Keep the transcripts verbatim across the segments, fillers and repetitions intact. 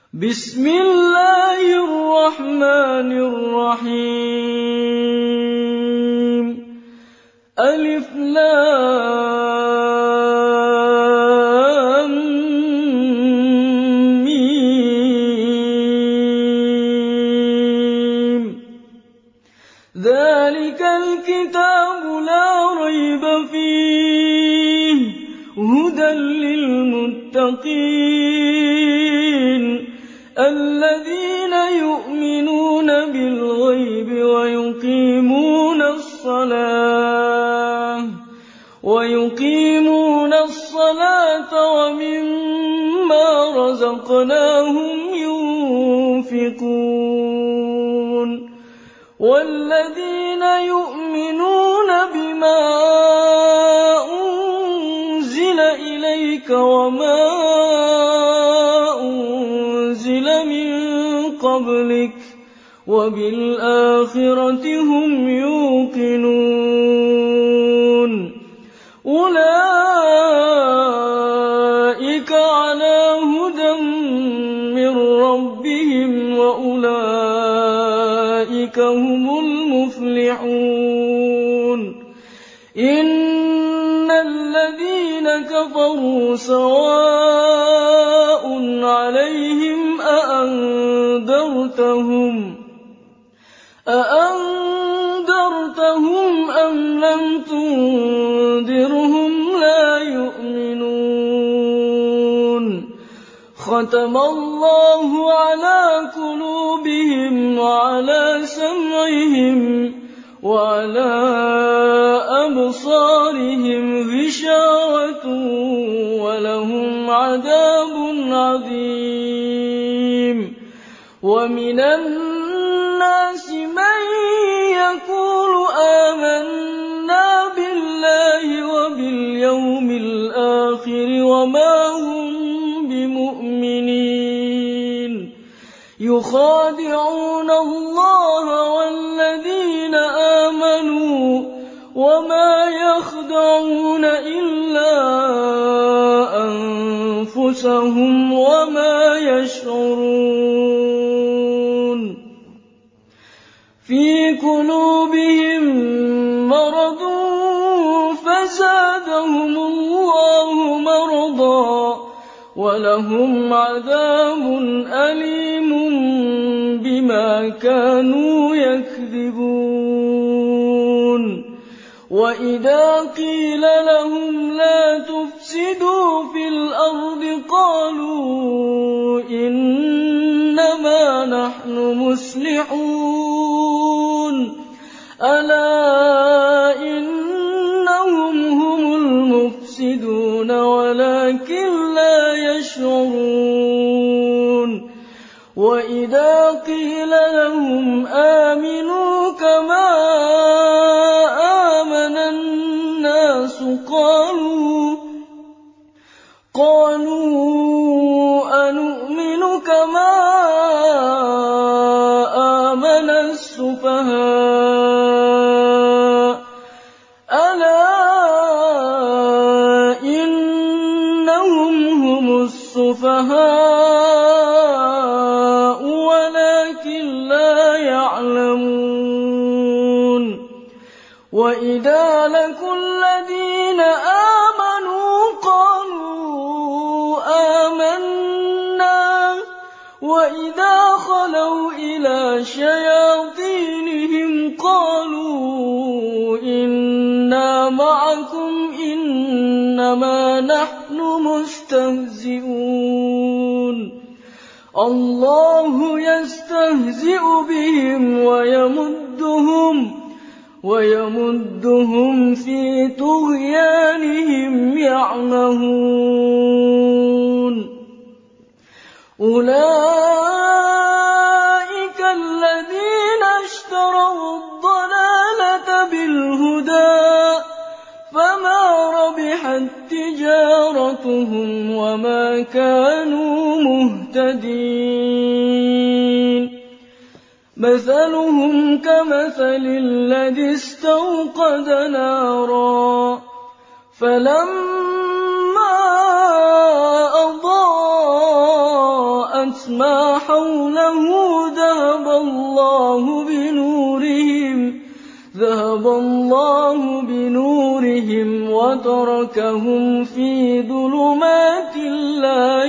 بسم الله الرحمن الرحيم ألف لام ميم ذلك الكتاب لا ريب فيه هدى للمتقين الذين يؤمنون بالغيب ويقيمون الصلاة ويقيمون الصلاة ومما رزقناهم ينفقون والذين يؤمنون بما أنزل إليك وما أنزل من قبلك وبالآخرة هم يوقنون أولئك على هدى من ربهم وأولئك هم المفلحون إن الذين كفروا سواء عليهم أأنذرتهم أأنذرتهم أم لم تنذرهم لا يؤمنون ختم الله على قلوبهم وعلى سمعهم وعلى أبصارهم غشاوة ولهم عذاب عظيم ومن الناس من يقول آمنا بالله وباليوم الآخر وما هم بمؤمنين يخادعون الله والذين آمنوا وما يخدعون إلا أنفسهم وما يشعرون في قلوبهم مرض فزادهم الله مرضا ولهم عذاب أليم بما كانوا يكذبون وإذا قيل لهم لا تفسدوا في الأرض قالوا إنما نحن مصلحون ألا إنهم هم المفسدون ولكن لا يشعرون وإذا قيل لهم آمنوا كما آمن الناس قالوا قالوا أنؤمن كما آمن السفهاء ألا إنهم هم السفهاء ولكن لا يعلمون وإذا لقوا الذين آمنوا قالوا آمنا وإذا خلوا إلى شياطينهم قالوا إنا معكم إنما نحن مستهزئون الله يستهزئ بهم ويمدهم ويمدهم في طغيانهم يعمهون أولئك الذين اشتروا الضلالة بالهدى فما ربحت تجارتهم وما كانوا مهتدين مثلهم كمثل الذي استوقد نارا فلما أضاءت وأضاءت ما حوله ذهب الله بنورهم ذهب الله بنورهم وتركهم في ظلمات لا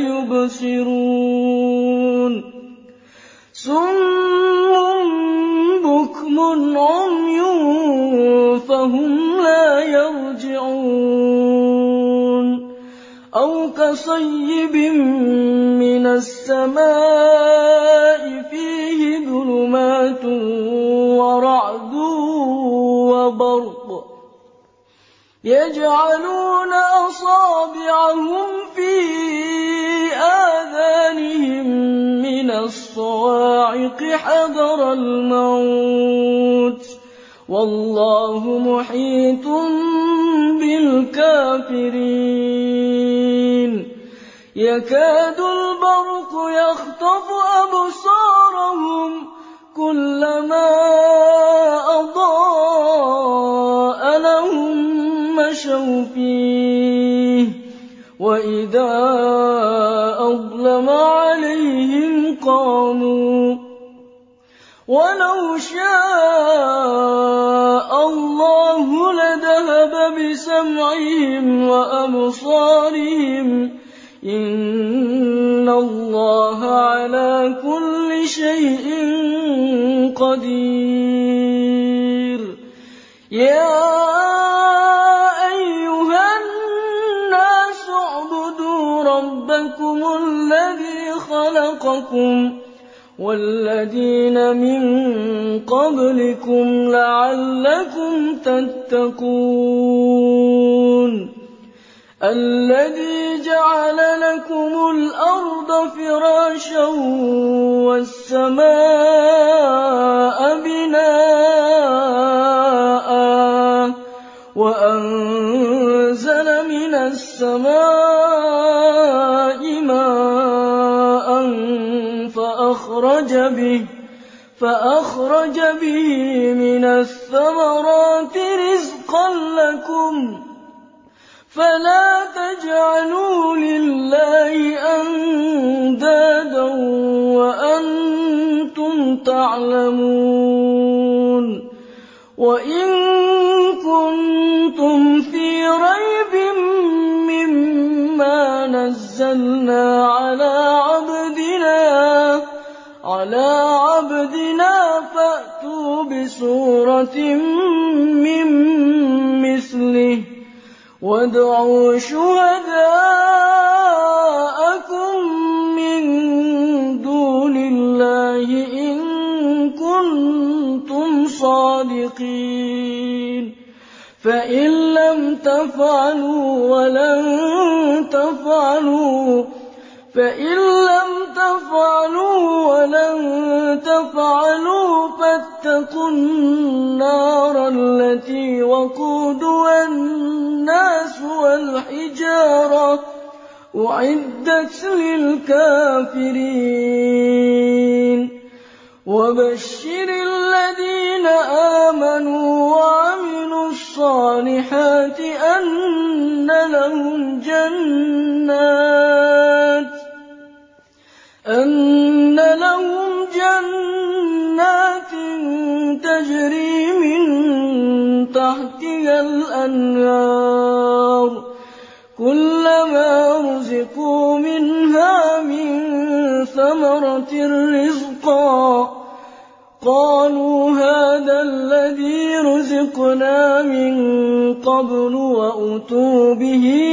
يبصرون صم بكم عمي فهم لا يرجعون أو كصيب من السماء فيه ظلمات ورعد وبرق يجعلون أصابعهم في آذانهم من الصواعق حذر الموت والله محيط بالكافرين يكاد البرق يخطف أبصارهم كلما أضاء لهم مشوا فيه وإذا أظلم عليهم قاموا ولو شاء الله لذهب بسمعهم وأبصارهم إن الله على كل شيء قدير يا أيها الناس اعبدوا ربكم الذي خلقكم والذين من قبلكم لعلكم تتقون الذي جعل لكم الأرض فراشا والسماء بناء وأنزل من السماء ماء فأخرج به فأخرج به من الثمرات رزقا لكم فلا تجعلوا لله أندادا وأنتم تعلمون وإن كنتم في ريب مما نزلنا على عبدنا على عبدنا فأتوا بسورة من مثله وادعوا شهداءكم من دون الله إن كنتم صادقين فإن لم تفعلوا ولن تفعلوا فإن لم تفعلوا ولن تفعلوا فاتقوا النار التي وقودها الناس والحجارة أعدت للكافرين وبشر الذين آمنوا وعملوا الصالحات أن لهم جنات أن لهم جنات تجري من تحتها الأنهار كلما رزقوا منها من ثمرة رزقا قالوا هذا الذي رزقنا من قبل وأتوا به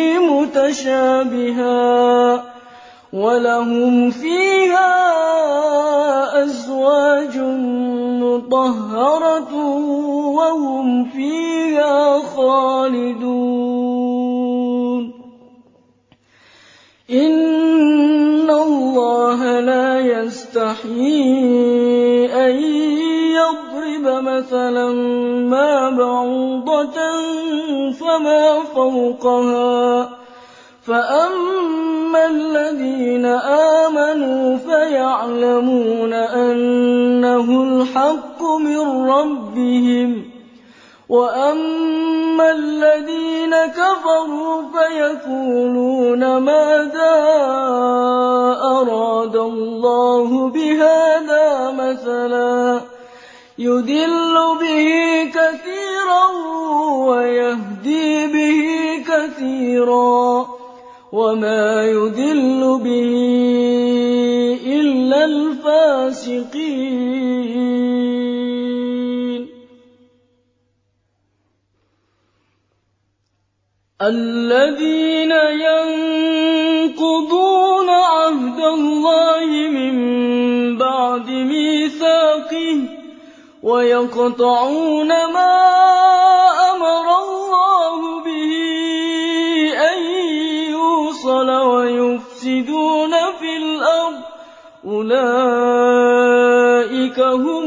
متشابها ولهم فيها أزواج مطهرة وهم فيها خالدون إن الله لا يستحيي أن يضرب مثلا ما بعوضة فما فوقها فأما الذين آمنوا فيعلمون أنه الحق من ربهم وَأَمَّا الَّذِينَ كَفَرُوا فَيَقُولُونَ مَاذَا أَرَادَ اللَّهُ بِهَٰذَا مَثَلًا يُضِلُّ بِهِ كَثِيرًا وَيَهْدِي بِهِ كَثِيرًا وَمَا يُضِلُّ بِهِ إِلَّا الْفَاسِقِينَ الَّذِينَ يَنقُضُونَ عَهْدَ اللَّهِ مِن بَعْدِ مِيثَاقِهِ وَيَقْطَعُونَ مَا أَمَرَ اللَّهُ بِهِ أَن يُوصَلَ وَيُفْسِدُونَ فِي الْأَرْضِ أُولَٰئِكَ هُمُ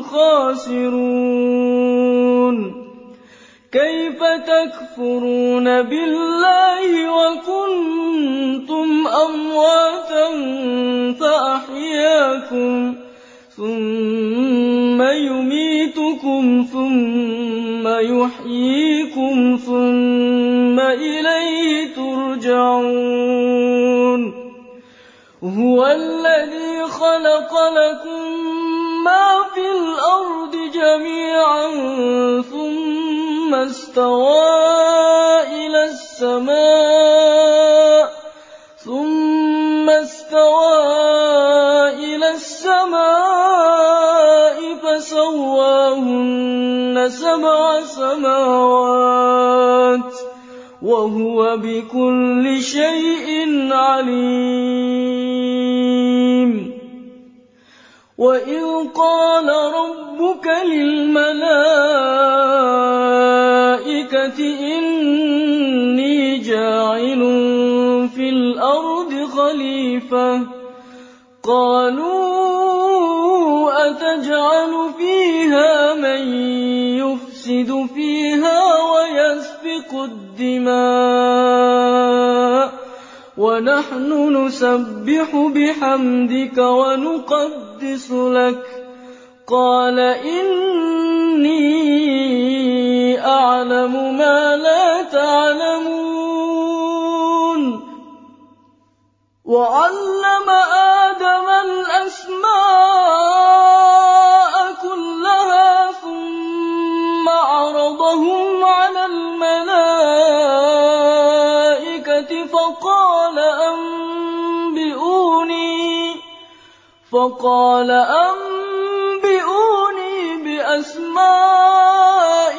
الْخَاسِرُونَ كَيْفَ تَكْفُرُونَ بِاللَّهِ وَكُنتُمْ أَمْوَاتًا فَأَحْيَاكُمْ ثُمَّ يُمِيتُكُمْ ثُمَّ يُحْيِيكُمْ ثُمَّ إِلَيْهِ تُرْجَعُونَ هُوَ الَّذِي خَلَقَ لَكُم مَّا فِي الْأَرْضِ جَمِيعًا ثُمَّ اسْتَوَىٰ إِلَى السَّمَاءِ ثُمَّ اسْتَوَىٰ إِلَى السَّمَاءِ فَسَوَّاهُنَّ سَبْعَ سَمَاوَاتٍ وَهُوَ بِكُلِّ شَيْءٍ عَلِيمٌ وَإِذْ قَالَ رَبُّكَ لِلْمَلَائِكَةِ إِنِّي جَاعِلٌ فِي الْأَرْضِ خَلِيفَةً قَالُوا أَتَجْعَلُ فِيهَا مَن يُفْسِدُ فِيهَا وَيَسْفِكُ الدِّمَاءَ وَنَحْنُ نُسَبِّحُ بِحَمْدِكَ وَنُقَدِّسُ لَكَ قَالَ إِنِّي أَعْلَمُ مَا لَا تَعْلَمُونَ وَعَلَّمَ آدَمَ الْأَسْمَاءَ كُلَّهَا ثُمَّ عَرَضَهُمْ عَلَى الْمَلَائِكَةِ فَقَالَ أَنبِئُونِي فَقَالَ أَنبِئُونِي بِأَسْمَاءِ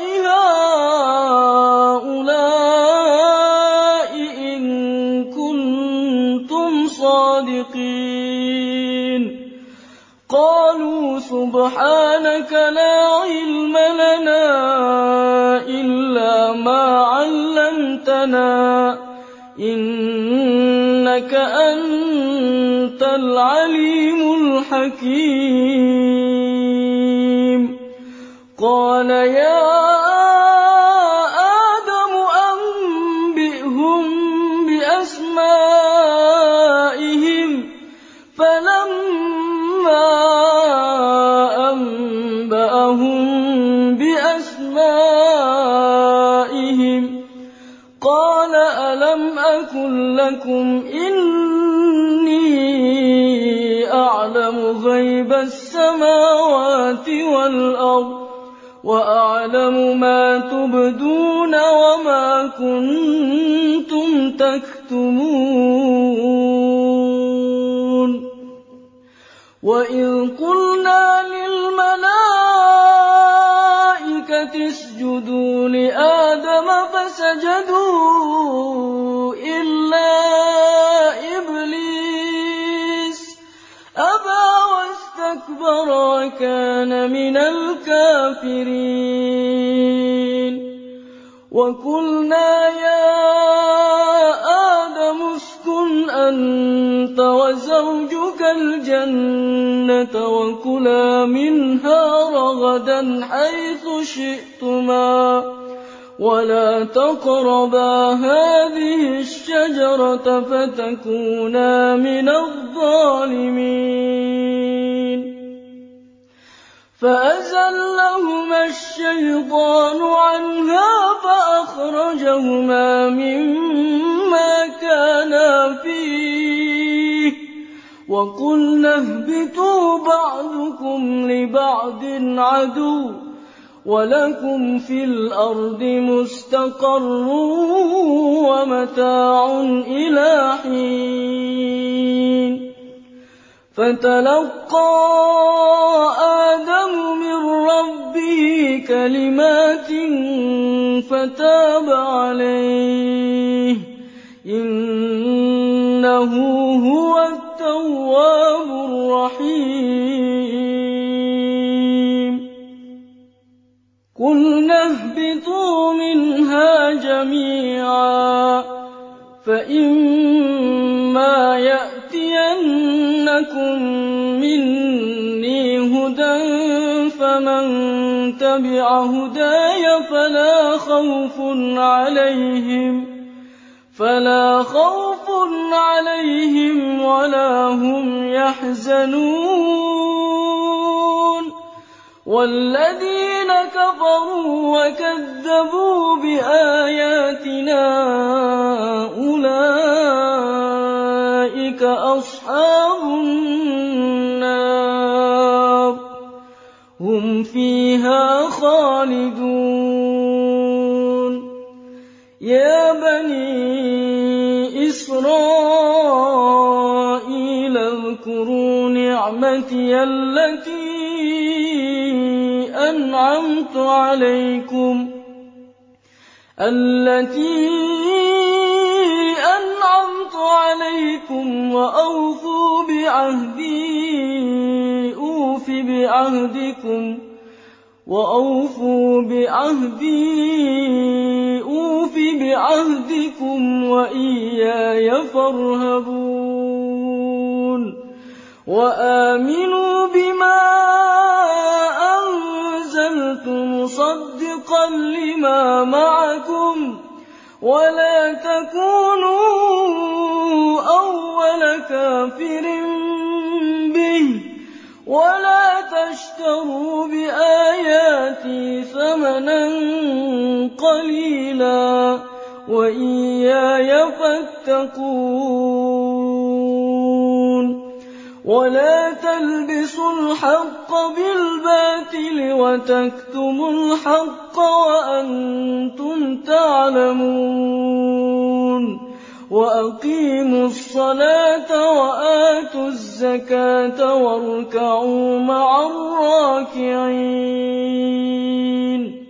هَٰؤُلَاءِ إِن كُنتُمْ صَادِقِينَ قَالُوا سُبْحَانَكَ لَا عِلْمَ لَنَا إِلَّا مَا عَلَّمْتَنَا إِنَّكَ أَنتَ الْعَلِيمُ الْحَكِيمُ قَالَ يَا آدَمُ أَنبِئْهُم بِأَسْمَائِهِمْ فَلَمَّا أَنبَأَهُم بِأَسْمَائِهِمْ قَالَ أَلَمْ أَقُل لَّكُمْ إِنِّي أَعْلَمُ غَيْبَ السَّمَاوَاتِ وَالْأَرْضِ وَأَعْلَمُ مَا تُبْدُونَ وَمَا كُنتُمْ تَكْتُمُونَ وَإِذْ قُلْنَا لِلْمَلَائِكَةِ اسْجُدُوا لِآدَمَ فَسَجَدُوا إِلَّا إِبْلِيسَ أَبَىٰ وَاسْتَكْبَرَ وَكَانَ مِنَ الْكَافِرِينَ وَقُلْنَا يَا آدَمُ اسْكُنْ أَنتَ وَزَوْجُكَ الْجَنَّةَ وَكُلَا مِنْهَا رَغَدًا حَيْثُ شِئْتُمَا وَلَا تَقْرَبَا هَٰذِهِ الشَّجَرَةَ فَتَكُونَا مِنَ الظَّالِمِينَ فأزلهما الشيطان عنها فأخرجهما مما كانا فيه وقلنا اهبطوا بعضكم لبعض عدو ولكم في الأرض مستقر ومتاع إلى حين فتلقى آدم من ربه كلمات فتاب عليه إنه هو التواب الرحيم قلنا اهبطوا منها جميعا فإما يأتينكم مني هدى فمن تبع هداي فلا خوف عليهم فلا خوف عليهم ولا هم يحزنون والذين كفروا وكذبوا بآياتنا أولئك أصحاب النار هم فيها خالدون يا بني إسرائيل اذكروا نعمتي التي أنعمت عليكم التي أنعمت عليكم وأوفوا بعهدي أوف بعهدكم وأوفوا بعهدي أوف بعهدكم وإياي فارهبون وآمنوا بما أنزلت مصدقا لما معكم ولا تكونوا أول كافر به ولا تشتروا بآياتي ثمنا قليلا وإياي فاتقون ولا تلبسوا الحق بالباطل وتكتموا الحق وأنتم تعلمون وأقيموا الصلاة وآتوا الزكاة واركعوا مع الراكعين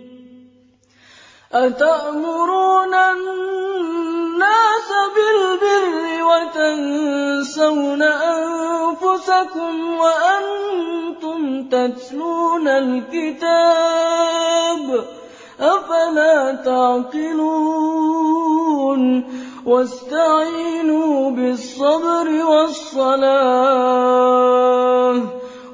أتأمرون الناس بالبر وتنسون أنفسكم وأنتم تتلون الكتاب أفلا تعقلون واستعينوا بالصبر والصلاة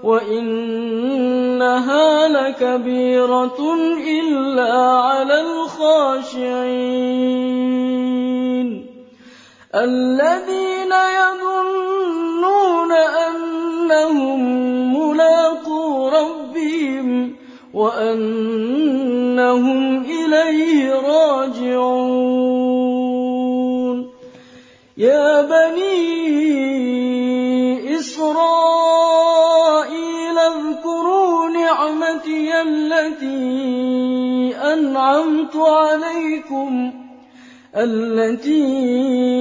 وإنها لكبيرة إلا على الخاشعين الذين يظنون أنهم ملاقو ربهم وأنهم إليه راجعون يا بني إسرائيل اذكروا نعمتي التي أنعمت عليكم التي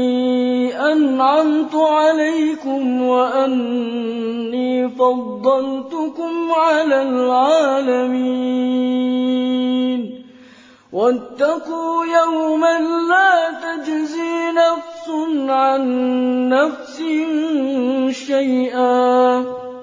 أنعمت عليكم وأني فضلتكم على العالمين واتقوا يوما لا تجزي نفس عن نفس شيئا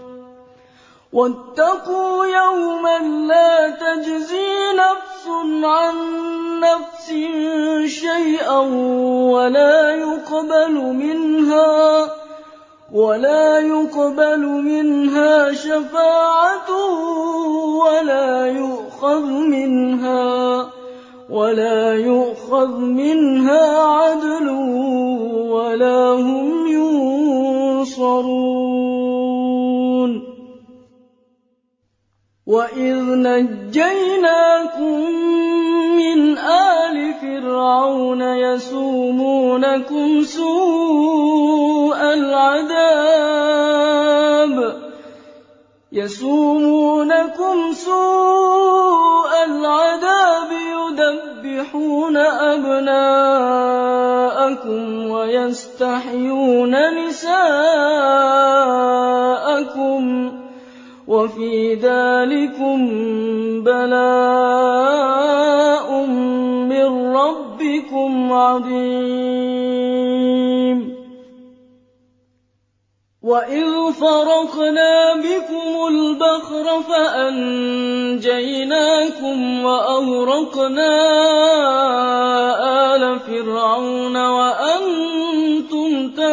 واتقوا يوما لا تجزي نفس عن نفس شيئا ولا يقبل منها ولا يقبل منها شفاعة ولا يؤخذ منها ولا يؤخذ منها عدل ولا هم ينصرون وَإِذْ نَجَّيْنَاكُم مِّنْ آلِ فِرْعَوْنَ يَسُومُونَكُمْ سُوءَ الْعَذَابِ يَسُومُونَكُمْ سُوءَ الْعَذَابِ يُذَبِّحُونَ أَبْنَاءَكُمْ وَيَسْتَحْيُونَ نِسَاءَكُمْ ۚ وَفِي ذَٰلِكُم بَلَاءٌ مِّن رَّبِّكُمْ عَظِيمٌ وَإِذْ فَرَقْنَا بِكُمُ الْبَحْرَ فَأَنجَيْنَاكُمْ وَأَغْرَقْنَا آلَ فِرْعَوْنَ وَأَنتُمْ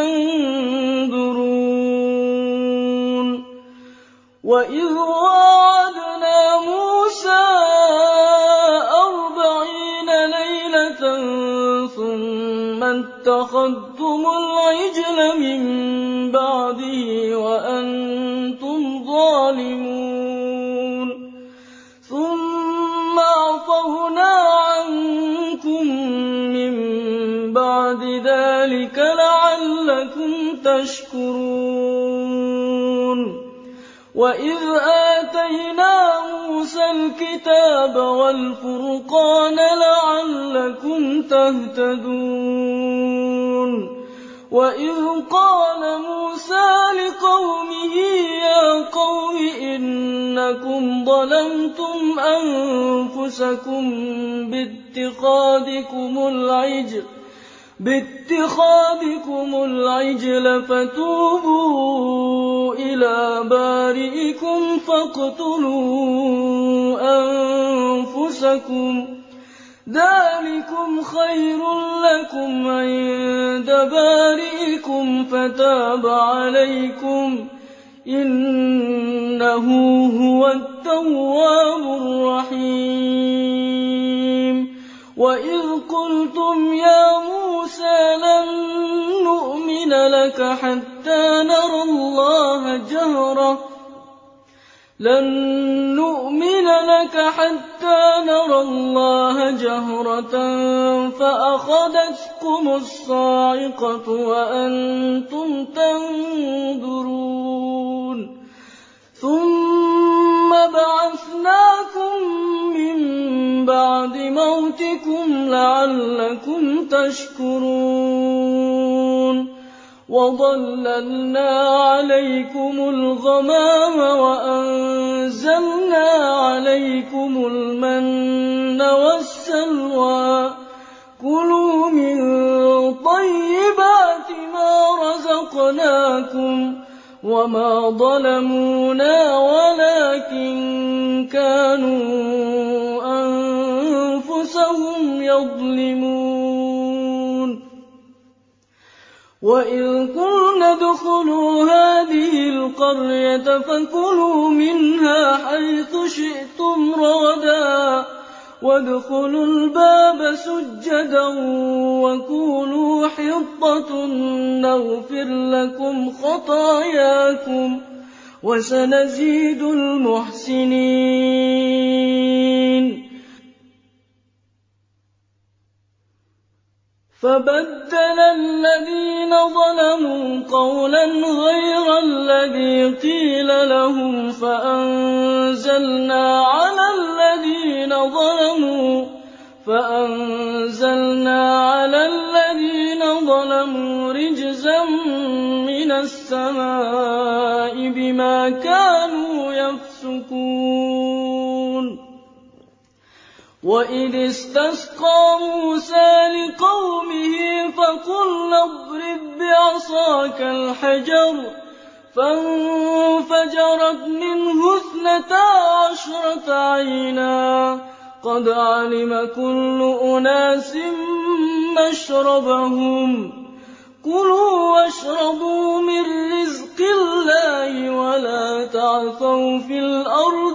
تَنظُرُونَ وَإِذْ وَاعَدْنَا مُوسَىٰ أَرْبَعِينَ لَيْلَةً ثُمَّ اتَّخَذْتُمُ الْعِجْلَ مِن بَعْدِهِ وَأَنتُمْ ظَالِمُونَ ثُمَّ عَفَوْنَا عَنكُم مِّن بَعْدِ ذَٰلِكَ لَعَلَّكُمْ تَشْكُرُونَ وَإِذْ آتَيْنَا مُوسَى الْكِتَابَ وَالْفُرْقَانَ لَعَلَّكُمْ تَهْتَدُونَ وَإِذْ قَالَ مُوسَىٰ لِقَوْمِهِ يَا قَوْمِ إِنَّكُمْ ظَلَمْتُمْ أَنفُسَكُم بِاتِّخَاذِكُمُ الْعِجْلَ باتخاذكم العجل فتوبوا إلى بارئكم فاقتلوا أنفسكم ذلكم خير لكم عند بارئكم فتاب عليكم إنه هو التواب الرحيم وإذ قلتم يا موسى لن نؤمن لك حتى نرى الله جهرة لن نؤمن لك حتى نرى الله جهرة فأخذتكم الصاعقة وأنتم تنظرون ثم بعثناكم من بعد موتكم لعلكم تشكرون وظللنا عليكم الغمام وأنزلنا عليكم المن والسلوى كلوا من طيبات ما رزقناكم وما ظلمونا ولكن كانوا أنفسهم يظلمون وإذ قلنا ادخلوا هذه القرية فكلوا منها حيث شئتم رغدا وادخلوا الباب سجدا وقولوا حطة نغفر لكم خطاياكم وسنزيد المحسنين فبدل الذين ظلموا قولا غير الذي قيل لهم فأنزلنا على الذين ظلموا فأنزلنا على الذين ظلموا رجزا من السماء بما كانوا يفسقون وإذ استسقى موسى لقومه فقلنا اضرب بعصاك الحجر فانفجرت منه اثنتا عشرة عينا قد علم كل أناس مشربهم كلوا واشربوا من رزق الله ولا تعثوا في الأرض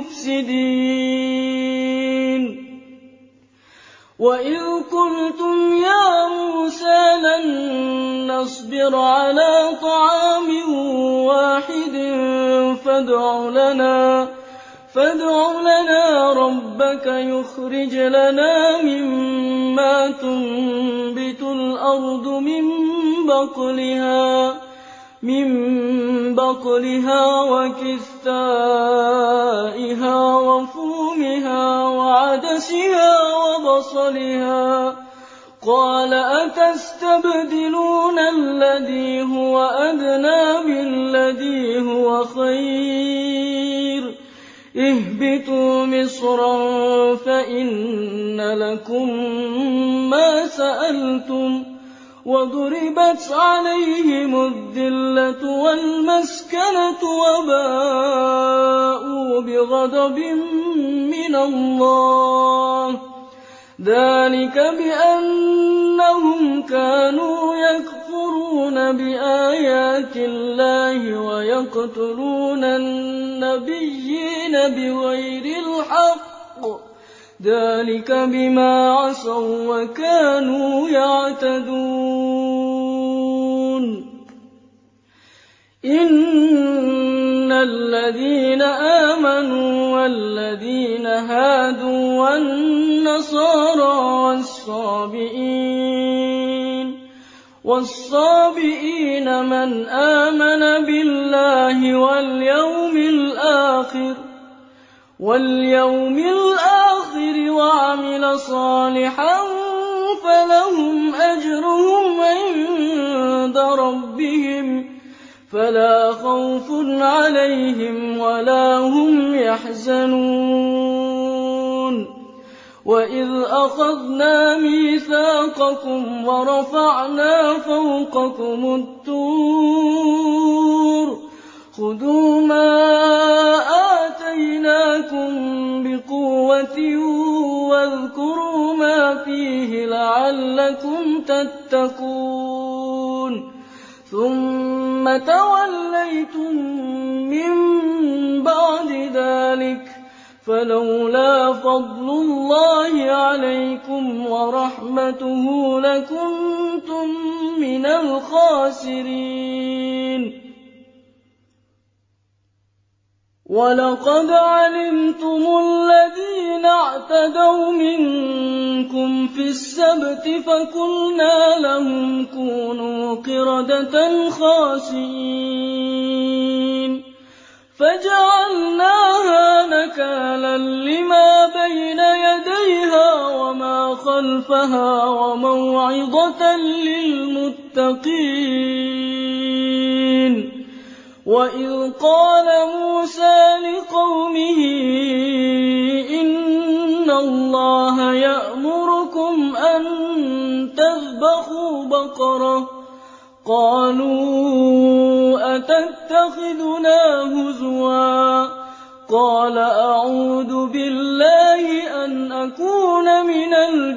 مفسدين وإذ قلتم يا موسى لن نصبر على طعام واحد فادع لنا فادع لنا ربك يخرج لنا مما تنبت الأرض من بقلها من بقلها وكثائها وفومها وعدسها وبصلها قال أتستبدلون الذي هو أدنى بالذي هو خير اهبطوا مصرا فإن لكم ما سألتم وضربت عليهم الذلة والمسكنة وباءوا بغضب من الله ذلك بأنهم كانوا يكفرون بآيات الله ويقتلون النبيين بغير الحق ذلك بما عصوا وكانوا يعتدون إن الذين آمنوا والذين هادوا والنصارى والصابئين والصابئين من آمن بالله واليوم الآخر واليوم الآخر وعمل صالحا فلهم أجرهم عند ربهم فلا خوف عليهم ولا هم يحزنون وإذ أخذنا ميثاقكم ورفعنا فوقكم الطور خذوا ما آتيناكم بقوة واذكروا ما فيه لعلكم تتقون ثم توليتم من بعد ذلك فلولا فضل الله عليكم ورحمته لكنتم من الخاسرين ولقد علمتم الذين اعتدوا منكم في السبت فقلنا لهم كونوا قردة خاسئين فجعلناها نكالا لما بين يديها وما خلفها وموعظة للمتقين وإذ قال موسى لقومه إن الله يأمركم أن تذبحوا بقرة قالوا أتتخذنا هزوا قال أعوذ بالله أن أكون من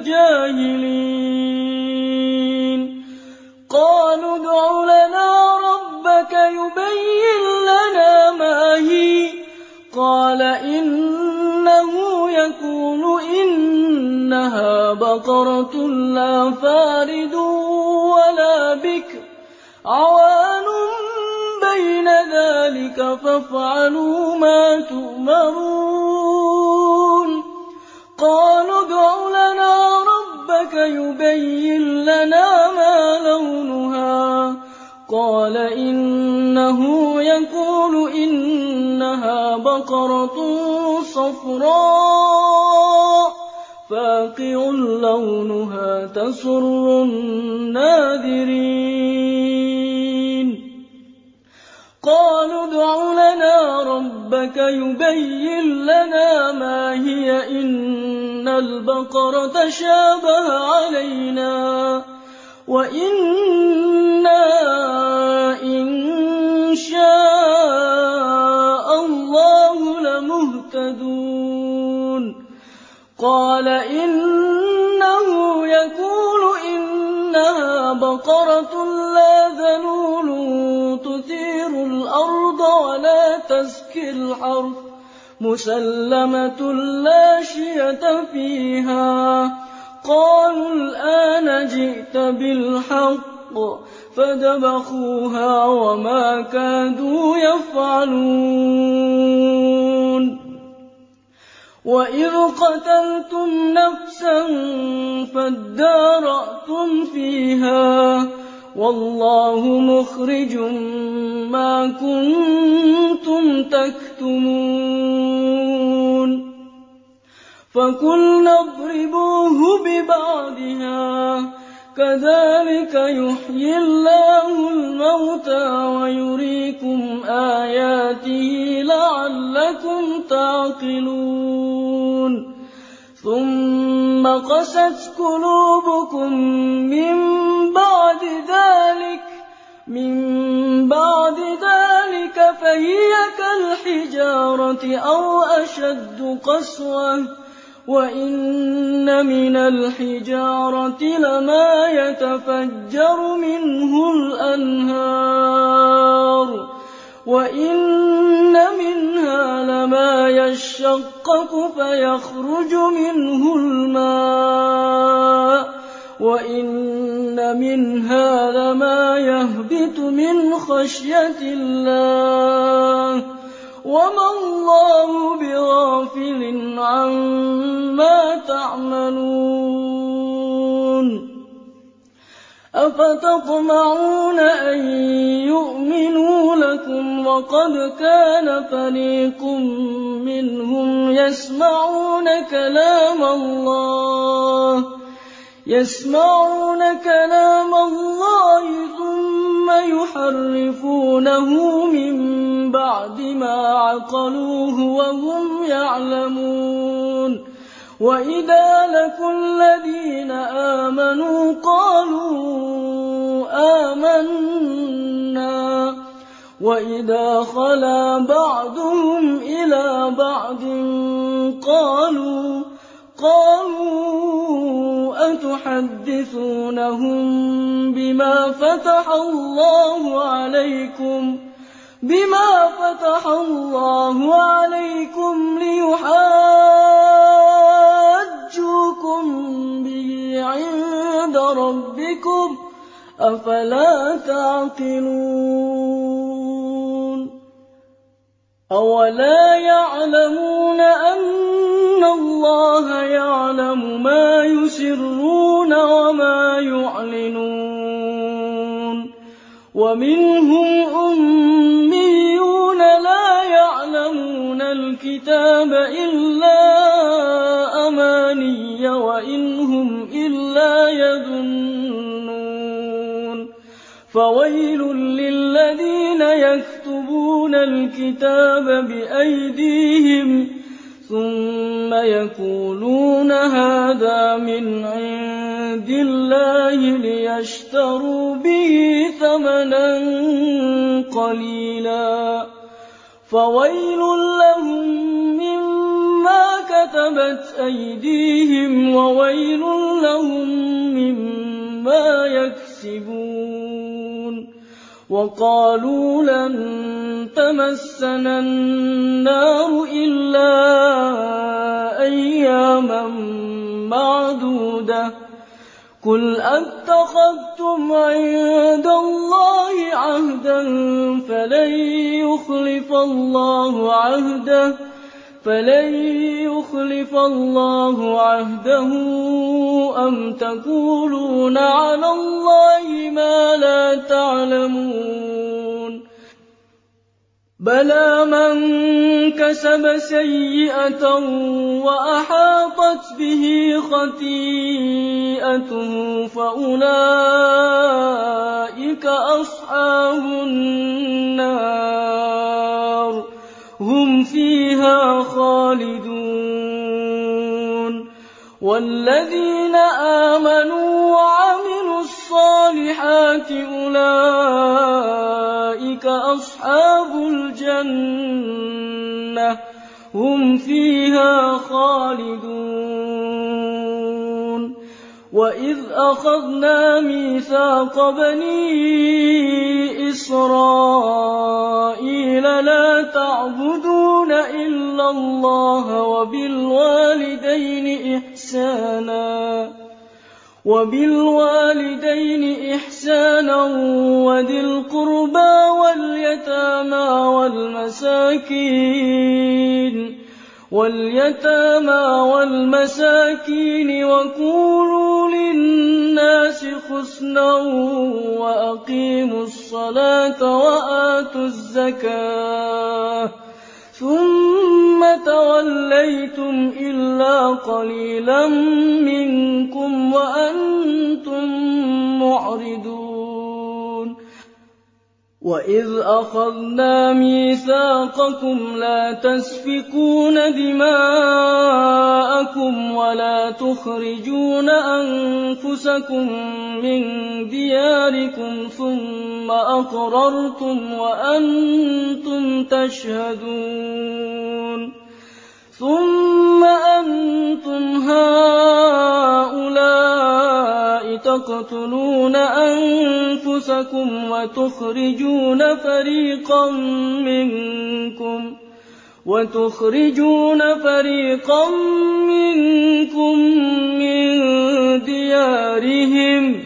الجاهلين قالوا ادع لنا ربك يبين لنا ما هي قال إنه يقول إنها بقرة لا فارض ولا بكر عوان بين ذلك فافعلوا ما تؤمرون قالوا ادع لنا ربك يبين لنا ما لونها قال إنه يقول إنها بقرة صفراء فاقع لونها تسر الناذرين قالوا ادع لنا ربك يبين لنا ما هي إن البقرة شابه علينا وإنا إن شاء الله لمهتدون قال إنه يقول إنها بقرة لا ذلول تثير الأرض ولا تسقي الحرث مسلمة لا شية فيها قالوا الآن جئت بالحق فذبحوها وما كادوا يفعلون وَإِذْ قَتَلْتُمْ نَفْسًا فَادَّارَأْتُمْ فِيهَا وَاللَّهُ مُخْرِجٌ مَّا كُنتُمْ تَكْتُمُونَ فَقُلْنَا اضْرِبُوهُ بِبَعْضِهَا كَذَٰلِكَ يُحْيِي اللَّهُ الْمَوْتَىٰ وَيُرِيكُمْ آيَاتِهِ لَعَلَّكُمْ تَعْقِلُونَ ثُمَّ قَسَتْ قُلُوبُكُم مِّن بَعْدِ ذَٰلِكَ مِن بَعْدِ ذَٰلِكَ فَهِيَ كَالْحِجَارَةِ أَوْ أَشَدُّ قَسْوَةً ۚ وَإِنَّ مِنَ الْحِجَارَةِ لَمَا يَتَفَجَّرُ مِنْهُ الْأَنْهَارُ وَإِنَّ مِنْهَا لَمَا يَشَّقَّقُ فَيَخْرُجُ مِنْهُ الْمَاءُ وَإِنَّ مِنْهَا لَمَا يَهْبِطُ مِنْ خَشْيَةِ اللَّهِ وَمَا اللَّهُ بِغَافِلٍ عَمَّا تَعْمَلُونَ أَفَتَطْمَعُونَ أَن يُؤْمِنُوا لَكُمْ وَقَدْ كَانَ فَرِيقٌ مِّنْهُمْ يَسْمَعُونَ كَلَامَ اللَّهِ يَسْمَعُونَ كَلَامَ اللَّهِ ثُمَّ يُحَرِّفُونَهُ مِن بَعْدِ مَا عَقَلُوهُ وَهُمْ يَعْلَمُونَ وَإِذَا لَقُوا الَّذِينَ آمَنُوا قَالُوا آمَنَّا وَإِذَا خَلَا بَعْضُهُمْ إِلَىٰ بَعْضٍ قَالُوا قَالُوا أَتُحَدِّثُونَهُم بِمَا فَتَحَ اللَّهُ عَلَيْكُمْ بِمَا فَتَحَ اللَّهُ عَلَيْكُمْ لِيُحَاجُّوكُم بِهِ عِندَ رَبِّكُمْ ۚ أَفَلَا تَعْقِلُونَ أَوَلَا يَعْلَمُونَ أَنَّ اللَّهَ يَعْلَمُ مَا يُسِرُّونَ وَمَا يُعْلِنُونَ وَمِنْهُمْ أُمِّيُّونَ لَا يَعْلَمُونَ الْكِتَابَ إِلَّا أَمَانِيَّ وَإِنْ هُمْ إِلَّا يَظُنُّونَ فَوَيْلٌ لِّلَّذِينَ يَكْتُبُونَ الْكِتَابَ بِأَيْدِيهِمْ ثُمَّ يَقُولُونَ هَٰذَا مِنْ عِندِ اللَّهِ لِيَشْتَرُوا بِهِ ثَمَنًا قَلِيلًا فَوَيْلٌ لَّهُم مِّمَّا كَتَبَتْ أَيْدِيهِمْ وَوَيْلٌ لَّهُم مِّمَّا يَكْسِبُونَ وَقَالُوا لَن تَمَسَّنَا النَّارُ إِلَّا أَيَّامًا مَّعْدُودَةً ۚ قُلْ أَتَّخَذْتُمْ عِندَ اللَّهِ عَهْدًا فَلَن يُخْلِفَ اللَّهُ عَهْدَهُ فَلَن يُخْلِفَ اللَّهُ عَهْدَهُ أَمْ تَقُولُونَ عَلَى اللَّهِ مَا لَا تَعْلَمُونَ بَلَىٰ مَن كَسَبَ سَيِّئَةً وَأَحَاطَتْ بِهِ خَطِيئَتُهُ فَأُولَٰئِكَ أَصْحَابُ النَّارِ هُمْ فِيهَا خَالِدُونَ وَالَّذِينَ آمَنُوا وَعَمِلُوا الصَّالِحَاتِ أُولَٰئِكَ أَصْحَابُ الْجَنَّةِ هُمْ فِيهَا خَالِدُونَ وَإِذْ أَخَذْنَا مِيثَاقَ بَنِي إِسْرَائِيلَ لَا تَعْبُدُونَ إِلَّا اللَّهَ وَبِالْوَالِدَيْنِ إِحْسَانًا وَبِالْوَالِدَيْنِ إِحْسَانًا وَذِي الْقُرْبَىٰ وَالْيَتَامَىٰ وَالْمَسَاكِينِ وَالْيَتَامَىٰ وَالْمَسَاكِينِ وَقُولُوا لِلنَّاسِ حُسْنًا وَأَقِيمُوا الصَّلَاةَ وَآتُوا الزَّكَاةَ ثُمَّ تَوَلَّيْتُمْ إِلَّا قَلِيلًا مِّنكُمْ وَأَنتُم مُّعْرِضُونَ وَإِذْ أَخَذْنَا مِيثَاقَكُمْ لَا تَسْفِكُونَ دِمَاءَكُمْ وَلَا تُخْرِجُونَ أَنفُسَكُم مِّن دِيَارِكُمْ ثُمَّ أَقْرَرْتُمْ وَأَنتُمْ تَشْهَدُونَ ثُمَّ أَنتُمْ هَٰؤُلَاءِ تَقْتُلُونَ أَنفُسَكُمْ وَتُخْرِجُونَ فَرِيقًا مِّنكُمْ وَتُخْرِجُونَ فَرِيقًا مِّنكُم مِّن دِيَارِهِمْ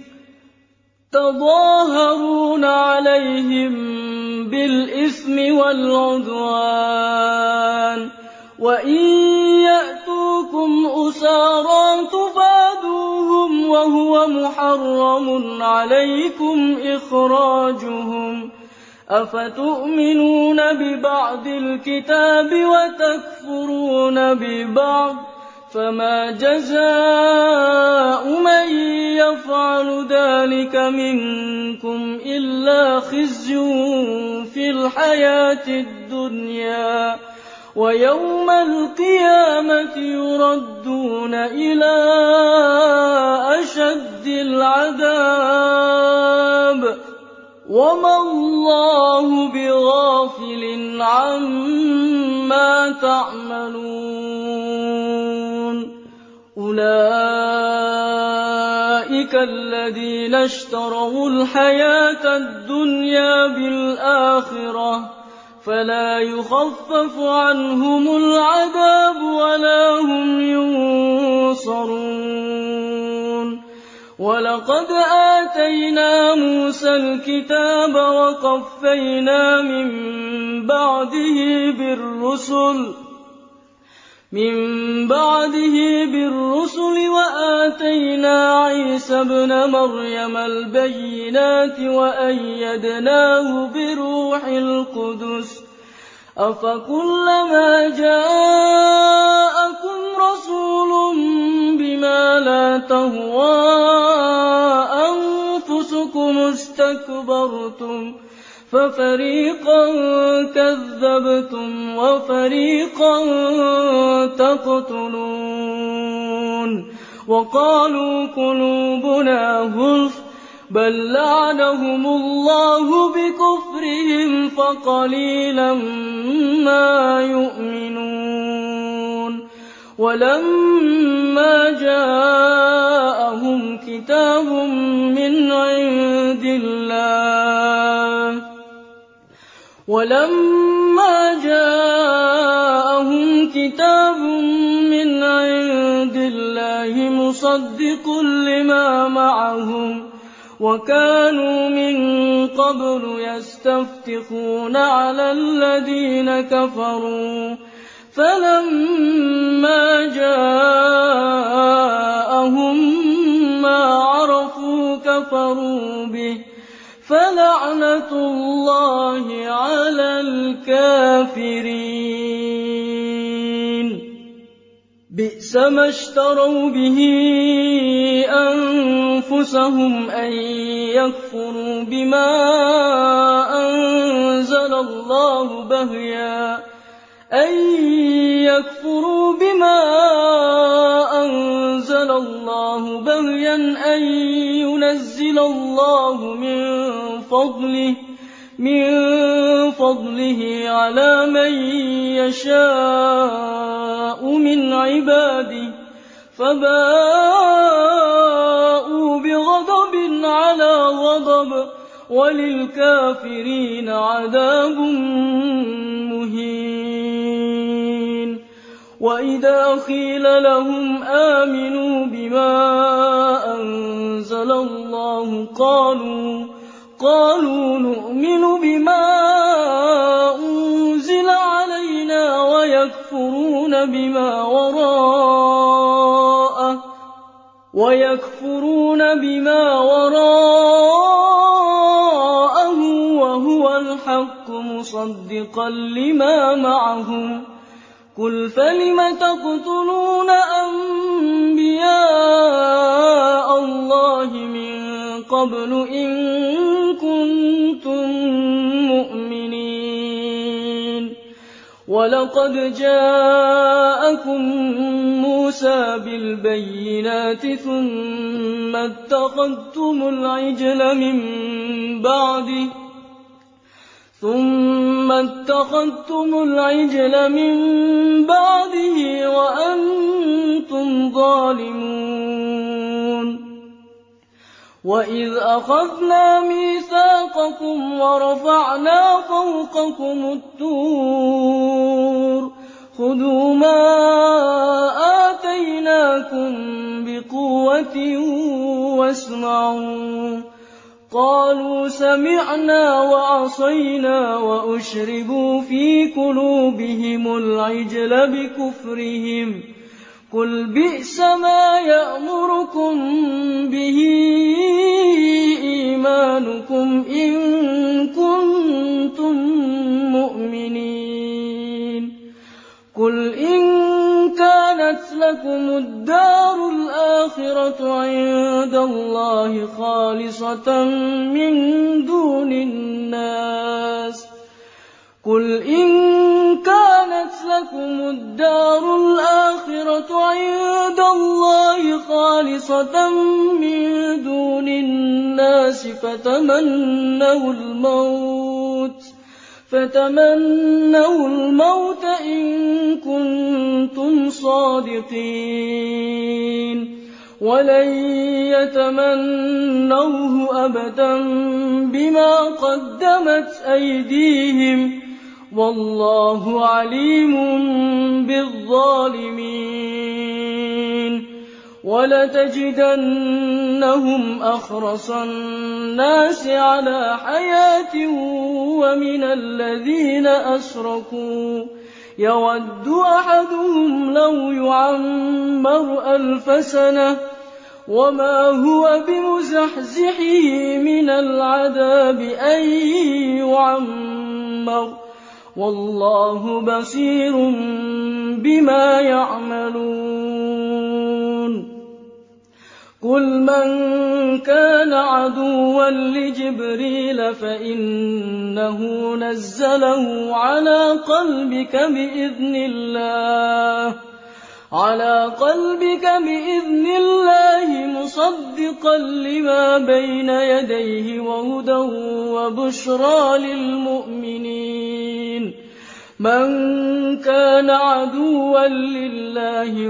تَظَاهَرُونَ عَلَيْهِم بِالْإِثْمِ وَالْعُدْوَانِ وَإِن يَأْتُوكُمْ أُسَارَىٰ تُفَادُوهُمْ وَهُوَ مُحَرَّمٌ عَلَيْكُمْ إِخْرَاجُهُمْ أَفَتُؤْمِنُونَ بِبَعْضِ الْكِتَابِ وَتَكْفُرُونَ بِبَعْضٍ ۚ فَمَا جَزَاءُ مَن يَفْعَلُ ذَٰلِكَ مِنكُمْ إِلَّا خِزْيٌ فِي الْحَيَاةِ الدُّنْيَا ۖ وَيَوْمَ الْقِيَامَةِ يُرَدُّونَ إِلَىٰ أَشَدِّ الْعَذَابِ ۗ وَمَا اللَّهُ بِغَافِلٍ عَمَّا تَعْمَلُونَ أُولَٰئِكَ الَّذِينَ اشْتَرَوُا الْحَيَاةَ الدُّنْيَا بِالْآخِرَةِ ۖ فَلَا يُخَفَّفُ عَنْهُمُ الْعَذَابُ وَلَا هُمْ يُنصَرُونَ وَلَقَدْ آتَيْنَا مُوسَى الْكِتَابَ وَقَفَّيْنَا مِن بَعْدِهِ بِالرُّسُلِ مِن بَعْدِهِ بِالرُّسُلِ وَآتَيْنَا عِيسَى ابْنَ مَرْيَمَ الْبَيِّنَاتِ وَأَيَّدْنَاهُ بِرُوحِ الْقُدُسِ ۗ أَفَكُلَّمَا جَاءَكُمْ رَسُولٌ بِمَا لَا تَهْوَىٰ أَنفُسُكُمُ اسْتَكْبَرْتُمْ فَفَرِيقًا كَذَّبْتُمْ وَفَرِيقًا تَقْتُلُونَ وَقَالُوا قُلُوبُنَا غُلْفٌ ۚ بَل لَّعَنَهُمُ اللَّهُ بِكُفْرِهِمْ فَقَلِيلًا مَّا يُؤْمِنُونَ وَلَمَّا جَاءَهُمْ كِتَابٌ مِّنْ عِندِ اللَّهِ وَلَمَّا جَاءَهُمْ كِتَابٌ مِّنْ عِندِ اللَّهِ مُصَدِّقٌ لِّمَا مَعَهُمْ وَكَانُوا مِن قَبْلُ يَسْتَفْتِحُونَ عَلَى الَّذِينَ كَفَرُوا فَلَمَّا جَاءَهُم مَّا عَرَفُوا كَفَرُوا بِهِ ۚ فَلَعْنَةُ اللَّهِ عَلَى الْكَافِرِينَ بِئْسَ مَا اشْتَرَوْا بِهِ أَنفُسَهُمْ أَن يَكْفُرُوا بِمَا أَنزَلَ اللَّهُ بَغْيًا أَن يَكْفُرُوا بِمَا أَنزَلَ اللَّهُ بَغْيًا أَن يُنَزِّلَ اللَّهُ مِن فَضْلِهِ مِن فَضْلِهِ عَلَىٰ مَن يَشَاءُ مِنْ عِبَادِهِ فَبَاءُوا بِغَضَبٍ عَلَىٰ غَضَبٍ وَلِلْكَافِرِينَ عَذَابٌ مُّهِينٌ وَإِذَا قِيلَ لَهُمْ آمِنُوا بِمَا أَنزَلَ اللَّهُ قَالُوا قَالُوا نُؤْمِنُ بِمَا أُنزِلَ عَلَيْنَا وَيَكْفُرُونَ ويكفرون بما وراءه ويكفرون بما وراءه وهو الحق مصدقا لما معهم قل فلم تقتلون أنبياء الله من قبل إن كنتم مؤمنين ولقد جاءكم موسى بالبينات ثم اتخذتم العجل من بعده ثم اتخذتم العجل من بعده وأنتم ظالمون وإذ أخذنا ميثاقكم ورفعنا فوقكم الطور خذوا ما آتيناكم بقوة واسمعوا قالوا سمعنا وعصينا وأشربوا في قلوبهم العجل بكفرهم قل بئس ما يأمركم به إيمانكم إن كنتم مؤمنين قل إن كانت لكم الدار الآخرة عند الله خالصة من دون الناس قل إن كانت لكم الدار الآخرة عند الله خالصة من دون الناس فتمنوا الموت فتمنوا الموت إن كنتم صادقين ولن يتمنوه أبدا بما قدمت أيديهم والله عليم بالظالمين ولتجدنهم أحرص الناس على حياة ومن الذين أشركوا يود أحدهم لو يعمر ألف سنة وما هو بمزحزحه من العذاب أن يعمر والله بصير بما يعملون قل من كان عدوا لجبريل فإنه نزله على قلبك بإذن الله على قلبك بإذن الله مصدقا لما بين يديه وهدى وبشرى للمؤمنين من كان عدوا لله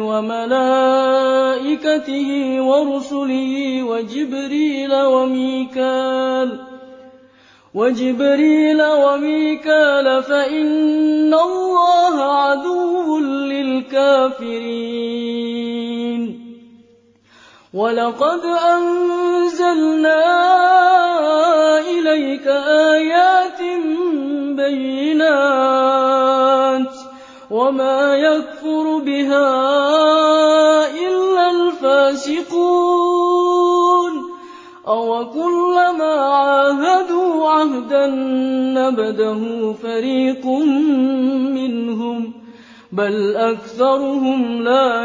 وملائكته ورسله وجبريل وميكال وجبريل وميكال فإن الله عدو للكافرين ولقد أنزلنا إليك آيات بينات وما يكفر بها إلا الفاسقون أوكلما عاهدوا عهدا نبذه فريق منهم بل أكثرهم لا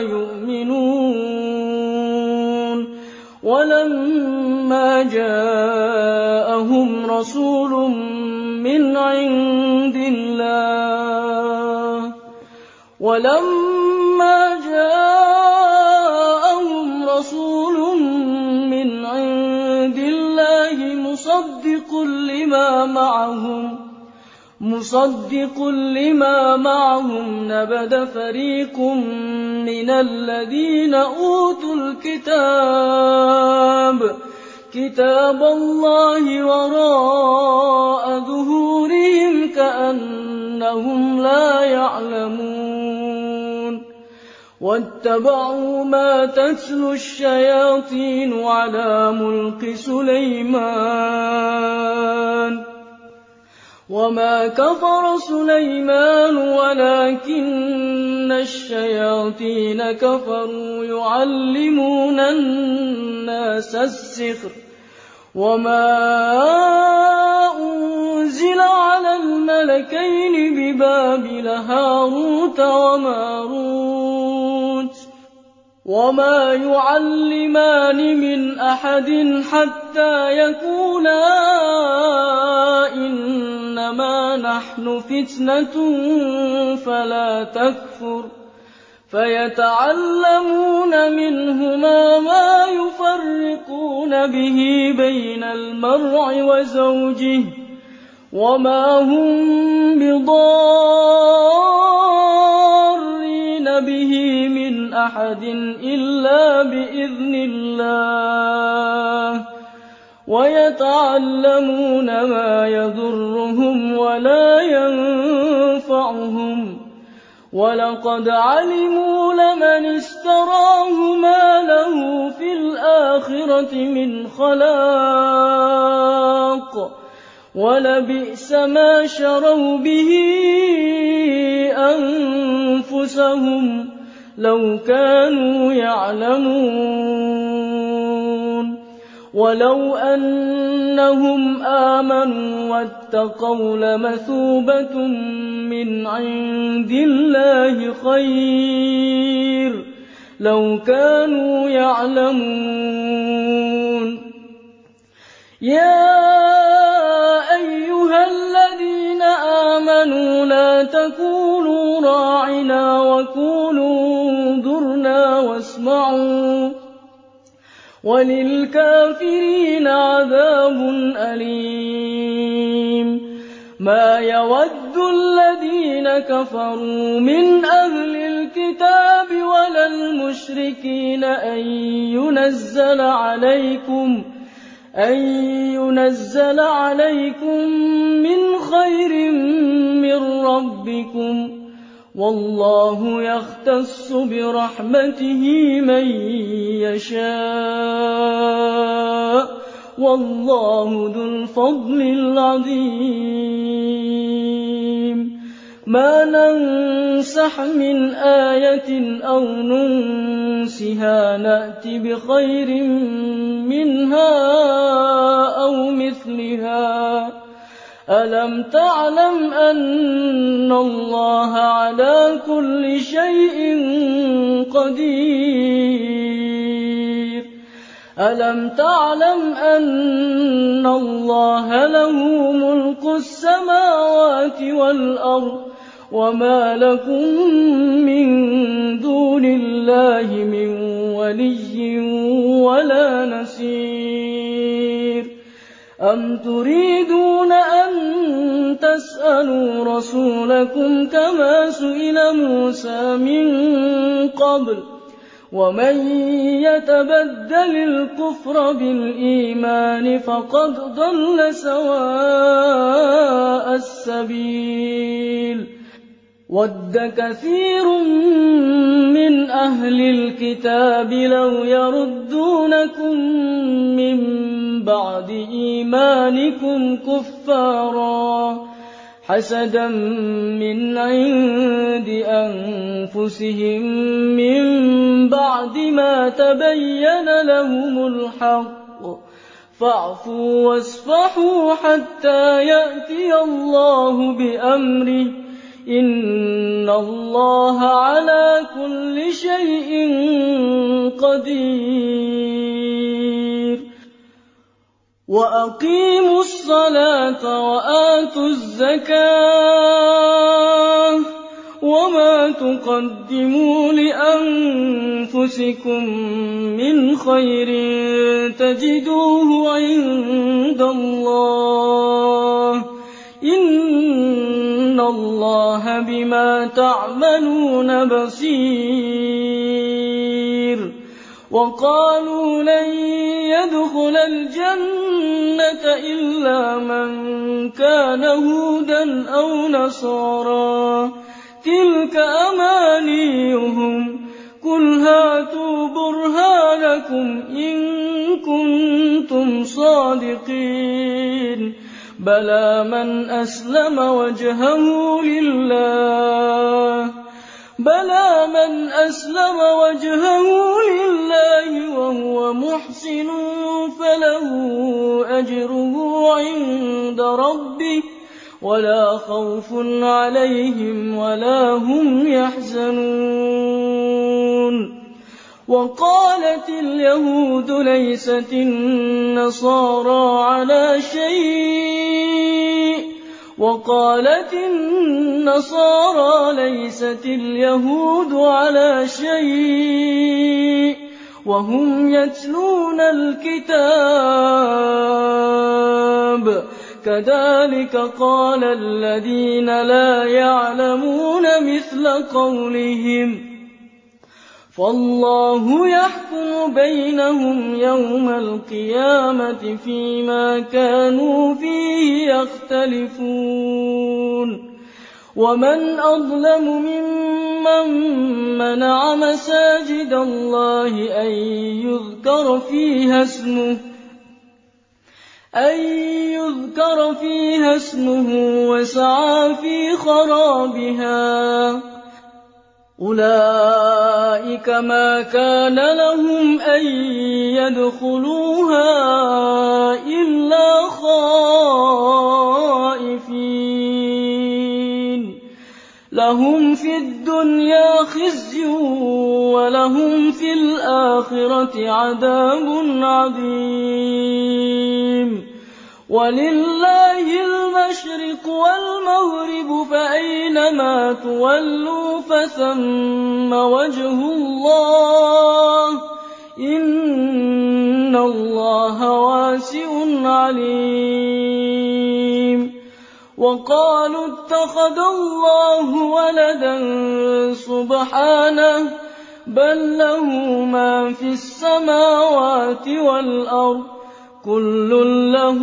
يؤمنون ولما جاءهم رسول من عند الله ولما جاءهم رسول من عند الله مصدق لما معهم مصدق لما معهم نبذ فريق من الذين أوتوا الكتاب كتاب الله وراء ظهورهم كأنهم لا يعلمون واتبعوا ما تتلو الشياطين على ملك سليمان وما كفر سليمان ولكن الشياطين كفروا يعلمون الناس السحر وما أنزل على الملكين ببابل هاروت وماروت وما يعلمان من أحد حتى يقولا إنما نحن فتنة فلا تكفر فيتعلمون منهما ما يفرقون به بين المرء وزوجه وما هم بضارين به من أحد إلا بإذن الله ويتعلمون ما يضرهم ولا ينفعهم ولقد علموا لمن اشتراه ما له في الآخرة من خلاق ولبئس ما شروا به أنفسهم لو كانوا يعلمون ولو أنهم آمنوا واتقوا لمثوبة من عند الله خير لو كانوا يعلمون يا أيها الذين آمنوا لا تقولوا راعنا وقولوا انظرنا واسمعوا وللكافرين عذاب أليم ما يود الذين كفروا من أهل الكتاب ولا المشركين أن ينزل عليكم أن ينزل عليكم من خير من ربكم والله يختص برحمته من يشاء والله ذو الفضل العظيم ما ننسخ من آية أو ننسها نأت بخير منها أو مثلها ألم تعلم أن الله على كل شيء قدير ألم تعلم أن الله له ملك السماوات والأرض وما لكم من دون الله من ولي ولا نصير أم تريدون أن تسألوا رسولكم كما سئل موسى من قبل ومن يتبدل الكفر بالإيمان فقد ضل سواء السبيل وَدَّ كَثِيرٌ مِّنْ أَهْلِ الْكِتَابِ لَوْ يَرُدُّونَكُم مِّن بَعْدِ إِيمَانِكُمْ كُفَّارًا حَسَدًا مِّنْ عِندِ أَنفُسِهِم مِّن بَعْدِ مَا تَبَيَّنَ لَهُمُ الْحَقُّ فَاعْفُوا وَاصْفَحُوا حَتَّىٰ يَأْتِيَ اللَّهُ بِأَمْرِهِ إِنَّ اللَّهَ عَلَىٰ كُلِّ شَيْءٍ قَدِيرٌ وَأَقِيمُوا الصَّلَاةَ وَآتُوا الزَّكَاةَ وَمَا تُقَدِّمُوا لِأَنفُسِكُم مِّنْ خَيْرٍ تَجِدُوهُ عِندَ اللَّهِ إِنَّ اللَّهَ بِمَا تَعْمَلُونَ بَصِيرٌ وَقَالُوا لَن يَدْخُلَ الْجَنَّةَ إِلَّا مَن كَانَ هُودًا أَوْ نَصَارَىٰ تِلْكَ أَمَانِيُّهُمْ قُلْ هَاتُوا بُرْهَانَكُمْ إِن كُنتُمْ صَادِقِينَ بَلَىٰ مَنْ أَسْلَمَ وَجْهَهُ لِلَّهِ بَلَىٰ من أسلم وجهه لله وهو محسن فله أجره عند ربه ولا خوف عليهم ولا هم يحزنون. وقالت اليهود ليست النصارى على شيء وقالت النصارى ليست اليهود على شيء وهم يتلون الكتاب كذلك قال الذين لا يعلمون مثل قولهم فالله يحكم بينهم يوم القيامة فيما كانوا فيه يختلفون. ومن أظلم ممن منع مساجد الله أن يذكر فيها اسمه أن يذكر فيها اسمه وسعى في خرابها أولئك ما كان لهم أن يدخلوها إلا خائفين لهم في الدنيا خزي ولهم في الآخرة عذاب عظيم. ولله المشرق والمغرب فأينما تولوا فثم وجه الله إن الله واسع عليم. وقالوا اتخذ الله ولدا سبحانه بل له ما في السماوات والأرض كل له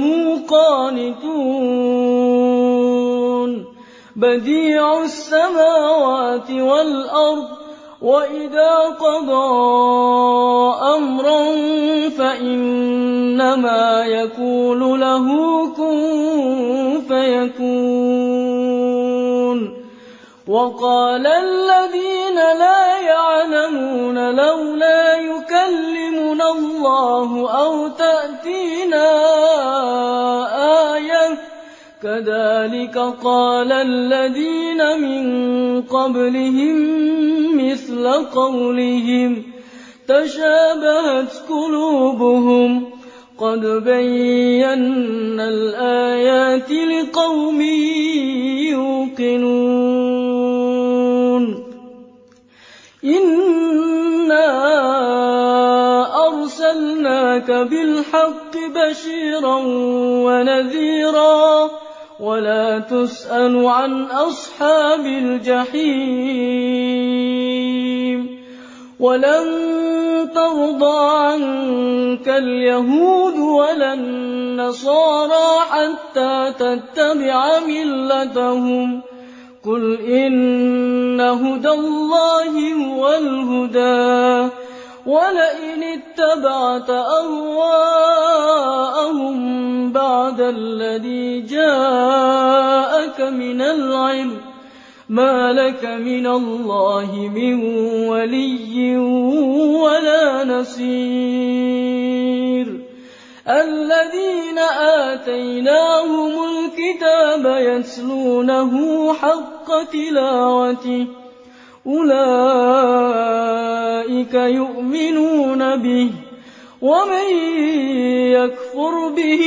قانتون بديع السماوات والأرض وإذا قضى أمرا فإنما يقول له كن فيكون. وقال الذين لا يعلمون لولا يكلمنا الله أو تأتينا آية كذلك قال الذين من قبلهم مثل قولهم تشابهت قلوبهم قد بينا الآيات لقوم يوقنون. إنا أرسلناك بالحق بشيرا ونذيرا ولا تسأل عن أصحاب الجحيم. ولن ترضى عنك اليهود ولا النصارى حتى تتبع ملتهم قل إن هدى الله هو الهدى ولئن اتبعت أهواءهم بعد الذي جاءك من العلم ما لك من الله من ولي ولا نصير. الذين آتيناهم الكتاب يتلونه حق تلاوته أولئك يؤمنون به ومن يكفر به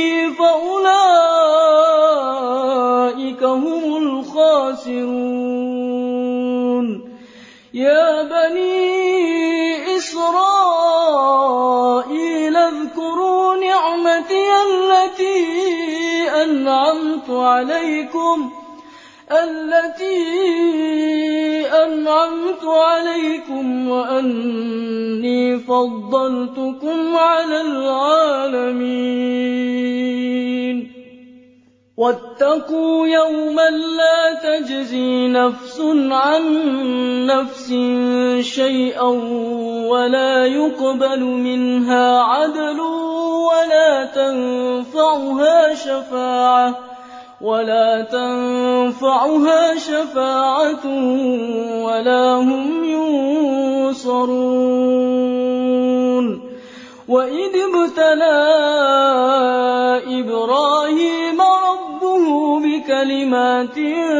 فأولئك هم الخاسرون. يا بني إسرائيل اذكروا نعمتي التي أنعمت عليكم التي أنعمت عليكم وأني فضلتكم على العالمين. واتقوا يوما لا تجزي نفس عن نفس شيئا ولا يقبل منها عدل ولا تنفعها شفاعة ولا تنفعها شفاعة ولا هم ينصرون وإذ ابتلى إبراهيم ربه بكلمات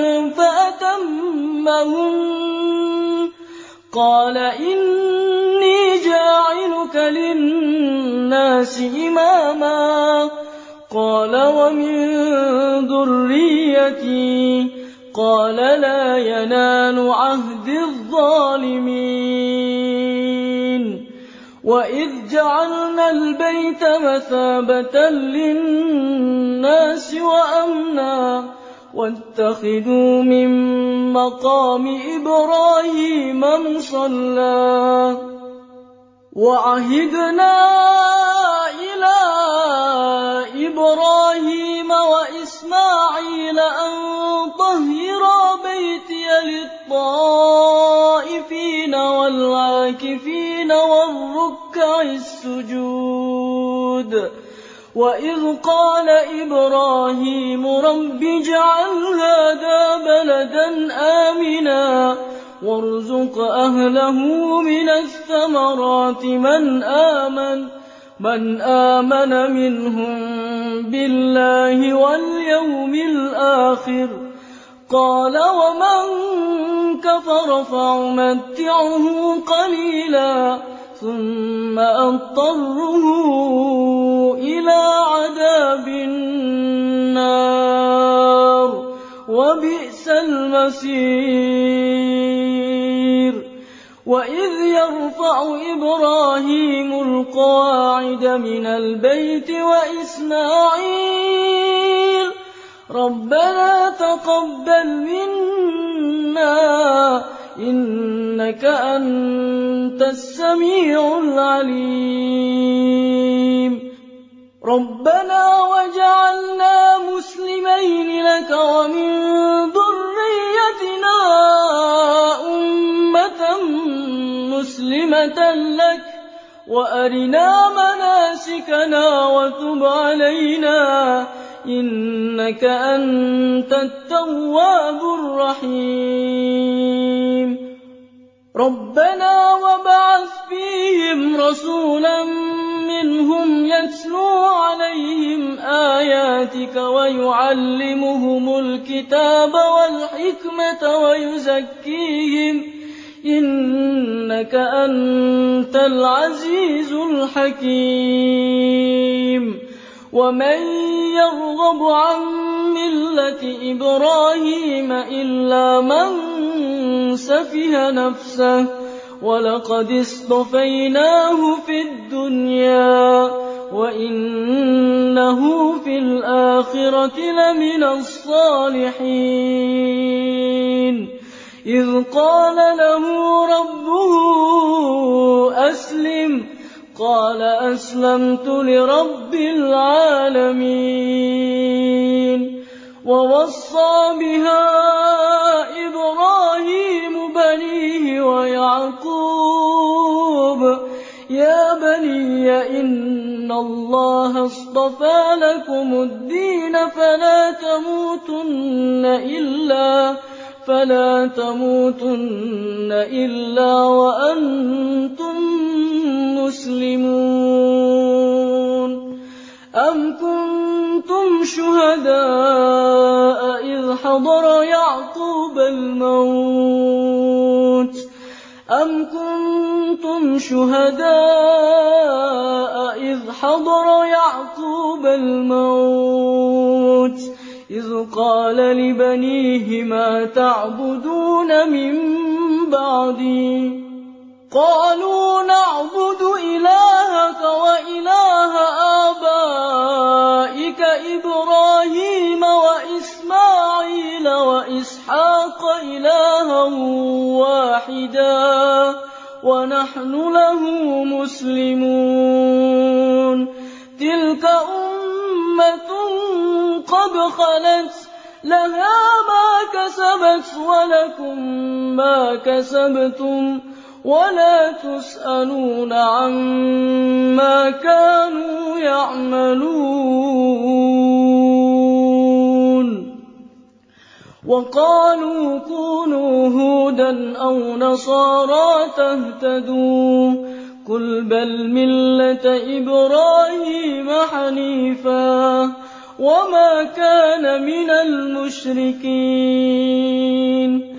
فأتمهن قال إني جاعلك للناس إماما قال ومن ذريتي قال لا ينال عهد الظالمين وإذ جعلنا البيت مثابة للناس وأمنا واتخذوا من مقام إبراهيم مصلى وعهدنا إلى إبراهيم وإسماعيل أن طهرا بيتي للطائفين والعاكفين والركع السجود وإذ قال إبراهيم رب اجعل هذا بلدا آمنا وارزق أهله من الثمرات من آمن من آمن منهم بالله واليوم الآخر قال ومن كفر فأمتعه قليلا ثم أضطره إلى عذاب النار وبئس المصير وإذ يرفع إبراهيم القواعد من البيت وإسماعيل ربنا تقبل منا إنك أنت السميع العليم ربنا وجعلنا مسلمين لك ومن ذريتنا أمة مسلمة لك وأرنا مناسكنا وتب علينا إنك أنت التواب الرحيم ربنا وابعث فيهم رسولا منهم يتلو عليهم آياتك ويعلمهم الكتاب والحكمة ويزكيهم إنك أنت العزيز الحكيم ومن يرغب عن ملة إبراهيم إلا من سفه نفسه ولقد اصطفيناه في الدنيا وإنه في الآخرة لمن الصالحين إذ قال له ربه أسلم قال أسلمت لرب العالمين ووصى بها إبراهيم بنيه ويعقوب يا بني إن الله اصطفى لكم الدين فلا تموتن إلا فلا تموتن إلا وأنتم مسلمون أم كنتم شهداء إذ حضر يعقوب الموت أم كنتم شهداء إذ حضر يعقوب الموت إذ قال لبنيه ما تعبدون من بعدي قالوا نعبد إلهك وإله آبائك إبراهيم وإسماعيل وإسحاق إلها واحدا ونحن له مسلمون تلك أمة قد خلت لها ما كسبت ولكم ما كسبتم ولا تسألون عما كانوا يعملون وقالوا كونوا هودا هُودًا أَوْ نَصَارَىٰ تَهْتَدُوا ۗ قُلْ بَلْ مِلَّةَ إِبْرَاهِيمَ حَنِيفًا وَمَا كَانَ مِنَ الْمُشْرِكِينَ.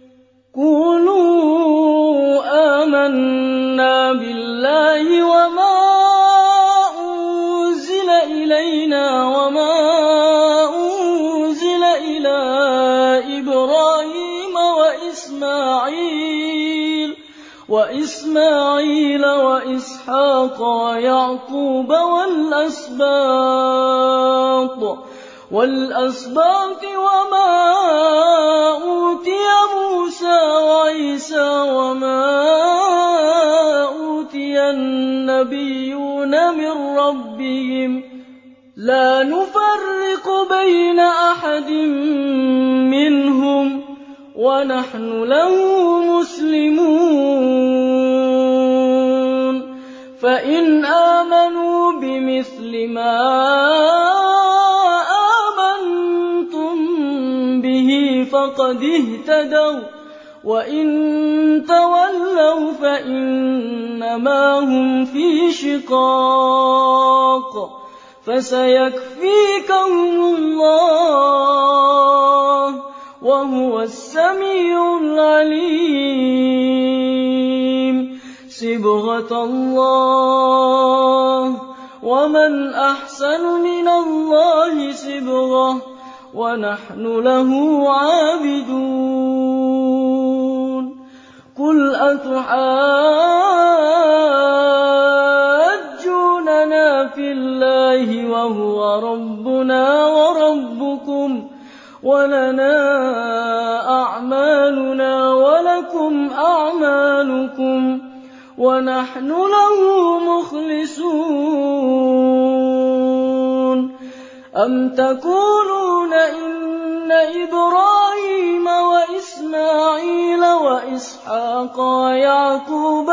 قُولُوا آمَنَّا بِاللَّهِ وَمَا أُنزِلَ إِلَيْنَا وَمَا أُنزِلَ إِلَىٰ إِبْرَاهِيمَ وَإِسْمَاعِيلَ وَإِسْمَاعِيلَ وَإِسْحَاقَ وَيَعْقُوبَ وَالْأَسْبَاطِ وَالْأَسْبَاطِ وَمَا أُوتِيَ مُوسَىٰ وَعِيسَىٰ وَمَا أُوتِيَ النَّبِيُّونَ مِن رَّبِّهِمْ لَا نُفَرِّقُ بَيْنَ أَحَدٍ مِّنْهُمْ وَنَحْنُ لَهُ مُسْلِمُونَ. فَإِنْ آمَنُوا بِمِثْلِ مَا آمَنتُم بِهِ فَقَدِ اهْتَدَوا ۖ وَّإِن تَوَلَّوْا فَإِنَّمَا هُمْ فِي شِقَاقٍ ۖ فَسَيَكْفِيكَهُمُ اللَّهُ ۚ وَهُوَ السَّمِيعُ الْعَلِيمُ. صِبْغَةَ اللَّهِ ۖ وَمَنْ أَحْسَنُ مِنَ اللَّهِ صِبْغَةً ۖ وَنَحْنُ لَهُ عَابِدُونَ. قُلْ أَتُحَاجُّونَنَا فِي اللَّهِ وَهُوَ رَبُّنَا وَرَبُّكُمْ وَلَنَا أَعْمَالُنَا وَلَكُمْ أَعْمَالُكُمْ وَنَحْنُ لَهُ مُخْلِصُونَ. أَمْ تَقُولُونَ إِنَّ إِبْرَاهِيمَ وَإِسْمَاعِيلَ وَإِسْحَاقَ وَيَعْقُوبَ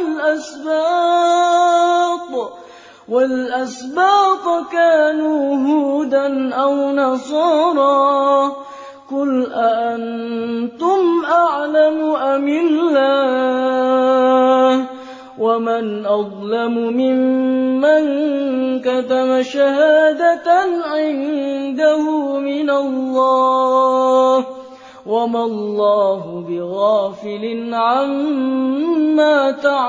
وَالْأَسْبَاطَ وَالْأَسْبَاطَ كَانُوا هُودًا أَوْ نَصَارَىٰ ۗ قُلْ أَأَنتُمْ أَعْلَمُ أَمِ اللَّهُ ۗ وَمَنْ أَظْلَمُ مِمَّن كَتَمَ شَهَادَةً عِندَهُ مِنَ اللَّهِ ۗ وَمَا اللَّهُ بِغَافِلٍ عَمَّا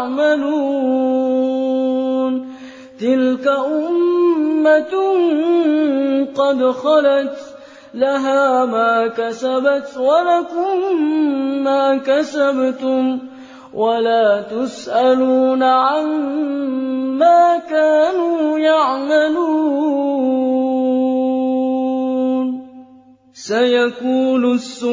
تَعْمَلُونَ. تِلْكَ أُمَّةٌ قَدْ خَلَتْ لَهَا مَا كَسَبَتْ وَلَكُم مَّا كَسَبْتُمْ وَلَا تُسْأَلُونَ عَمَّا كَانُوا يَعْمَلُونَ. سَيَقُولُ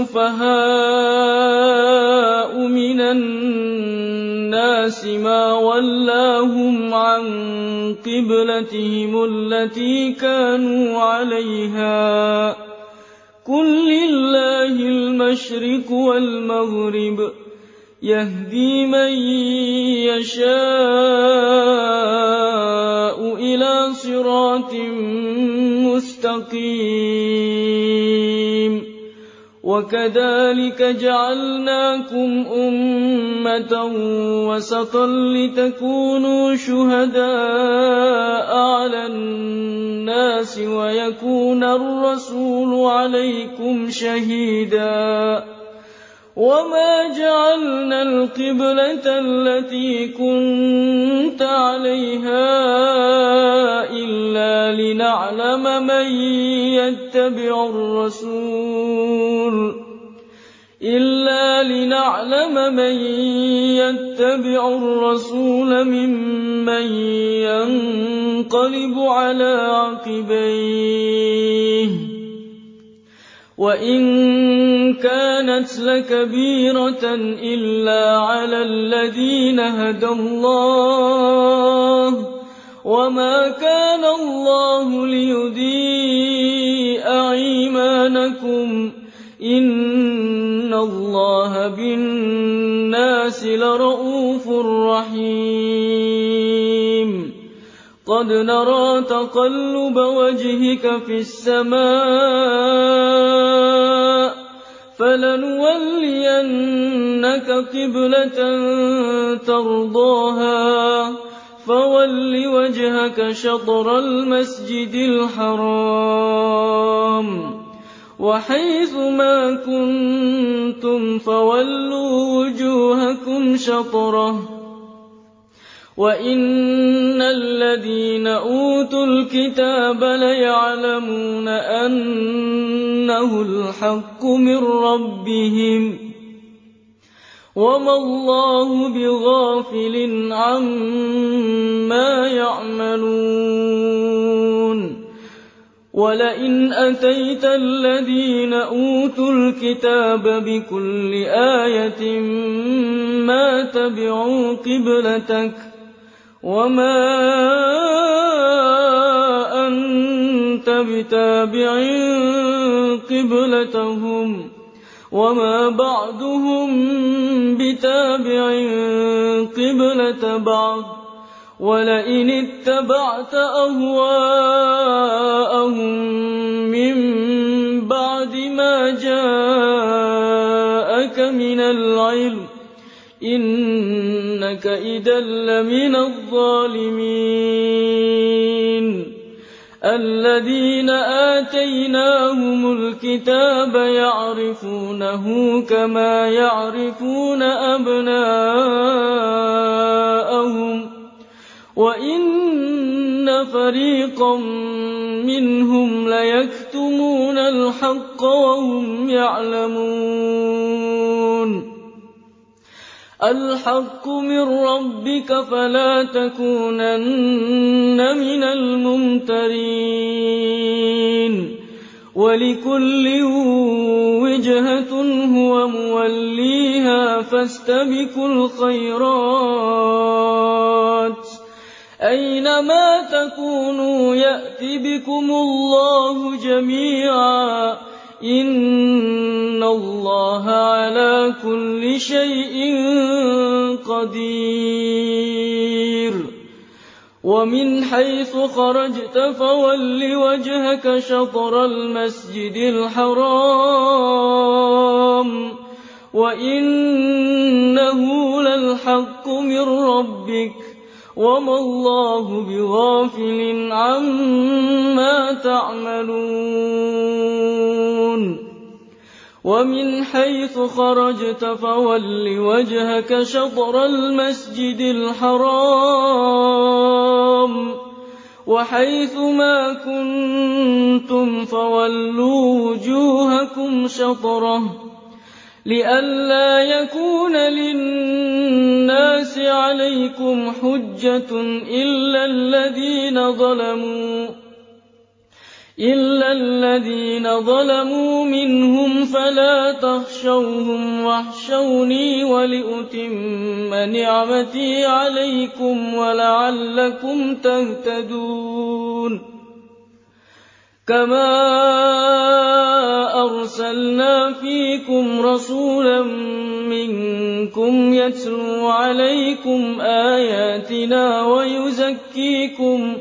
السُّفَهَاءُ مِنَ النَّاسِ مَا وَلَّاهُمْ عَن قِبْلَتِهِمُ الَّتِي كَانُوا عَلَيْهَا ۚ قُل لِّلَّهِ الْمَشْرِقُ وَالْمَغْرِبُ ۚ يَهْدِي مَن يَشَاءُ إِلَىٰ صِرَاطٍ مُّسْتَقِيمٍ. وَكَذَٰلِكَ جَعَلْنَاكُمْ أُمَّةً وَسَطًا لِّتَكُونُوا شُهَدَاءَ عَلَى النَّاسِ وَيَكُونَ الرَّسُولُ عَلَيْكُمْ شَهِيدًا. وَمَا جَعَلْنَا الْقِبْلَةَ الَّتِي كُنتَ عَلَيْهَا إِلَّا لِنَعْلَمَ مَن يَتَّبِعُ الرَّسُولَ إِلَّا لِنَعْلَمَ مَن يَتَّبِعُ الرَّسُولَ مِمَّن يَنقَلِبُ عَلَىٰ عَقِبَيْهِ ۚ وَإِن كَانَتْ لَكَبِيرَةً إِلَّا عَلَى الَّذِينَ هَدَى اللَّهُ ۗ وَمَا كَانَ اللَّهُ لِيُضِيعَ إِيمَانَكُمْ ۚ إِنَّ اللَّهَ بِالنَّاسِ لَرَءُوفٌ رَّحِيمٌ. قَدْ نَرَىٰ تَقَلُّبَ وَجْهِكَ فِي السَّمَاءِ، فَلَنُوَلِّيَنَّكَ لك قبلة ترضاها فول وجهك شطر المسجد الحرام وحيث ما كنتم فولوا وجوهكم شطره وإن الذين أوتوا الكتاب ليعلمون أنه الحق من ربهم وما الله بغافل عما يعملون ولئن أتيت الذين أوتوا الكتاب بكل آية ما تبعوا قبلتك وما أنت بتابع قبلتهم وما بعضهم بتابع قبلة بعض ولئن اتبعت أهواءهم من بعد ما جاءك من العلم إنك إذا لمن الظالمين الذين آتيناهم الكتاب يعرفونه كما يعرفون أبناءهم وإن فريقا منهم ليكتمون الحق وهم يعلمون الحق من ربك فلا تكونن من الممترين ولكل وجهة هو موليها فاستبقوا الخيرات أينما تكونوا يأت بكم الله جميعا إن الله على كل شيء قدير ومن حيث خرجت فول وجهك شطر المسجد الحرام وإنه للحق من ربك وما الله بغافل عما تعملون ومن حيث خرجت فول وجهك شطر المسجد الحرام وحيث ما كنتم فولوا وجوهكم شطره لئلا يكون للناس عليكم حجة إلا الذين ظلموا إلا الذين ظلموا منهم فلا تخشوهم واخشوني ولأتم نعمتي عليكم ولعلكم تهتدون كما أرسلنا فيكم رسولا منكم يتلو عليكم آياتنا ويزكيكم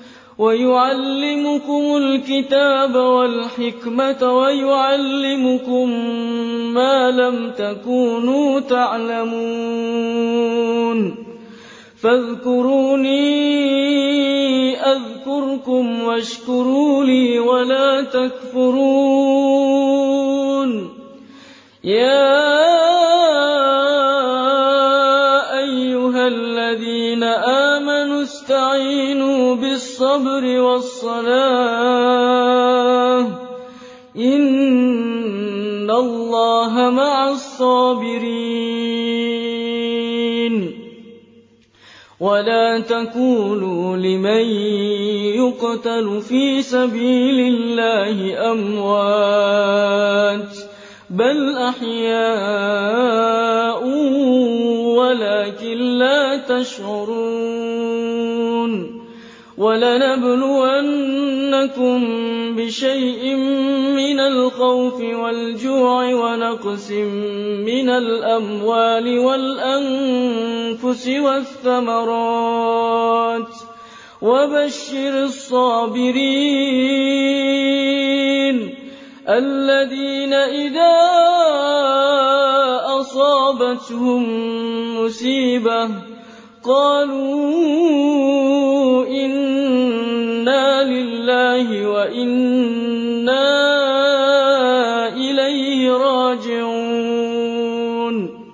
ويعلمكم الكتاب والحكمة ويعلمكم ما لم تكونوا تعلمون فاذكروني أذكركم واشكروا لي ولا تكفرون يا أيها الذين آمنوا استعينوا بالصبر والصلاة إن الله مع الصابرين ولا تقولوا لمن يقتل في سبيل الله أموات بل أحياء ولكن لا تشعرون ولنبلونكم بشيء من الخوف والجوع ونقص من الأموال والأنفس والثمرات وبشر الصابرين الذين إذا أَصَابَتْهُم مُّصِيبَةٌ قَالُوا إِنَّا لِلَّهِ وَإِنَّا إِلَيْهِ رَاجِعُونَ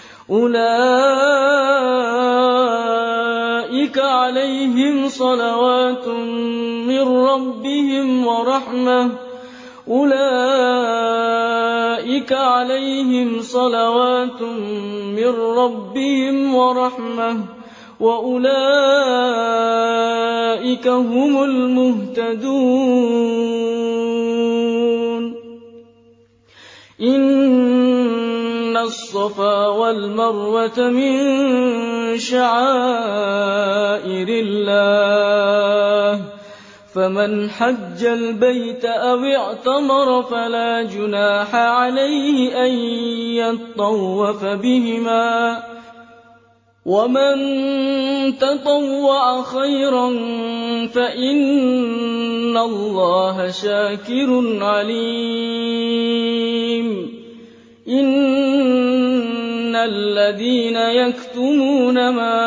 أُولَٰئِكَ عَلَيْهِمْ صَلَوَاتٌ مِّن رَّبِّهِمْ وَرَحْمَةٌ أُولَٰئِكَ عَلَيْهِمْ صَلَوَاتٌ مِّن رَّبِّهِمْ وَرَحْمَةٌ وَأُولَٰئِكَ هُمُ الْمُهْتَدُونَ إِنَّ الصَّفَا وَالْمَرْوَةَ مِن شَعَائِرِ اللَّهِ فَمَنْ حَجَّ الْبَيْتَ أَوِ اعْتَمَرَ فَلَا جُنَاحَ عَلَيْهِ أَن يَطَّوَّفَ بِهِمَا ۚ وَمَن تَطَوَّعَ خَيْرًا فَإِنَّ اللَّهَ شَاكِرٌ عَلِيمٌ إِنَّ الَّذِينَ يَكْتُمُونَ مَا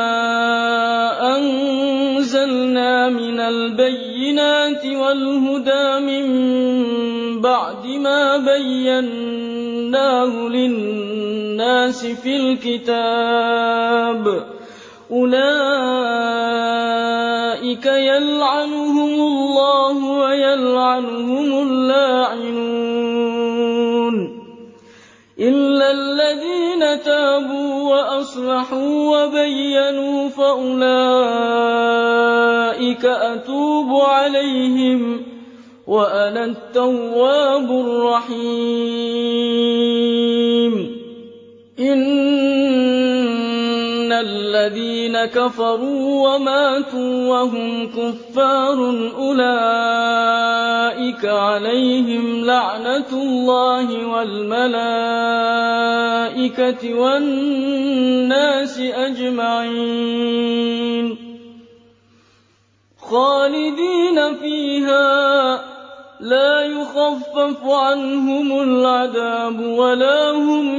أَنزَلْنَا مِنَ الْبَيِّنَاتِ وَالْهُدَىٰ مِن بَعْدِ مَا بَيَّنَّاهُ لِلنَّاسِ فِي الْكِتَابِ أُولَٰئِكَ يَلْعَنُهُمُ اللَّهُ وَيَلْعَنُهُمُ اللَّاعِنُونَ إِلَّا الَّذِينَ تَابُوا وَأَصْلَحُوا وَبَيَّنُوا فَأُولَٰئِكَ أَتُوبُ عَلَيْهِمْ وَأَنَا التَّوَّابُ الرَّحِيمُ إِنَّ الَّذِينَ كَفَرُوا وَمَاتُوا وَهُمْ كُفَّارٌ أُولَٰئِكَ عَلَيْهِمْ لَعْنَةُ اللَّهِ وَالْمَلَائِكَةِ وَالنَّاسِ أَجْمَعِينَ خَالِدِينَ فِيهَا لَا يُخَفَّفُ عَنْهُمُ الْعَذَابُ وَلَا هُمْ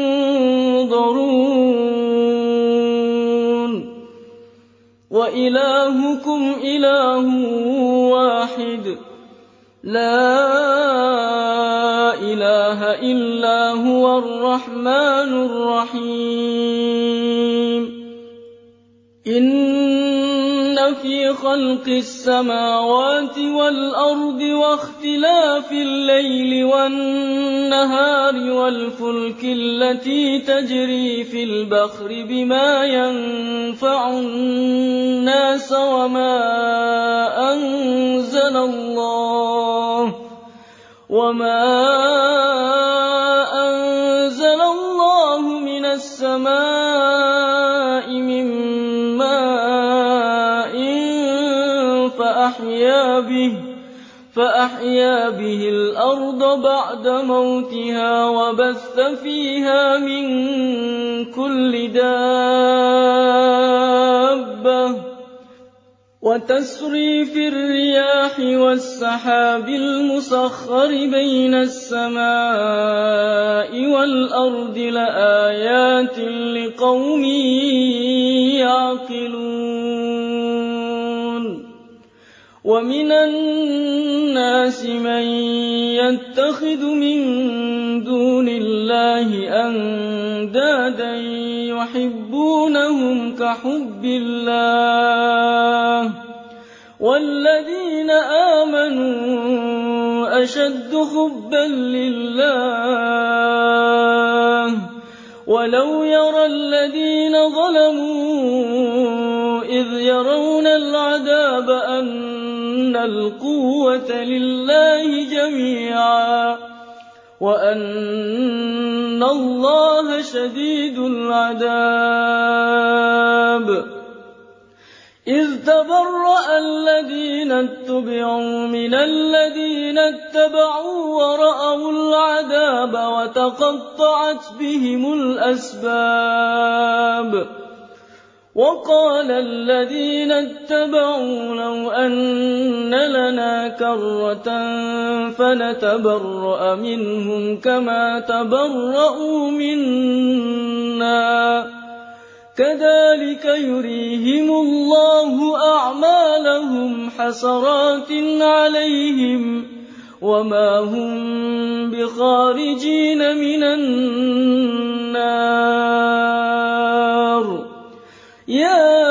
يُنظَرُونَ وَإِلَٰهُكُمْ إِلَٰهٌ وَاحِدٌ لَّا إِلَٰهَ إِلَّا هُوَ الرَّحْمَٰنُ الرَّحِيمُ إِنَّ فِي خَلْقِ السَّمَاوَاتِ وَالْأَرْضِ وَاخْتِلَافِ اللَّيْلِ وَالنَّهَارِ وَالْفُلْكِ الَّتِي تَجْرِي فِي الْبَحْرِ بِمَا يَنفَعُ النَّاسَ وَمَا أَنزَلَ اللَّهُ وَمَا أَنزَلَ اللَّهُ مِنَ السَّمَاءِ مِن مَّاءٍ فَأَحْيَا بِهِ فَأَحْيَا بِهِ الْأَرْضَ بَعْدَ مَوْتِهَا وَبَثَّ فِيهَا مِن كُلِّ دَابَّةٍ وَتَصْرِيفِ الرِّيَاحِ وَالسَّحَابِ الْمُسَخَّرِ بَيْنَ السَّمَاءِ وَالْأَرْضِ لَآيَاتٍ لِّقَوْمٍ يَعْقِلُونَ وَمِنَ النَّاسِ مَن يَتَّخِذُ مِن دُونِ اللَّهِ أَندَادًا يُحِبُّونَهُمْ كَحُبِّ اللَّهِ ۖ وَالَّذِينَ آمَنُوا أَشَدُّ حُبًّا لِّلَّهِ ۗ وَلَوْ يَرَى الَّذِينَ ظَلَمُوا إِذْ يَرَوْنَ الْعَذَابَ أَنَّ الْقُوَّةَ لِلَّهِ جَمِيعًا وَأَنَّ اللَّهَ شَدِيدُ الْعَذَابِ إِذْ تَبَرَّأَ الَّذِينَ اتُّبِعُوا مِنَ الَّذِينَ اتَّبَعُوا وَرَأَوُا الْعَذَابَ وَتَقَطَّعَتْ بِهِمُ الْأَسْبَابُ وقال الذين اتبعوا لو أن لنا كرة فنتبرأ منهم كما تبرأوا منا كذلك يريهم الله أعمالهم حسرات عليهم وما هم بخارجين من النار. يا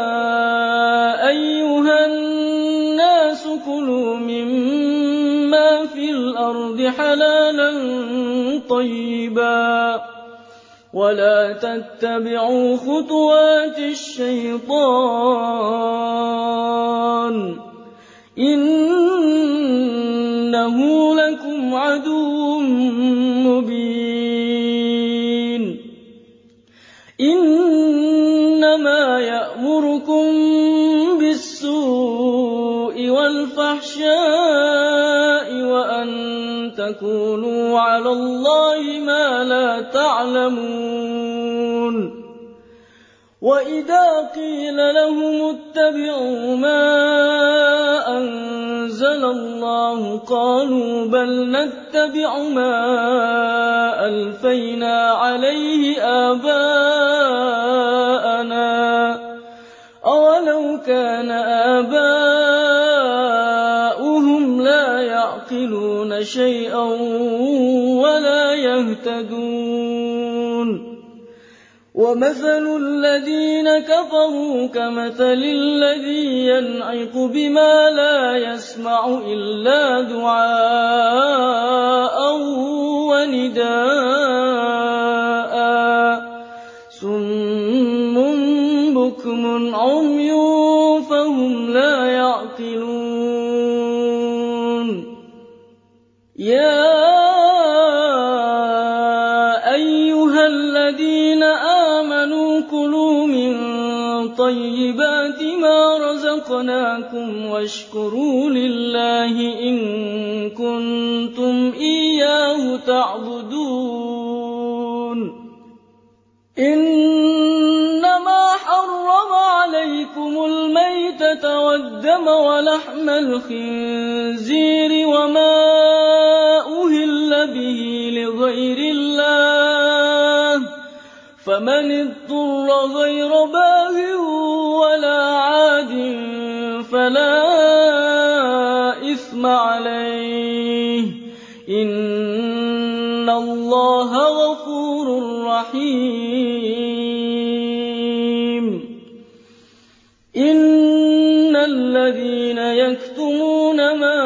أيها الناس كلوا مما في الأرض حلالا طيبا ولا تتبعوا خطوات الشيطان إنه لكم عدو مبين. إنما يأمركم بالسوء والفحشاء وأن تقولوا على الله ما لا تعلمون. وإذا قيل لهم اتبعوا ما أنزل الله قالوا بل نتبع ما ألفينا عليه آباءنا أولو كان آباؤهم لا يعقلون شيئا ولا يهتدون. ومثل الذين كفروا كمثل الذي ينعق بما لا يسمع إلا دعاء ونداء صم بكم عمي فهم لا يعقلون. يا أيها الذين آمنوا كلوا من طيبات ما رزقناكم واشكروا لله إن كنتم إياه تعبدون. إنما حرم عليكم الميتة والدم ولحم الخنزير وما أهل به لغير الله فمن اضطر غير باغ ولا عاد فلا إثم عليه إن الله غفور رحيم. إن الذين يكتمون ما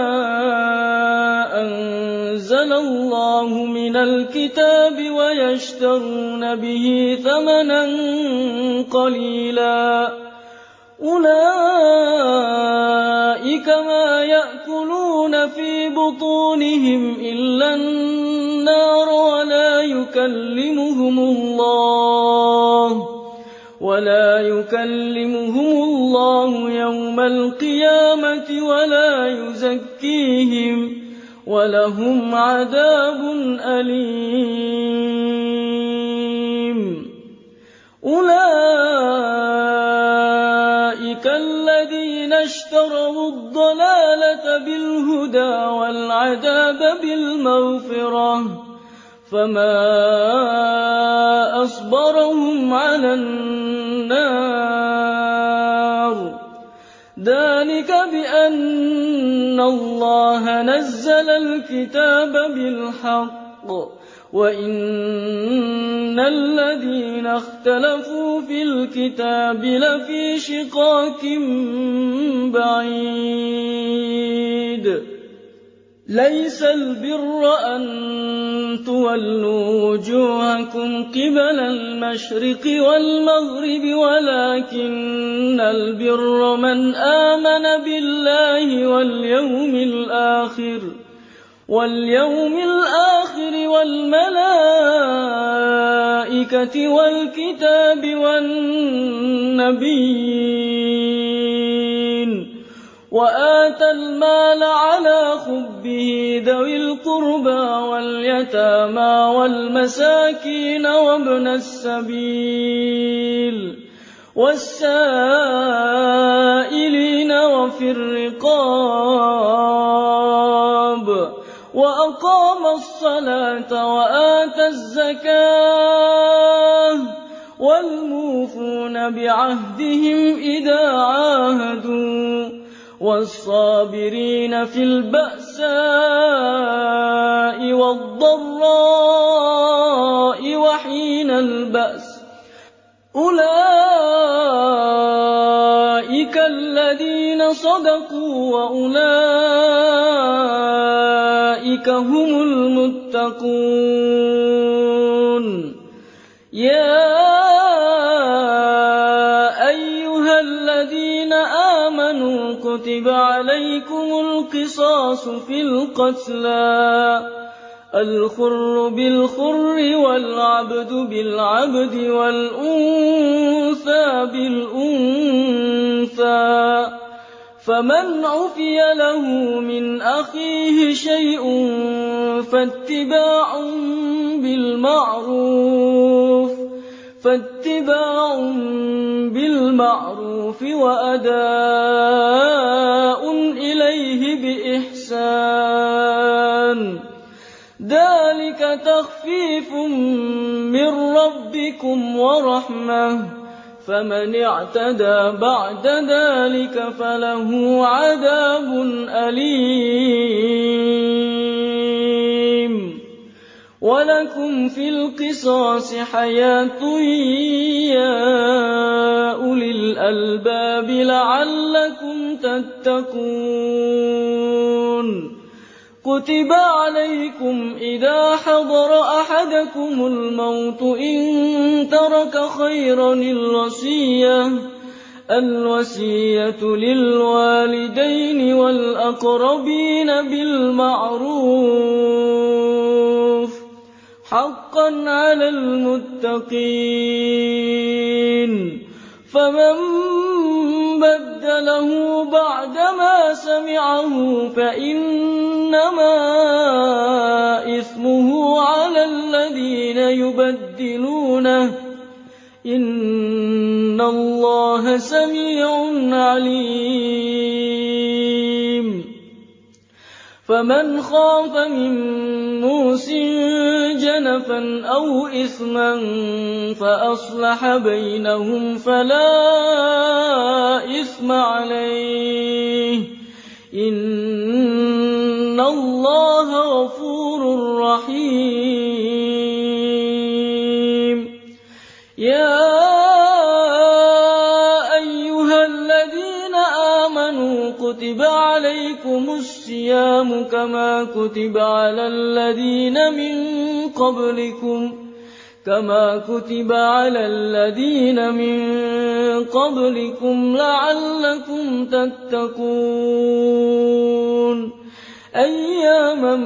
أنزل الله من الكتاب ويشترون به ثمنا قليلا أولئك ما يأكلون في بطونهم إلا النار ولا يكلمهم الله ولا يكلمهم الله يوم القيامة ولا يزكيهم ولهم عذاب أليم. أولئك الذين اشتروا الضلالة بالهدى والعذاب بالمغفرة فما أصبرهم على النار. ذلك بأن الله نزل الكتاب بالحق وإن الذين اختلفوا في الكتاب لفي شقاق بعيد. ليس البر أن تولوا وجوهكم قبل المشرق والمغرب ولكن البر من آمن بالله واليوم الآخر واليوم الآخر والملائكة والكتاب والنبيين وآتى المال على حبه ذوي القربى واليتامى والمساكين وابن السبيل وَالسَّائِلِينَ وَفِي الرِّقَابِ وَأَقَامَ الصَّلَاةَ وَآتَى الزَّكَاةَ وَالْمُوفُونَ بِعَهْدِهِمْ إِذَا عَاهَدُوا وَالصَّابِرِينَ فِي الْبَأْسَاءِ وَالضَّرَّاءِ وَحِينَ الْبَأْسِ ۗ أُولَٰئِكَ الَّذِينَ صَدَقُوا وَأُولَٰئِكَ هُمُ الْمُتَّقُونَ. يَا أَيُّهَا الَّذِينَ آمَنُوا كُتِبَ عَلَيْكُمُ الْقِصَاصُ فِي الْقَتْلَى الْحُرُّ بِالْحُرِّ وَالْعَبْدُ بِالْعَبْدِ وَالْأُنثَىٰ بِالْأُنثَىٰ ۚ فَمَنْ عُفِيَ لَهُ مِنْ أَخِيهِ شَيْءٌ فَاتِّبَاعٌ بِالْمَعْرُوفِ فَاتِّبَاعٌ بِالْمَعْرُوفِ وَأَدَاءٌ إِلَيْهِ بِإِحْسَانٍ ۗ ذَٰلِكَ تَخْفِيفٌ مِّن رَّبِّكُمْ وَرَحْمَةٌ ۚ فَمَنِ اعْتَدَىٰ بَعْدَ ذَٰلِكَ فَلَهُ عَذَابٌ أَلِيمٌ. وَلَكُمْ فِي الْقِصَاصِ حَيَاةٌ يَا أُولِي الْأَلْبَابِ لَعَلَّكُمْ تَتَّقُونَ. كُتِبَ عَلَيْكُمْ إِذَا حَضَرَ أَحَدَكُمُ الْمَوْتُ إِن تَرَكَ خَيْرًا الْوَصِيَّةُ الْوَصِيَّةُ لِلْوَالِدَيْنِ وَالْأَقْرَبِينَ بِالْمَعْرُوفِ ۖ حَقًّا عَلَى الْمُتَّقِينَ. فَمَن بَدَّلَهُ بَعْدَمَا سَمِعَهُ فَإِنَّمَا إِثْمُهُ عَلَى الَّذِينَ يُبَدِّلُونَهُ ۚ إِنَّ اللَّهَ سَمِيعٌ عَلِيمٌ. فَمَنْ خَافَ مِن مُّوصٍ جَنَفًا أَوْ إِثْمًا فَأَصْلَحَ بَيْنَهُمْ فَلَا إِثْمَ عَلَيْهِ ۚ إِنَّ اللَّهَ غَفُورٌ رَّحِيمٌ. يَا أَيُّهَا الَّذِينَ آمَنُوا كُتِبَ عَلَيْكُمُ الصِّيَامُ كَمَا كُتِبَ عَلَى الَّذِينَ مِن قَبْلِكُمْ كما كتب على الذين من قبلكم لعلكم تتقون. أياما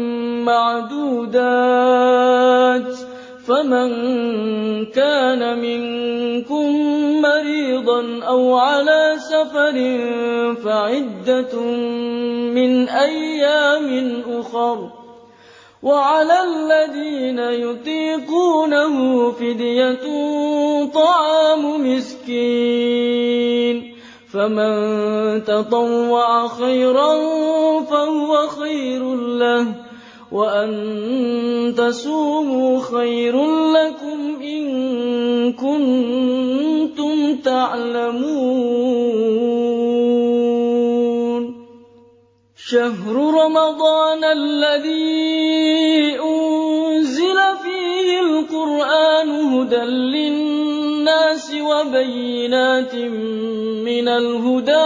معدودات، فمن كان منكم مريضا أو على سفر فعدة من أيام أخر، وعلى الذين يطيقونه فدية طعام مسكين، فمن تطوع خيرا فهو خير له، وأن تصوموا خير لكم إن كنتم تعلمون. شهر رمضان الذي أنزل فيه القرآن هدى للناس وبينات من الهدى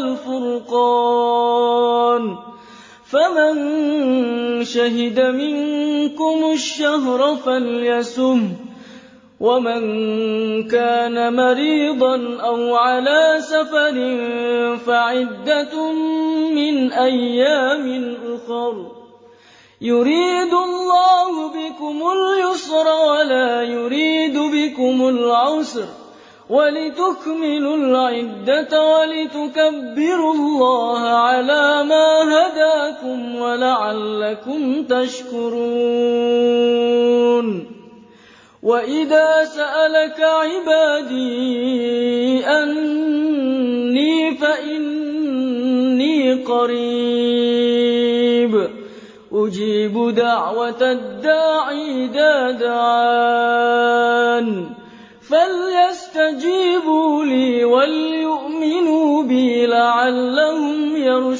والفرقان، فمن شهد منكم الشهر فليصمه، ومن كان مريضا أو على سفر فعدة من أيام أخر، يريد الله بكم اليسر ولا يريد بكم العسر، ولتكملوا العدة ولتكبروا الله على ما هداكم ولعلكم تشكرون. وَإِذَا سَأَلَكَ عِبَادِي أَنِّي فَإِنِّي قَرِيبٌ أُجِيبُ دَعْوَةَ الدَّاعِ إِذَا دَعَانِ فَلْيَسْتَجِيبُوا لِي وَلْيُؤْمِنُوا بِي لَعَلَّهُمْ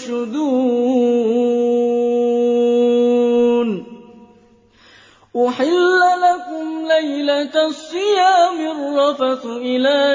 يَرْشُدُونَ أُحِلَّ لَكُمْ لَيْلَةَ الصِّيَامِ الرَّفَثُ إِلَىٰ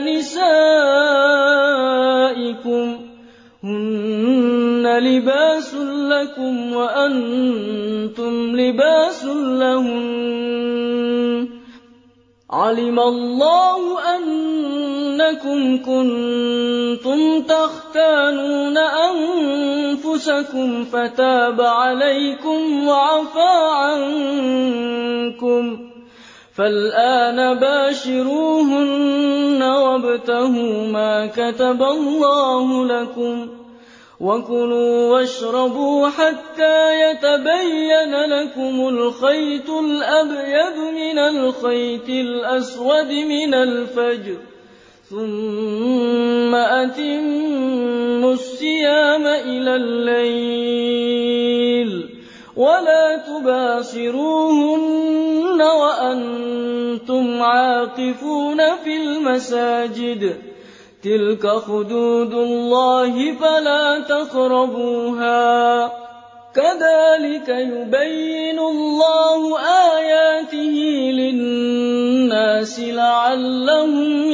نِسَائِكُمْ هُنَّ لِبَاسٌ لَّكُمْ وَأَنتُمْ لِبَاسٌ لَّهُنَّ ۗ عَلِمَ اللَّهُ أَنَّكُمْ كُنتُمْ تَخْتَانُونَ أَنفُسَكُمْ فَتَابَ عَلَيْكُمْ وَعَفَا عَنكُمْ ۖ فَالْآنَ بَاشِرُوهُنَّ وَابْتَغُوا مَا كَتَبَ اللَّهُ لَكُمْ ۚ وَكُلُوا وَاشْرَبُوا حَتَّىٰ يَتَبَيَّنَ لَكُمُ الْخَيْطُ الْأَبْيَضُ مِنَ الْخَيْطِ الْأَسْوَدِ مِنَ الْفَجْرِ ۖ ثُمَّ أَتِمُّوا الصِّيَامَ إِلَى اللَّيْلِ وَلَا تُبَاشِرُوهُنَّ وَأَنتُمْ عَاكِفُونَ فِي الْمَسَاجِدِ ۗ تِلْكَ حُدُودُ اللَّهِ فَلَا تَقْرَبُوهَا ۗ كَذَٰلِكَ يُبَيِّنُ اللَّهُ آيَاتِهِ لِلنَّاسِ لَعَلَّهُمْ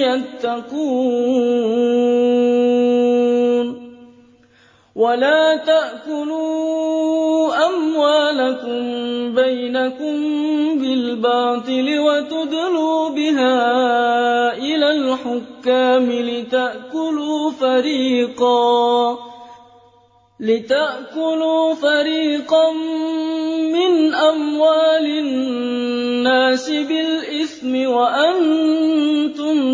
يَتَّقُونَ وَلَا تَأْكُلُوا أَمْوَالَكُم بَيْنَكُم بِالْبَاطِلِ وَتُدْلُوا بِهَا إِلَى الْحُكَّامِ لِتَأْكُلُوا فَرِيقًا لِتَأْكُلُوا فَرِيقًا مِّنْ أَمْوَالِ النَّاسِ بِالْإِثْمِ وَأَنتُمْ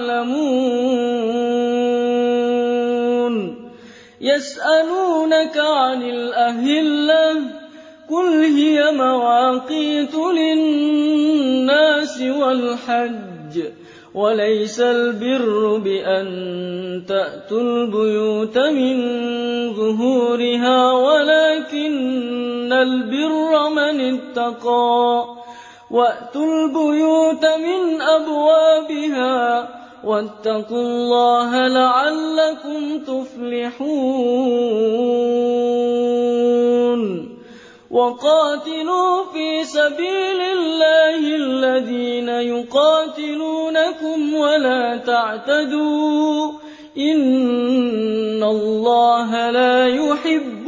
تَعْلَمُونَ يَسْأَلُونَكَ عَنِ الْأَهِلَّةِ ۖ قُلْ هِيَ مَوَاقِيتُ لِلنَّاسِ وَالْحَجِّ ۗ وَلَيْسَ الْبِرُّ بِأَن تَأْتُوا الْبُيُوتَ مِن ظُهُورِهَا وَلَٰكِنَّ الْبِرَّ مَنِ اتَّقَىٰ ۗ وَأْتُوا الْبُيُوتَ مِنْ أَبْوَابِهَا ۚ وَاتَّقُوا اللَّهَ لَعَلَّكُمْ تُفْلِحُونَ وَقَاتِلُوا فِي سَبِيلِ اللَّهِ الَّذِينَ يُقَاتِلُونَكُمْ وَلَا تَعْتَدُوا ۚ إِنَّ اللَّهَ لَا يُحِبُّ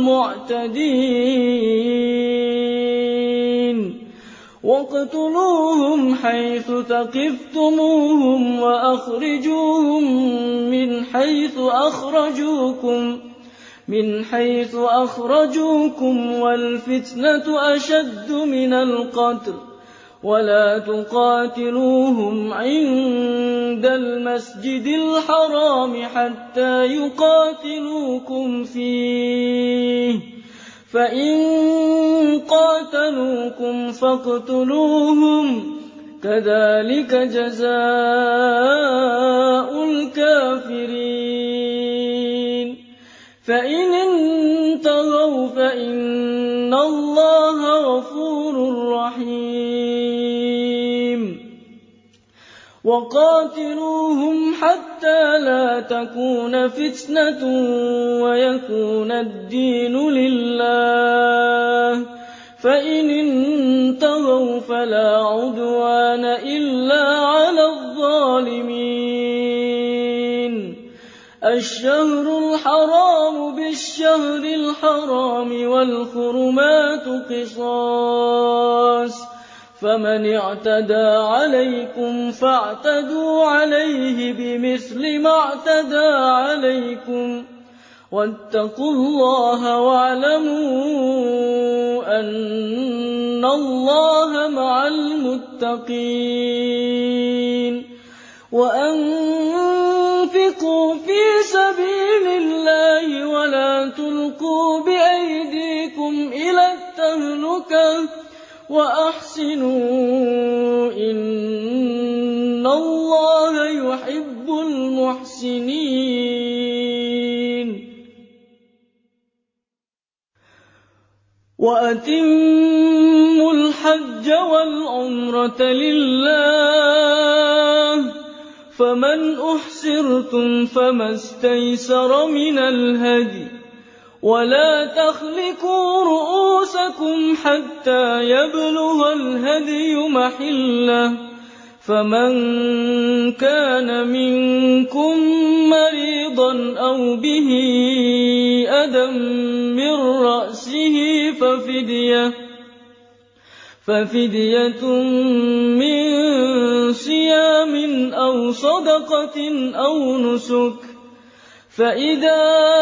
الْمُعْتَدِينَ وَاقْتُلُوهُمْ حَيْثُ ثَقِفْتُمُوهُمْ وَأَخْرِجُوهُم مِّنْ حَيْثُ أَخْرَجُوكُمْ مِنْ حَيْثُ أَخْرَجُوكُمْ ۚ وَالْفِتْنَةُ أَشَدُّ مِنَ الْقَتْلِ ۚ وَلَا تُقَاتِلُوهُمْ عِندَ الْمَسْجِدِ الْحَرَامِ حَتَّىٰ يُقَاتِلُوكُمْ فِيهِ ۖ فَإِن قَاتَلُوكُمْ فَاقْتُلُوهُمْ ۗ كَذَٰلِكَ جَزَاءُ الْكَافِرِينَ فَإِنِ انتَهَوْا فَإِنَّ اللَّهَ غَفُورٌ رَّحِيمٌ وَقَاتِلُوهُمْ حَتَّىٰ لَا تَكُونَ فِتْنَةٌ وَيَكُونَ الدِّينُ لِلَّهِ ۖ فَإِنِ انتَهَوْا فَلَا عُدْوَانَ إِلَّا عَلَى الظَّالِمِينَ الشَّهْرُ الْحَرَامُ بِالشَّهْرِ الْحَرَامِ وَالْحُرُمَاتُ قِصَاصٌ ۚ فَمَنِ اعْتَدَىٰ عَلَيْكُمْ فَاعْتَدُوا عَلَيْهِ بِمِثْلِ مَا اعْتَدَىٰ عَلَيْكُمْ ۚ وَاتَّقُوا اللَّهَ وَاعْلَمُوا أَنَّ اللَّهَ مَعَ الْمُتَّقِينَ وَأَنفِقُوا فِي سَبِيلِ اللَّهِ وَلَا تُلْقُوا بِأَيْدِيكُمْ إِلَى التَّهْلُكَةِ ۛ وَأَحْسِنُوا ۛ إِنَّ اللَّهَ يُحِبُّ الْمُحْسِنِينَ وَأَتِمُّوا الْحَجَّ وَالْعُمْرَةَ لِلَّهِ ۚ فَمَنْ أُحْصِرْتُمْ فَمَا اسْتَيْسَرَ مِنَ الْهَدْيِ ۖ وَلَا تَحْلِقُوا رُءُوسَكُمْ حَتَّىٰ يَبْلُغَ الْهَدْيُ مَحِلَّهُ ۚ فَمَن كَانَ مِنكُم مَّرِيضًا أَوْ بِهِ أَذًى مِّن رَّأْسِهِ فَفِدْيَةٌ مِّن صِيَامٍ أَوْ صَدَقَةٍ أَوْ نُسُكٍ ۚ فَإِذَا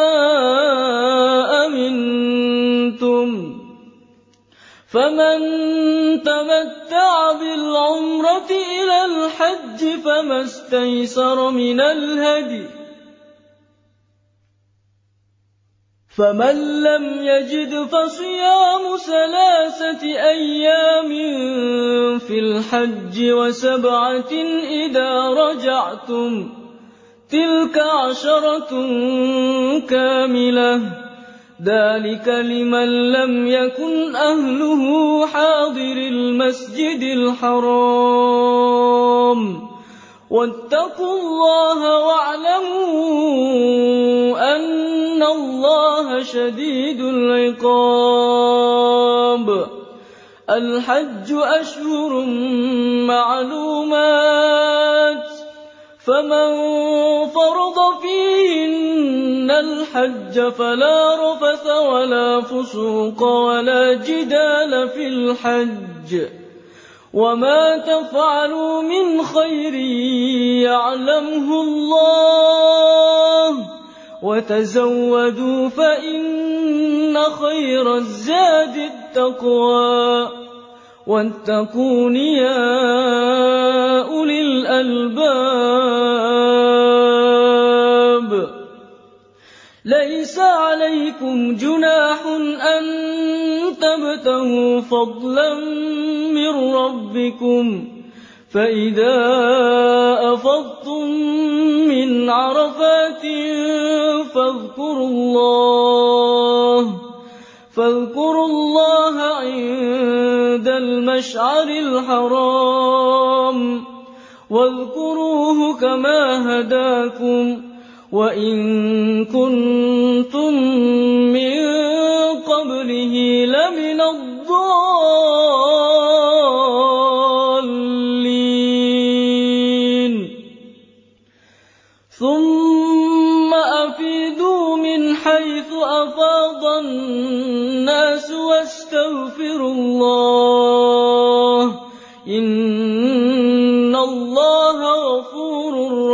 أَمِنتُمْ فَمَن تَمَتَّعَ بِالْعُمْرَةِ إِلَى الْحَجِّ فَمَا اسْتَيْسَرَ مِنَ الْهَدْيِ ۚ فَمَن لَّمْ يَجِدْ فَصِيَامُ ثَلَاثَةِ أَيَّامٍ فِي الْحَجِّ وَسَبْعَةٍ إِذَا رَجَعْتُمْ ۗ تِلْكَ عَشَرَةٌ كَامِلَةٌ ۗ ذَٰلِكَ لِمَن لَّمْ يَكُنْ أَهْلُهُ حَاضِرِي الْمَسْجِدِ الْحَرَامِ ۚ وَاتَّقُوا اللَّهَ وَاعْلَمُوا أَنَّ اللَّهَ شَدِيدُ الْعِقَابِ. الْحَجُّ أَشْهُرٌ مَّعْلُومَاتٌ ۚ فَمَن فَرَضَ فِيهِنَّ الْحَجَّ فَلَا رَفَثَ وَلَا فُسُوقَ وَلَا جِدَالَ فِي الْحَجِّ ۗ وَمَا تَفْعَلُوا مِنْ خَيْرٍ يَعْلَمْهُ اللَّهُ ۗ وَتَزَوَّدُوا فَإِنَّ خَيْرَ الزَّادِ التَّقْوَىٰ ۚ وَاتَّقُونِ يَا أُولِي الْأَلْبَابِ. لَيْسَ عَلَيْكُمْ جُنَاحٌ أَن تَبْتَغُوا فَضْلًا مِّن رَّبِّكُمْ ۚ فَإِذَا أَفَضْتُم مِّنْ عَرَفَاتٍ فاذكروا اللَّهَ عِندَ الْمَشْعَرِ الْحَرَامِ ۖ وَاذْكُرُوهُ كَمَا هَدَاكُمْ ۖ وَإِن كُنتُم مِّن قَبْلِهِ لَمِنَ الضَّالِّينَ. ثُمَّ أَفِيضُوا مِنْ حَيْثُ أَفَاضَ النَّاسُ وَاسْتَغْفِرُوا اللَّهَ ۚ إِنَّ اللَّهَ غَفُورٌ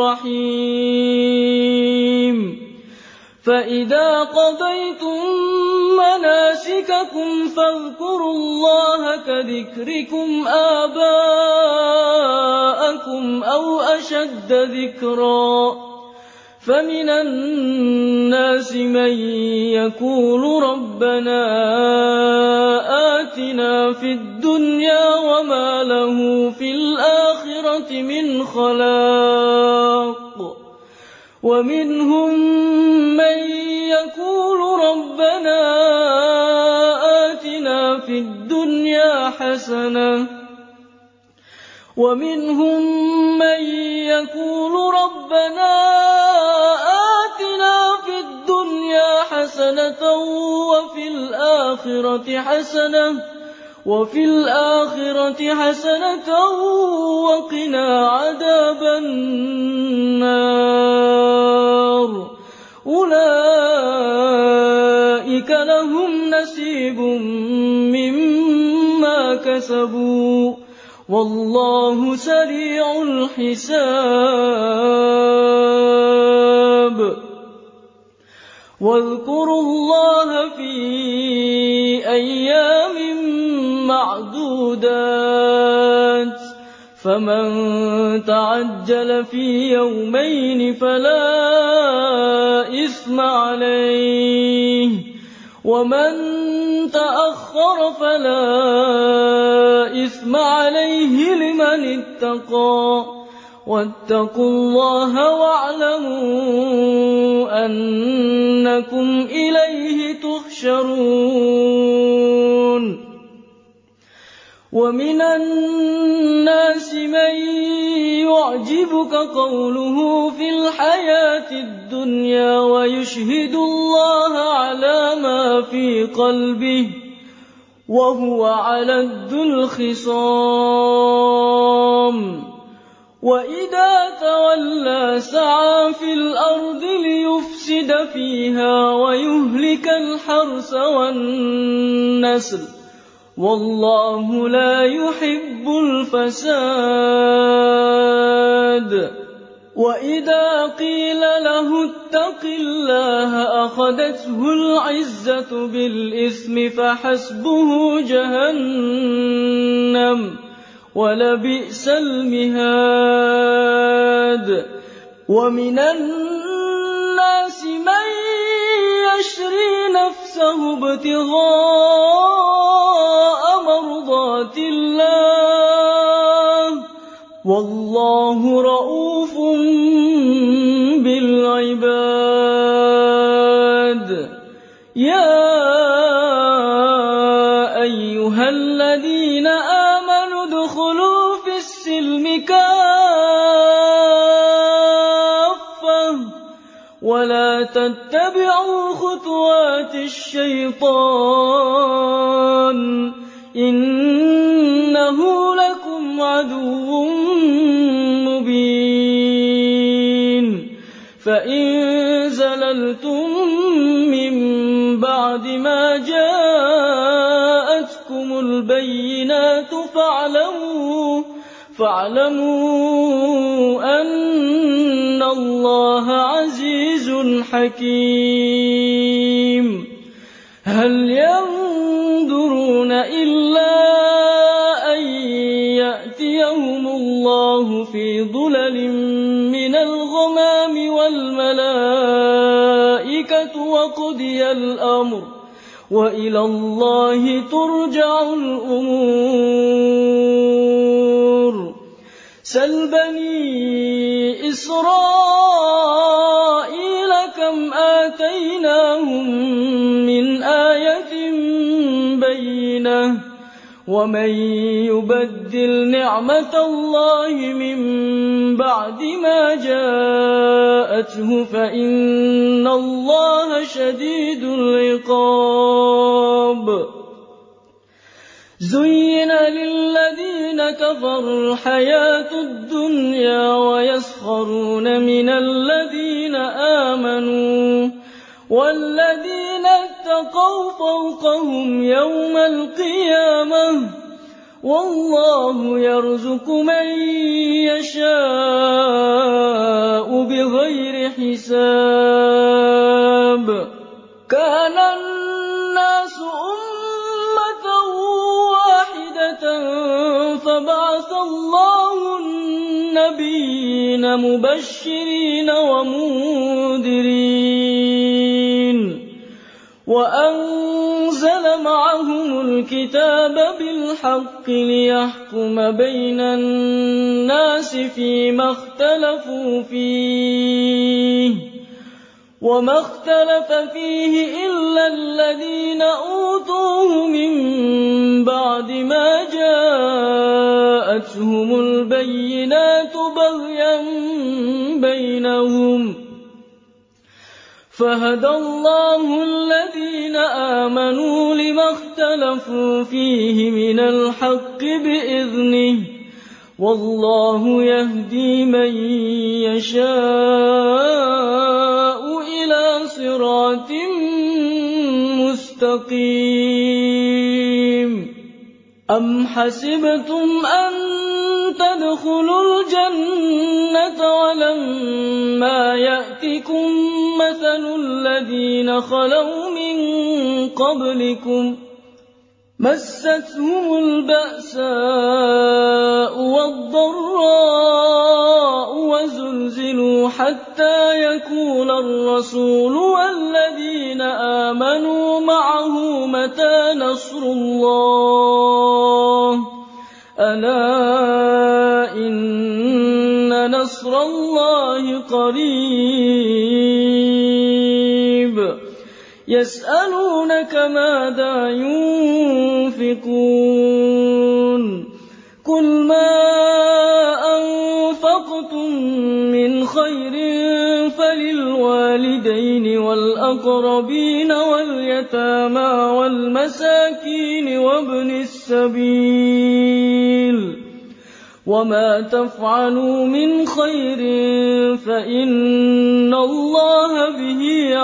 رَّحِيمٌ. فَإِذَا قَضَيْتُم مَّنَاسِكَكُمْ فاذْكُرُوا اللَّهَ كَذِكْرِكُمْ آبَاءَكُمْ أَوْ أَشَدَّ ذِكْرًا ۗ فَمِنَ النَّاسِ مَن يَقُولُ رَبَّنَا آتِنَا فِي الدُّنْيَا وَمَا لَهُ فِي الْآخِرَةِ مِنْ خَلَاقٍ ۚ وَمِنْهُم مَّن يَقُولُ رَبَّنَا آتِنَا فِي الدُّنْيَا حَسَنَةً ۚ وَمِنْهُم مَّن يَقُولُ رَبَّنَا آتِنَا فِي الدُّنْيَا حَسَنَةً وَفِي الْآخِرَةِ حَسَنَةً وَقِنَا عَذَابَ النَّارِ ۚ أُولَٰئِكَ لَهُمْ نَصِيبٌ مِّمَّا كَسَبُوا ۗ وَاللَّهُ سَرِيعُ الْحِسَابِ. وَاذْكُرُوا اللَّهَ فِي أَيَّامٍ مَّعْدُودَاتٍ ۚ فَمَن تَعَجَّلَ فِي يَوْمَيْنِ فَلَا إِثْمَ عَلَيْهِ ۚ ومن تأخر فلا إثم عليه لمن اتقى واتقوا الله واعلموا أنكم إليه تحشرون ومن الناس من يعجبك قوله في الحياة الدنيا ويشهد الله على ما في قلبه وهو علد الخصام وإذا تولى سعى في الأرض ليفسد فيها ويهلك الحرث والنسل والله لا يحب الفساد وإذا قيل له اتق الله أخذته العزة بالإثم فحسبه جهنم ولبئس المهاد ومن الناس من يشري نفسه ابتغاء مرضات الله والله رؤوف بالعباد يا أيها الذين آمنوا ادخلوا في السلم كافة ولا تتبعوا خطوات الشيطان إنه لكم عدو مبين فإن زللتم من بعد ما جاءتكم البينات فاعلموا فاعلموا أن الله عزيز حكيم هل ينظرون إلا أن يأتيهم الله في ظلل من الغمام والملائكة وقضي الأمر وإلى الله ترجع الأمور سل بني إسرائيل كم آتيناهم من آية بينة ومن يبدل نعمة الله من بعد ما جاءته فإن الله شديد العقاب زين للذين كفروا الحياة الدنيا ويسخرون من الذين آمنوا والذين اتقوا فوقهم يوم القيامة والله يرزق من يشاء بغير حساب كان الناس أمة واحدة فبعث الله النبيين مبشرين ومنذرين وأنزل معهم الكتاب بالحق ليحكم بين الناس فيما اختلفوا فيه وما اختلف فيه إلا الذين أوتوه من بعد ما جاءتهم البينات بغيا بينهم فهدى الله الذين آمنوا لما اختلفوا فيه من الحق بإذنه والله يهدي من يشاء إلى صراط مستقيم أم حسبتم أن تدخلوا الجنة ولما يأتكم مثل الذين خلوا من قبلكم مستهم البأساء والضراء وزلزلوا حتى يقول الرسول والذين آمنوا معه متى نصر الله ألا إن نصر الله قريب يسألونك ماذا ينفقون قل ما أنفقتم من خير فللوالدين والأقربين واليتامى والمساكين وابن السبيل وما تفعلوا من خير فإن الله به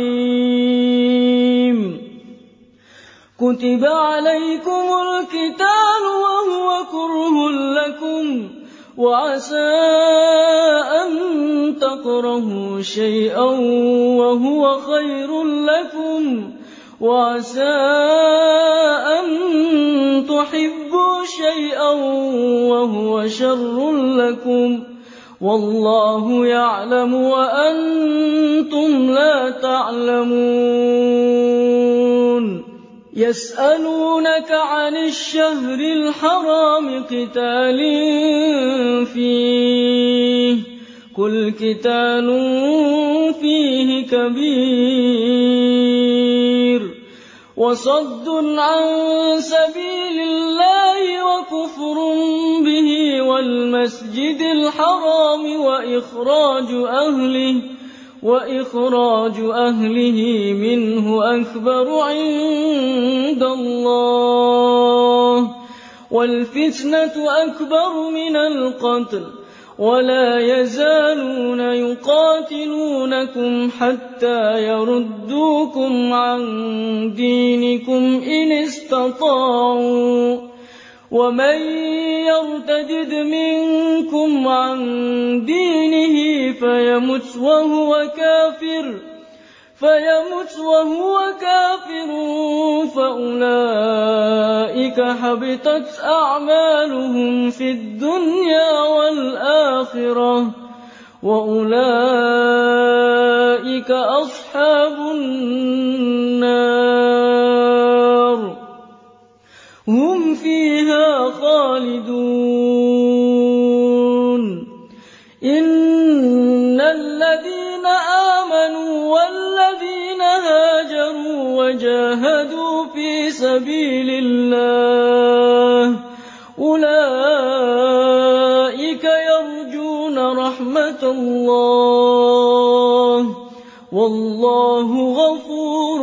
عليم كتب عليكم القتال وهو كره لكم وعسى أن تكرهوا شيئا وهو خير لكم وعسى أن تحبوا شيئا وهو شر لكم والله يعلم وأنتم لا تعلمون يسألونك عن الشهر الحرام قتال فيه قل قتال فيه كبير وصد عن سبيل الله وكفر به والمسجد الحرام وإخراج أهله وإخراج أهله منه أكبر عند الله والفتنة أكبر من القتل ولا يزالون يقاتلونكم حتى يردوكم عن دينكم إن استطاعوا ومن يرتد منكم عن دينه فيمت وهو كافر فيمت وهو كافر فأولئك حبطت أعمالهم في الدنيا والآخرة وأولئك أصحاب النار هم فيها خالدون إن الذين آمنوا والذين هاجروا وجاهدوا في سبيل الله أولئك يرجون رحمة الله والله غفور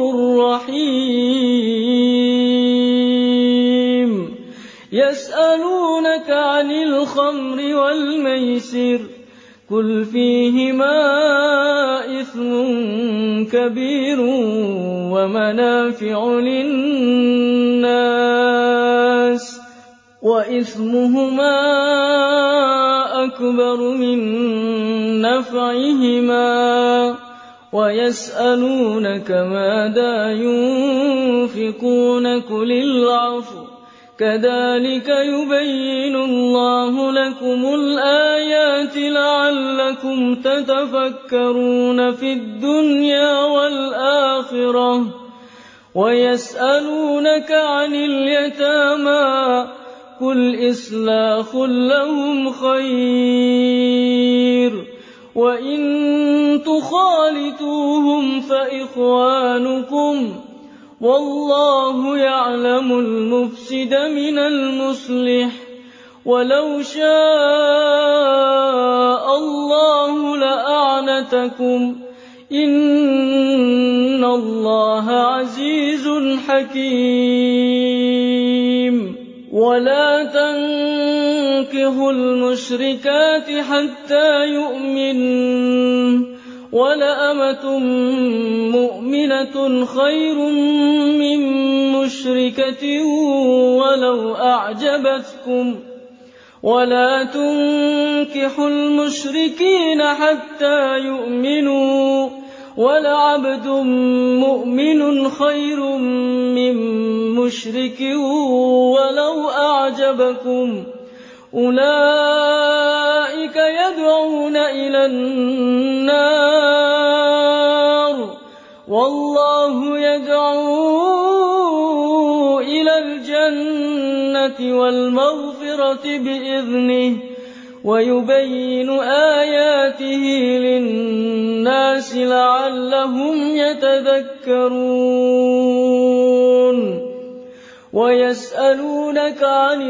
رحيم يسألونك عن الخمر والميسر قل فيهما إثم كبير ومنافع للناس وإثمهما أكبر من نفعهما ويسألونك ماذا ينفقون قل العفو كذلك يبين الله لكم الآيات لعلكم تتفكرون في الدنيا والآخرة ويسألونك عن اليتامى قل إصلاح لهم خير وإن تخالطوهم فإخوانكم والله يعلم المفسد من المصلح ولو شاء الله لأعنتكم إن الله عزيز حكيم ولا تنكحوا المشركات حتى يؤمنوا ولأمة مؤمنة خير من مشركة ولو أعجبتكم ولا تنكحوا المشركين حتى يؤمنوا ولعبد مؤمن خير من مشرك ولو أعجبكم أولئك يدعون إلى النار والله يدعو إلى الجنة والمغفرة بإذنه ويبين آياته للناس لعلهم يتذكرون ويسألونك عن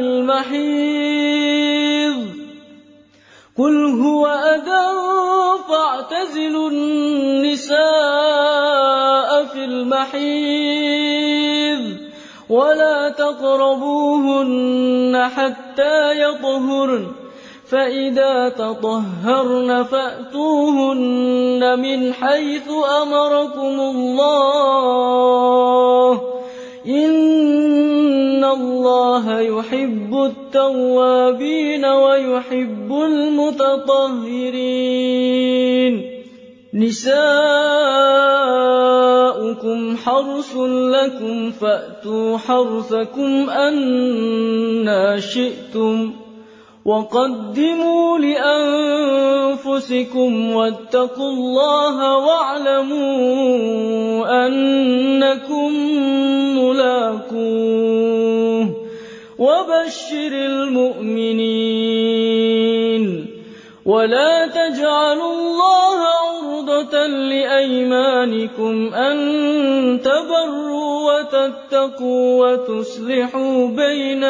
المحيض قل هو أذى فاعتزلوا النساء في المحيض ولا تقربوهن حتى يطهرن فإذا تطهرن فأتوهن من حيث أمركم الله إن الله يحب التوابين ويحب المتطهرين نساؤكم حرث لكم فأتوا حرثكم أنى شئتم وقدموا لأنفسكم واتقوا الله واعلموا أنكم ملاقوه وبشر المؤمنين ولا تجعلوا الله عرضة لأيمانكم أن تبروا وتتقوا وتصلحوا بين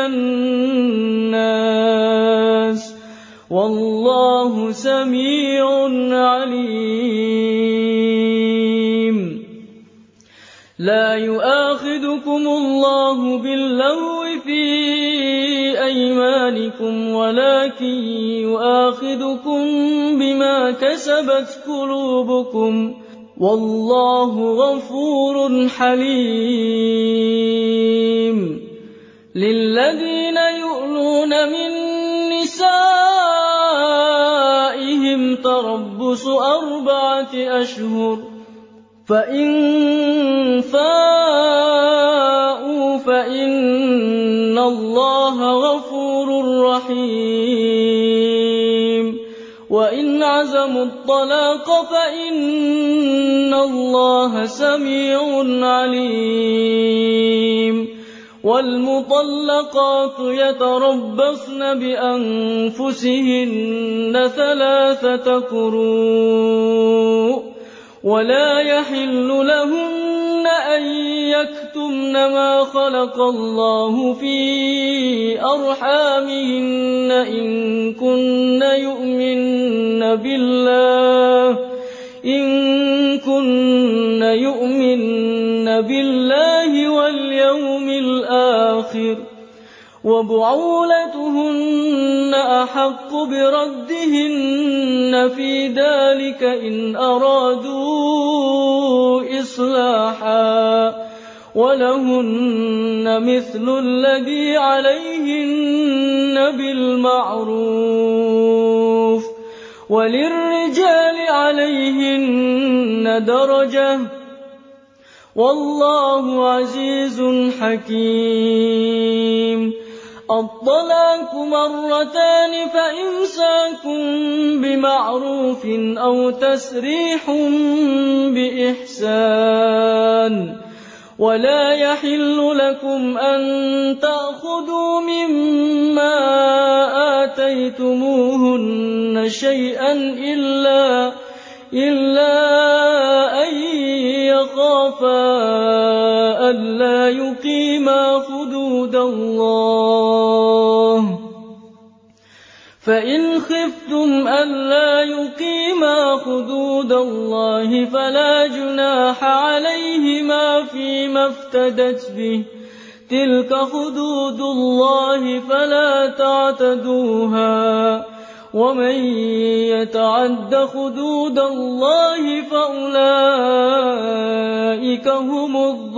الناس والله سميع عليم لا يؤاخذكم الله باللغو في أيمانكم ولكن يؤاخذكم بما كسبت قلوبكم والله غفور حليم للذين يؤلون من نسائهم تربص أربعة أشهر فإن فاءوا فإن الله غفور رحيم وإن عزموا الطلاق فإن الله سميع عليم والمطلقات يتربصن بأنفسهن ثلاثة قروء ولا يحل لهن أن يكتمن ما خلق الله في أرحامهن إن كن يؤمن بالله إن كن يؤمن بالله واليوم الآخر وبعولتهن أحق بردهن في ذلك إن أرادوا إصلاحا ولهن مثل الذي عليهن بالمعروف وللرجال عليهن درجة والله عزيز حكيم الطلاق مرتان فإمساك بمعروف أو تسريح بإحسان ولا يحل لكم أن تأخذوا مما آتيتموهن شيئا إلا إلا أن يخافا ألا يقيما حدود الله فإن خفتم ألا يقيما حدود الله فلا جناح عليهما فيما افتدت به تلك حدود الله فلا تعتدوها ومن يتعد حدود الله فأولئك هم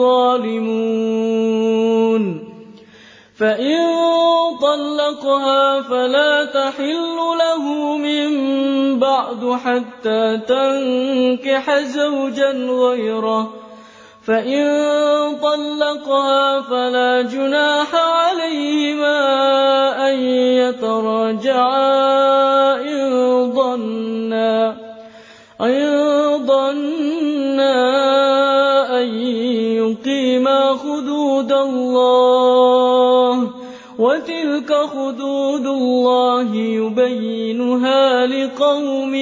الظالمون فإن طلقها فلا تحل له من بعد حتى تنكح زوجا غيره فإن طلقها فلا جناح عليهما أن يتراجعا إن ظنا إن ظنا أن يقيما حدود الله وتلك حدود الله يبينها لقوم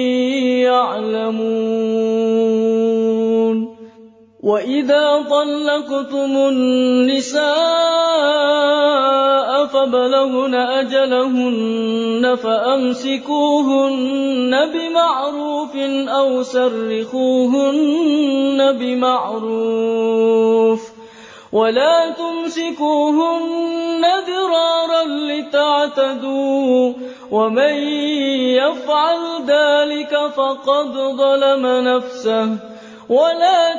يعلمون. وإذا طلقتم النساء فبلغن أجلهن فأمسكوهن بمعروف أو سرحوهن بمعروف ولا تمسكوهن ضرارا لتعتدوا ومن يفعل ذلك فقد ظلم نفسه ولا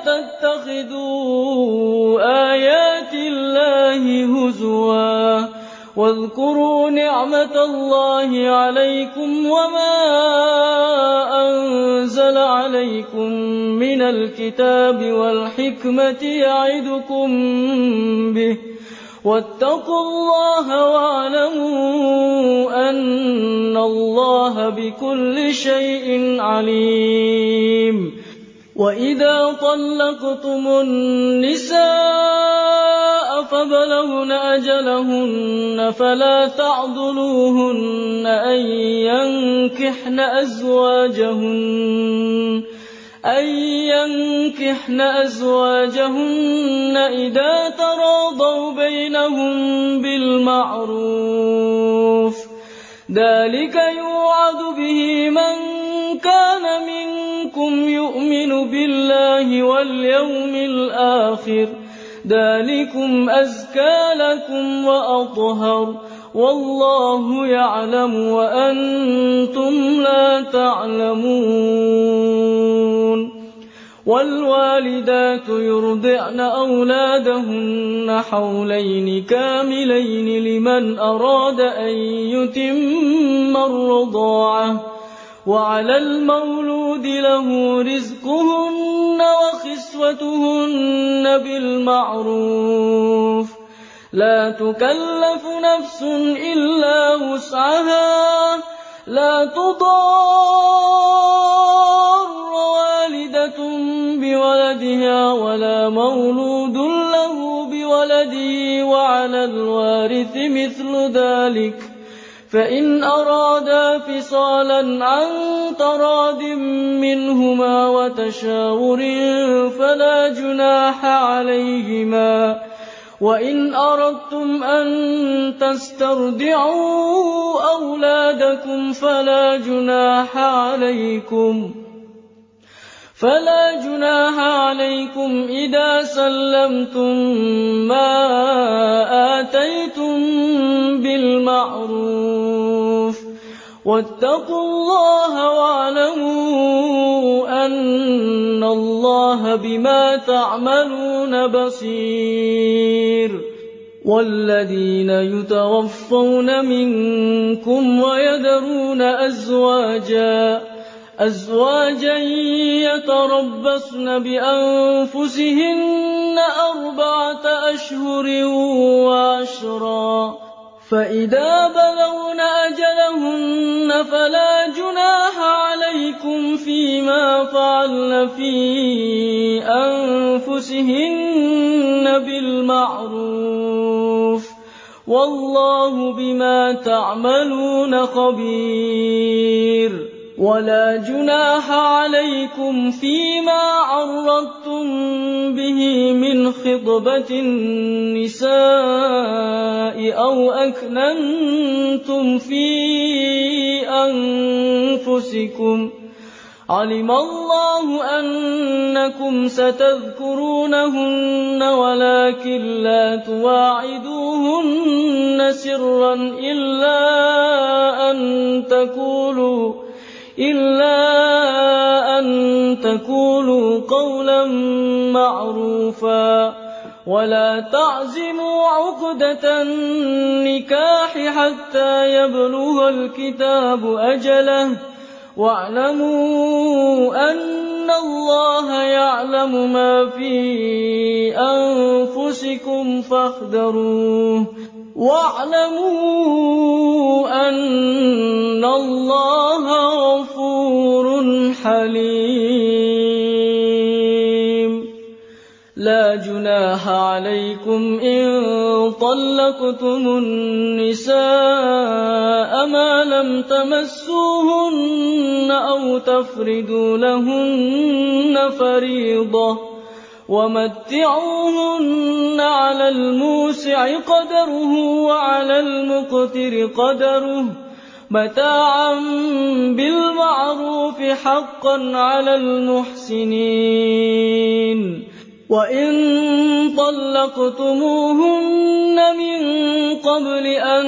تتخذوا آيات الله هزوا واذكروا نعمة الله عليكم وما أنزل عليكم من الكتاب والحكمة يعظكم به واتقوا الله واعلموا أن الله بكل شيء عليم. وإذا طلقتم النساء فبلغن أجلهن فلا تعضلوهن أن ينكحن أزواجهن أن ينكحن أزواجهن إذا تراضوا بينهم بالمعروف ذلك يوعظ به من كان منكم يؤمن بالله واليوم الآخر ذلكم أزكى لكم وأطهر والله يعلم وأنتم لا تعلمون. والوالدات يرضعن أولادهن حولين كاملين لمن أراد أن يتم الرضاعة وعلى المولود له رزقهن وكسوتهن بالمعروف لا تكلف نفس إلا وسعها لا تضار والدة بولدها ولا مولود له بولده وعلى الوارث مثل ذلك فإن أرادا فصالا عن تراض منهما وتشاور فلا جناح عليهما. وإن أردتم أن تسترضعوا أولادكم فلا جناح عليكم فلا جناح عليكم إذا سلمتم ما آتيتم بالمعروف واتقوا الله واعلموا أن الله بما تعملون بصير. والذين يتوفون منكم ويذرون أزواجا أزواجا يتربصن بأنفسهن أربعة أشهر وعشرا فإذا بلغن أجلهن فلا جناح عليكم فيما فعلن في أنفسهن بالمعروف والله بما تعملون خبير. ولا جناح عليكم فيما عرضتم به من خطبة النساء أو أكننتم في أنفسكم علم الله أنكم ستذكرونهن ولكن لا تواعدوهن سرا إلا أن تقولوا إلا أن تقولوا قولا معروفا ولا تعزموا عقدة النكاح حتى يبلغ الكتاب أجله واعلموا أن وأن الله يعلم ما في أنفسكم فاحذروه واعلموا أن الله غفور حليم. لا جناح عليكم إن طلقتم النساء ما لم تمسوهن أو تفردوا لهن فريضة ومتعوهن على الموسع قدره وعلى المقتر قدره متاعا بالمعروف حقا على المحسنين. وإن طلقتموهن من قبل أن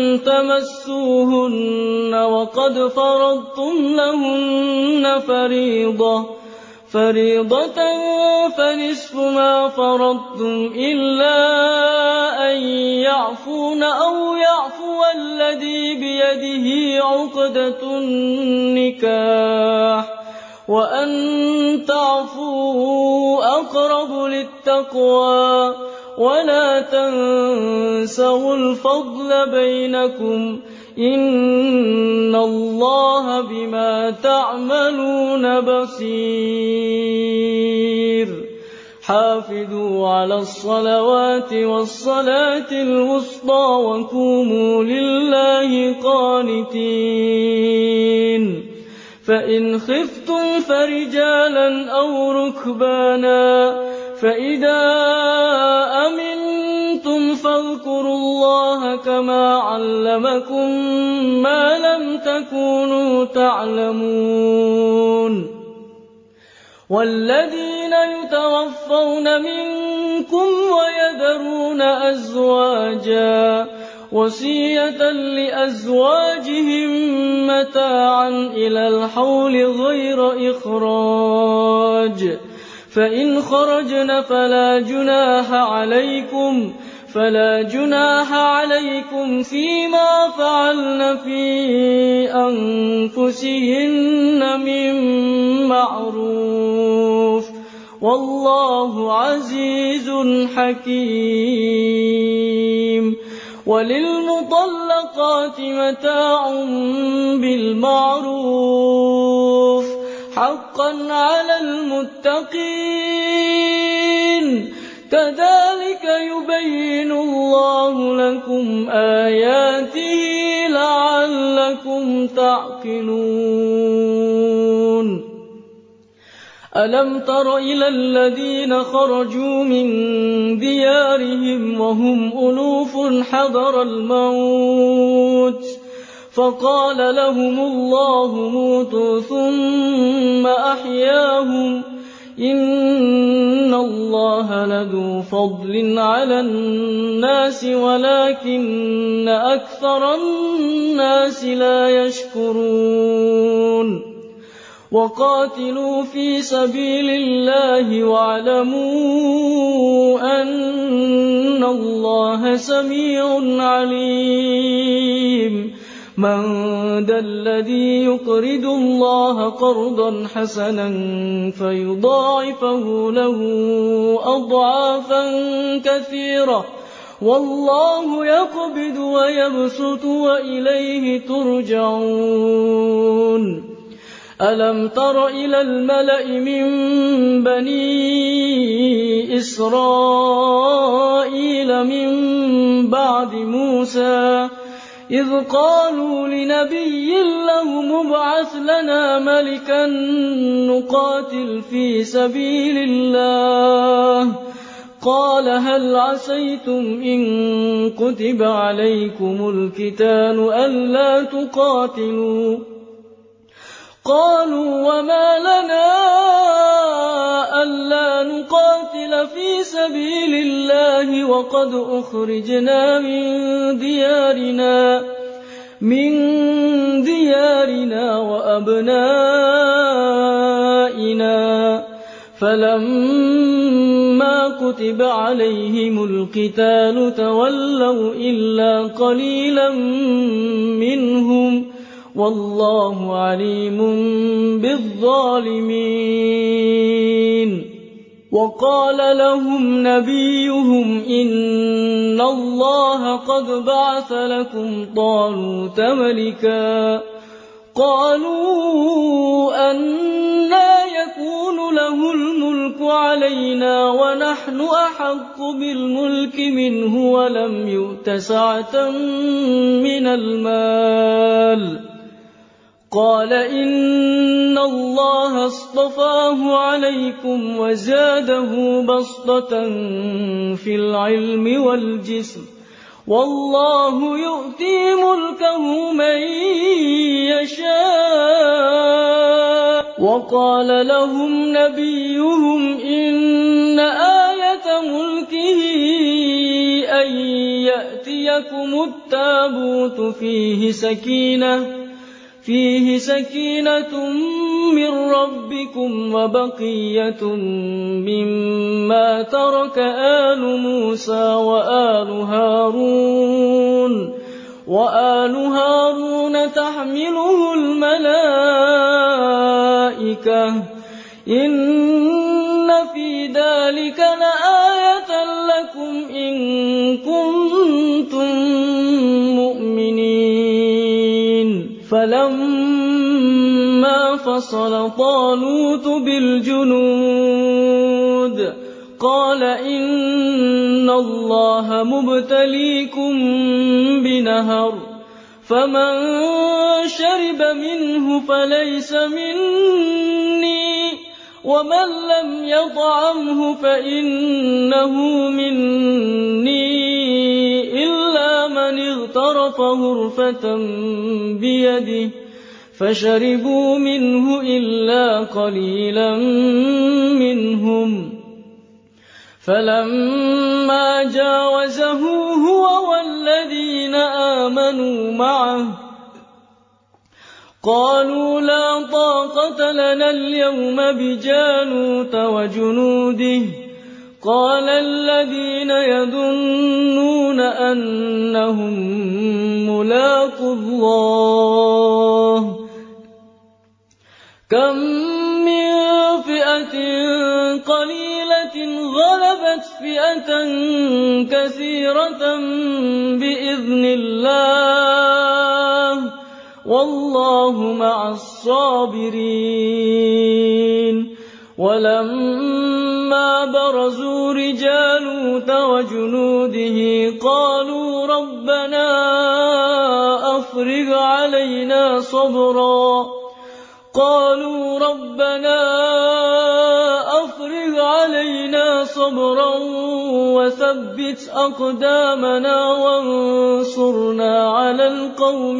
تمسوهن وقد فرضتم لهن فريضة فريضة فنصف ما فرضتم إلا أن يعفون أو يعفو الذي بيده عقدة النكاح وأن تعفوا أقرب للتقوى ولا تنسوا الفضل بينكم إن الله بما تعملون بصير. حافظوا على الصلوات والصلاة الوسطى وقوموا لله قانتين. فإن خفتم فرجالا أو ركبانا فإذا أمنتم فاذكروا الله كما علمكم ما لم تكونوا تعلمون. والذين يتوفون منكم ويذرون أزواجا وصية لأزواجهم متاعا إلى الحول غير إخراج فإن خرجن فلا جناح عليكم فلا جناح عليكم فيما فعلن في أنفسهن من معروف والله عزيز حكيم. وللمطلقات متاع بالمعروف حقا على المتقين كذلك يبين الله لكم آياته لعلكم تعقلون. ألم تر إلى الذين خرجوا من ديارهم وهم ألوف حذر الموت فقال لهم الله موتوا ثم أحياهم إن الله لذو فضل على الناس ولكن أكثر الناس لا يشكرون. وقاتلوا في سبيل الله واعلموا أن الله سميع عليم. من ذا الذي يقرض الله قرضا حسنا فيضاعفه له أضعافا كثيرة والله يقبض ويبسط وإليه ترجعون. ألم تر إلى الملأ من بني إسرائيل من بعد موسى إذ قالوا لنبي له مبعث لنا ملكا نقاتل في سبيل الله قال هل عسيتم إن كتب عليكم القتال ألا تقاتلوا قالوا وما لنا ألا نقاتل في سبيل الله وقد أخرجنا من ديارنا من ديارنا وأبنائنا فلما كتب عليهم القتال تولوا إلا قليلا منهم والله عليم بالظالمين. وقال لهم نبيهم إن الله قد بعث لكم طالوت ملكا. قالوا أنى يكون له الملك علينا ونحن أحق بالملك منه ولم يؤت سعة من المال. قال إن الله اصطفاه عليكم وزاده بسطة في العلم والجسم والله يؤتي ملكه من يشاء. وقال لهم نبيهم إن آية ملكه أن يأتيكم التابوت فيه سكينة فيه سكينة من ربكم وبقية مما ترك آل موسى وآل هارون وآل هارون تحمله الملائكة إن في ذلك لآية لكم إن كنتم مؤمنين. فلما فصل طالوت بالجنود قال إن الله مبتليكم بنهر فمن شرب منه فليس مني ومن لم يطعمه فإنه مني إلا من اغترف غرفة بيده فشربوا منه إلا قليلا منهم. فلما جاوزه هو والذين آمنوا معه قالوا لا طاقة لنا اليوم بجالوت وجنوده. قال الذين يظنون أنهم ملاقو الله كم من فئة قليلة غلبت فئة كثيرة بإذن الله والله مع الصابرين. ولما برزوا لجالوت وجنوده قالوا ربنا أفرغ علينا صبرا قالوا ربنا أفرغ علينا صبرا وثبت أقدامنا وانصرنا على القوم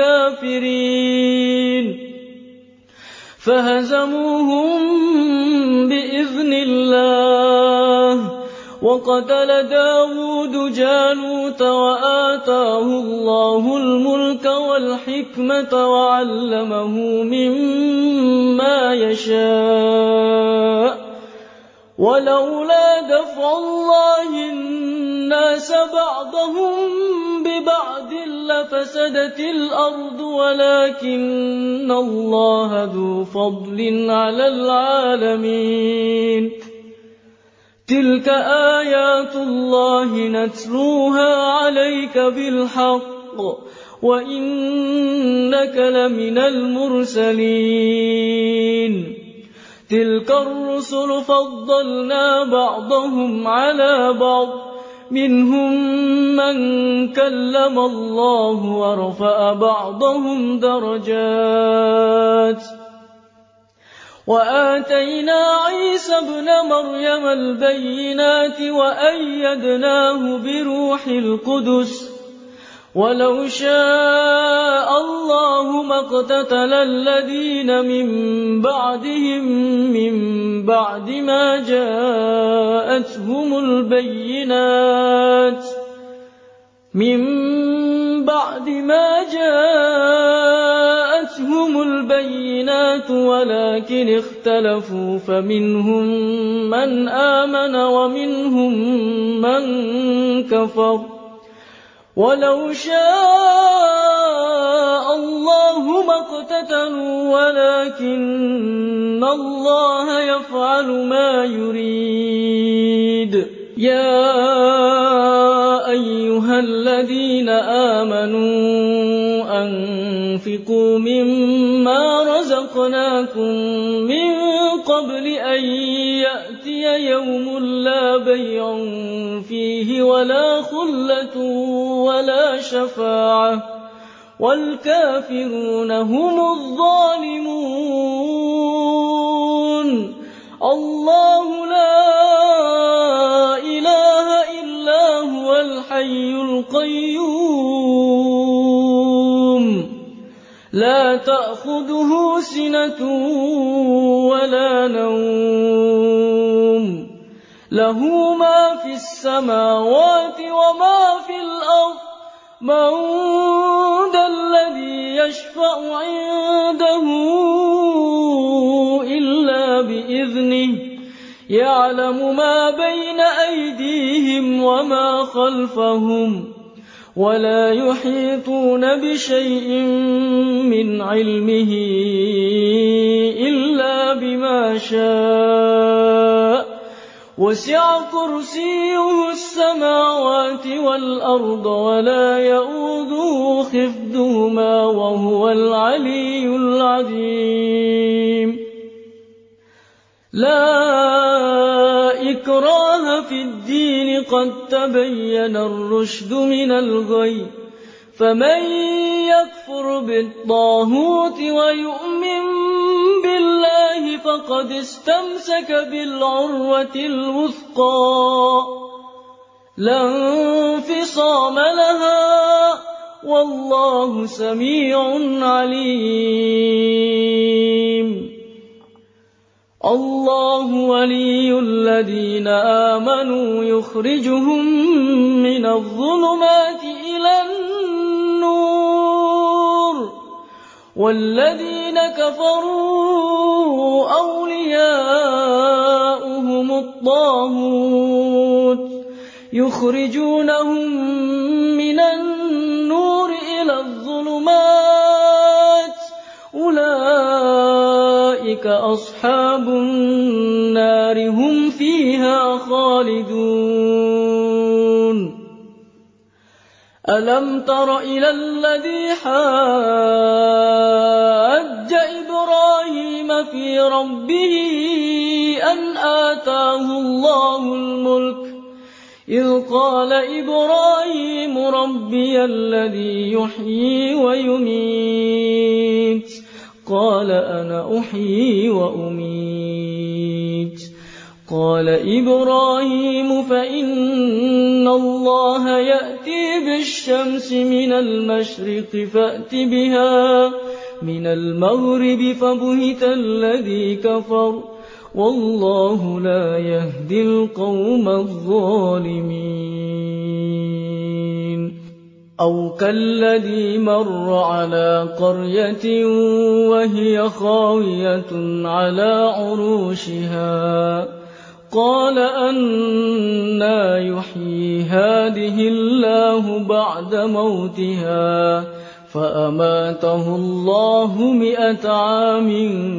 الكافرين. فهزموهم بإذن الله وقتل داود جالوت وآتاه الله الملك والحكمة وعلمه مما يشاء. ولولا دفع الله الناس بعضهم ببعض لفسدت الأرض ولكن الله ذو فضل على العالمين. تلك آيات الله نتلوها عليك بالحق وإنك لمن المرسلين. تلك الرسل فضلنا بعضهم على بعض منهم من كلم الله ورفع بعضهم درجات. وآتينا عيسى ابن مريم البينات وأيدناه بروح القدس ولو شاء الله ما اقتتل الذين من بعدهم من بعد ما جاءتهم البينات من بعد ما جاءتهم البينات ولكن اختلفوا فمنهم من آمن ومنهم من كفر ولو شاء الله ما اقتتلوا ولكن الله يفعل ما يريد. يا أيها الذين آمنوا أنفقوا مما رزقناكم من قبل أن يأتي يوم لا بيع فيه ولا خلة ولا شفاعة والكافرون هم الظالمون. الله لا إله إلا هو الحي القيوم لا تأخذه سنة ولا نوم له ما في السماوات وما في الأرض. من ذا الذي يشفع عنده إلا بإذنه يعلم ما بين أيديهم وما خلفهم ولا يحيطون بشيء من علمه إلا بما شاء وسع كرسيه السماوات والأرض ولا يئوده حفظهما وهو العلي العظيم. لا إكراه في الدين قد تبين الرشد من الغي فمن يكفر بالطاغوت ويؤمن بالله فقد استمسك بالعروة الوثقى لا انفصام لها والله سميع عليم. الله ولي الذين آمنوا يخرجهم من الظلمات إلى النور والذين كفروا أولياؤهم الطاغوت يخرجونهم من النور إلى الظلمات أولئك أصحاب النار هم فيها خالدون. ألم تر إلى الذي حاج إبراهيم في ربه أن آتاه الله الملك إذ قال إبراهيم ربي الذي يحيي ويميت قال أنا أحيي وأميت قال إبراهيم فإن الله يأتي بالشمس من المشرق فأت بها من المغرب فبهت الذي كفر والله لا يهدي القوم الظالمين. أو كالذي مر على قرية وهي خاوية على عروشها قال أنى يحيي هذه الله بعد موتها فأماته الله مئة عام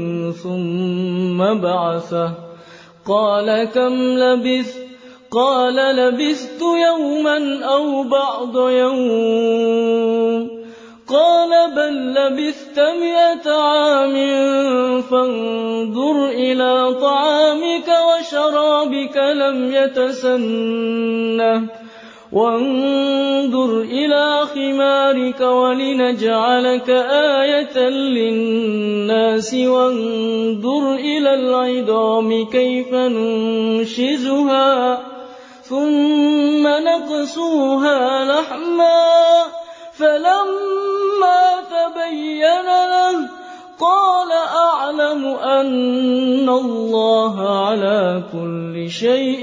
ثم بعثه قال كم لبثت قال لبثت يوما أو بعض يوم قال بل لبثت مئة عام فانظر إلى طعامك وشرابك لم يتسنه وانظر إلى خمارك ولنجعلك آية للناس وانظر إلى العظام كيف ننشزها ثم نقصوها لحما فلما تبين له قال أعلم أن الله على كل شيء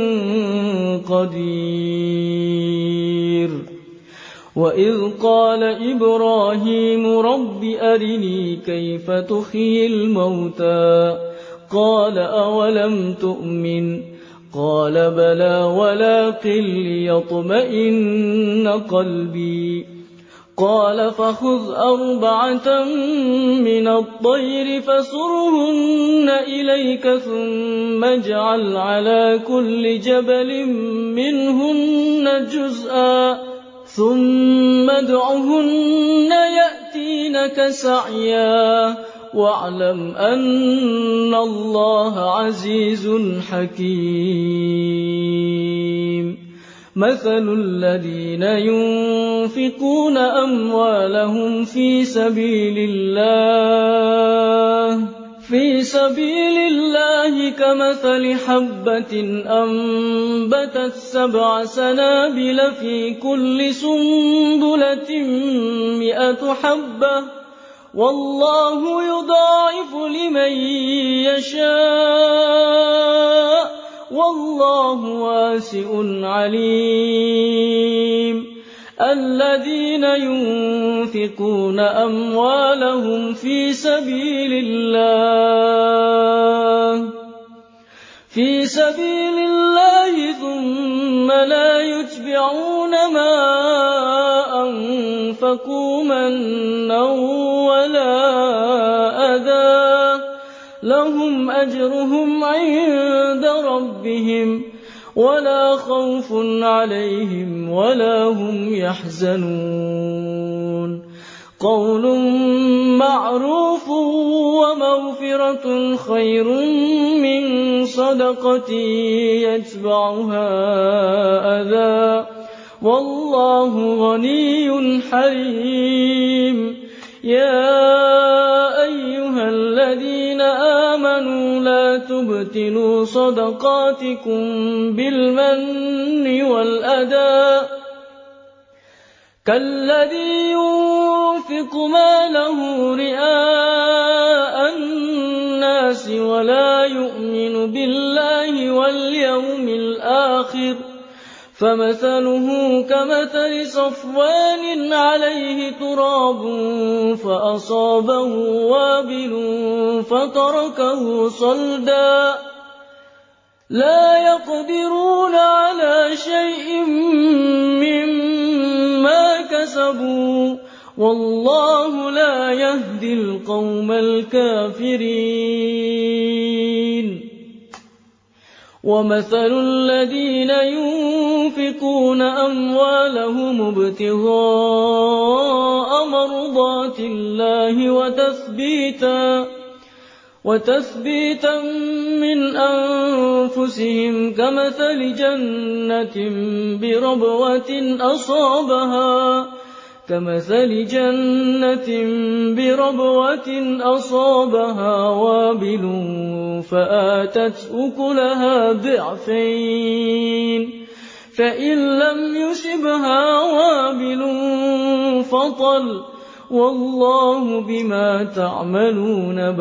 قدير. وإذ قال إبراهيم رب أرني كيف تحيي الموتى قال أولم تؤمن قال بلى ولكن ليطمئن قلبي قال فخذ أربعة من الطير فصرهن إليك ثم اجعل على كل جبل منهن جزءا ثم ادعهن يأتينك سعيا واعلم أن الله عزيز حكيم مثل الذين ينفقون أموالهم في سبيل الله في سبيل الله كمثل حبة أنبتت سبع سنابل في كل سنبلة مئة حبة والله يضاعف لمن يشاء والله واسع عليم الذين ينفقون أموالهم في سبيل الله في سبيل الله ثم لا يتبعون ما أنفقوا منا ولا أذى لهم أجرهم عند ربهم ولا خوف عليهم ولا هم يحزنون قول معروف ومغفرة خير من صدقة يتبعها أذى والله غني حليم يا أيها الذين آمنوا لا تبطلوا صدقاتكم بالمن والأذى كالذي ينفق ماله رئاء الناس ولا يؤمن بالله واليوم الآخر فمثله كمثل صفوان عليه تراب فأصابه وابل فتركه صلدا لا يقدرون على شيء مما كسبوا والله لا يهدي القوم الكافرين ومثل الذين ينفقون أموالهم ابتغاء مرضات الله وتثبيتا وتثبيتا من أنفسهم كمثل جنة بربوة أصابها كمثل جنة بربوة أصابها وابل فآتت أكلها ضعفين فإن لم يصبها وابل فطل والله بما تعملون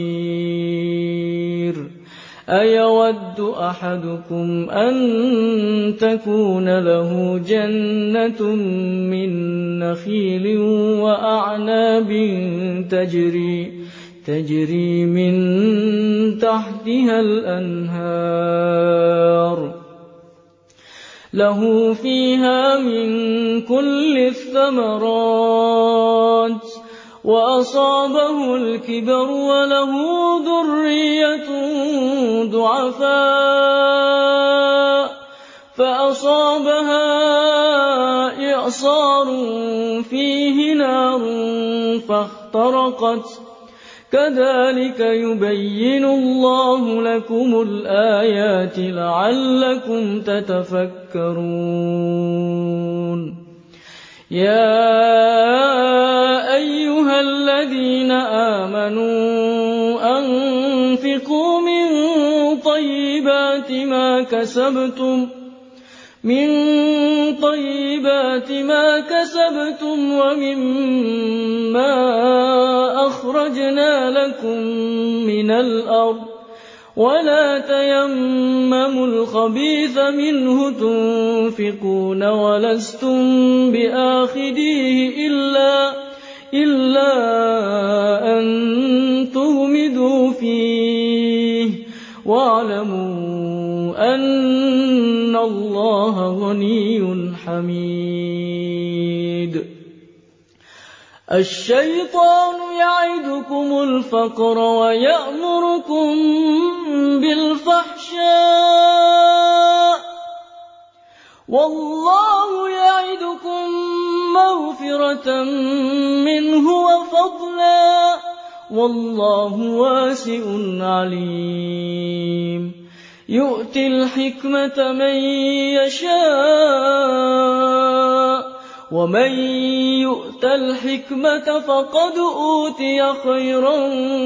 بصير أيود أحدكم أن تكون له جنة من نخيل وأعناب تجري تجري من تحتها الأنهار له فيها من كل الثمرات وأصابه الكبر وله ذرية ضعفاء فأصابها إعصار فيه نار فاحترقت كذلك يبين الله لكم الآيات لعلكم تتفكرون يا أيها الذين آمنوا أنفقوا من طيبات ما كسبتم من طيبات ما كسبتم ومما أخرجنا لكم من الأرض ولا تيمموا الخبيث منه تنفقون ولستم بآخذيه إلا إلا أن تغمضوا فيه واعلموا أن الله غني حميد. الشيطان يعدكم الفقر ويأمركم بالفحشاء والله يعدكم مغفرة منه وفضلا والله واسع عليم. يؤتي الحكمة من يشاء ومن يؤت الحكمة فقد أوتي خيرا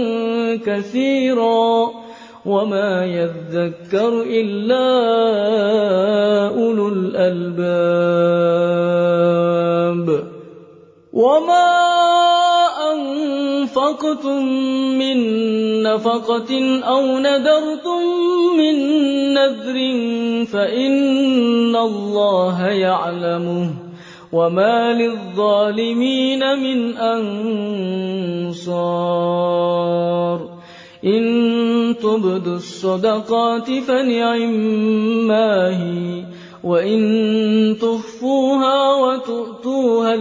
كثيرا وما يذكر إلا أولو الألباب. وما أنفقتم من نفقة أو نذرتم من نذر فإن الله يعلمه وما للظالمين من أنصار. إن تبدوا الصدقات فنعما هي وإن تخفوها وتؤتوها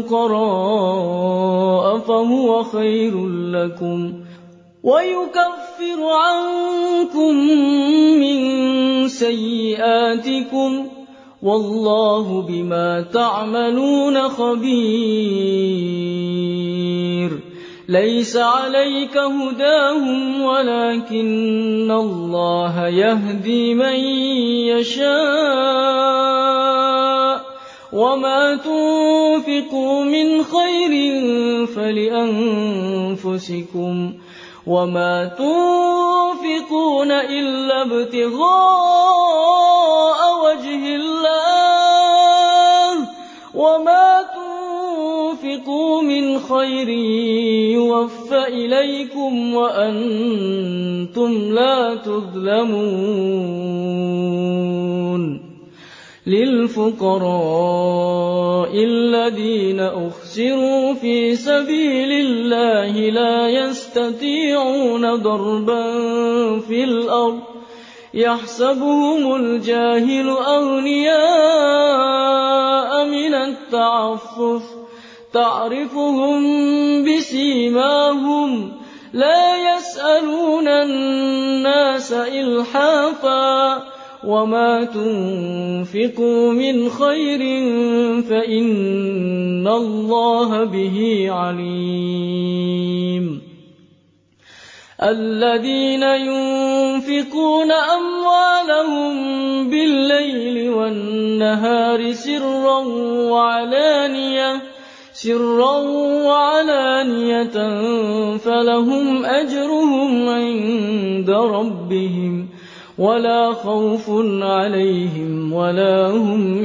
الفقراء فهو خير لكم ويكفر عنكم من سيئاتكم والله بما تعملون خبير. ليس عليك هداهم ولكن الله يهدي من يشاء وما تنفقوا من خير فلأنفسكم وما تنفقون إلا ابتغاء وجه الله وما تنفقوا من خير يوفى إليكم وأنتم لا تظلمون. للفقراء الذين أخسروا في سبيل الله لا يستطيعون ضربا في الأرض يحسبهم الجاهل أغنياء من التعفف تعرفهم بسيماهم لا يسألون الناس إلحافا وما تنفقوا من خير فإن الله به عليم. الذين ينفقون أموالهم بالليل والنهار سرا وعلانية سرا وعلانية فلهم أجرهم عند ربهم ولا خوف عليهم ولا هم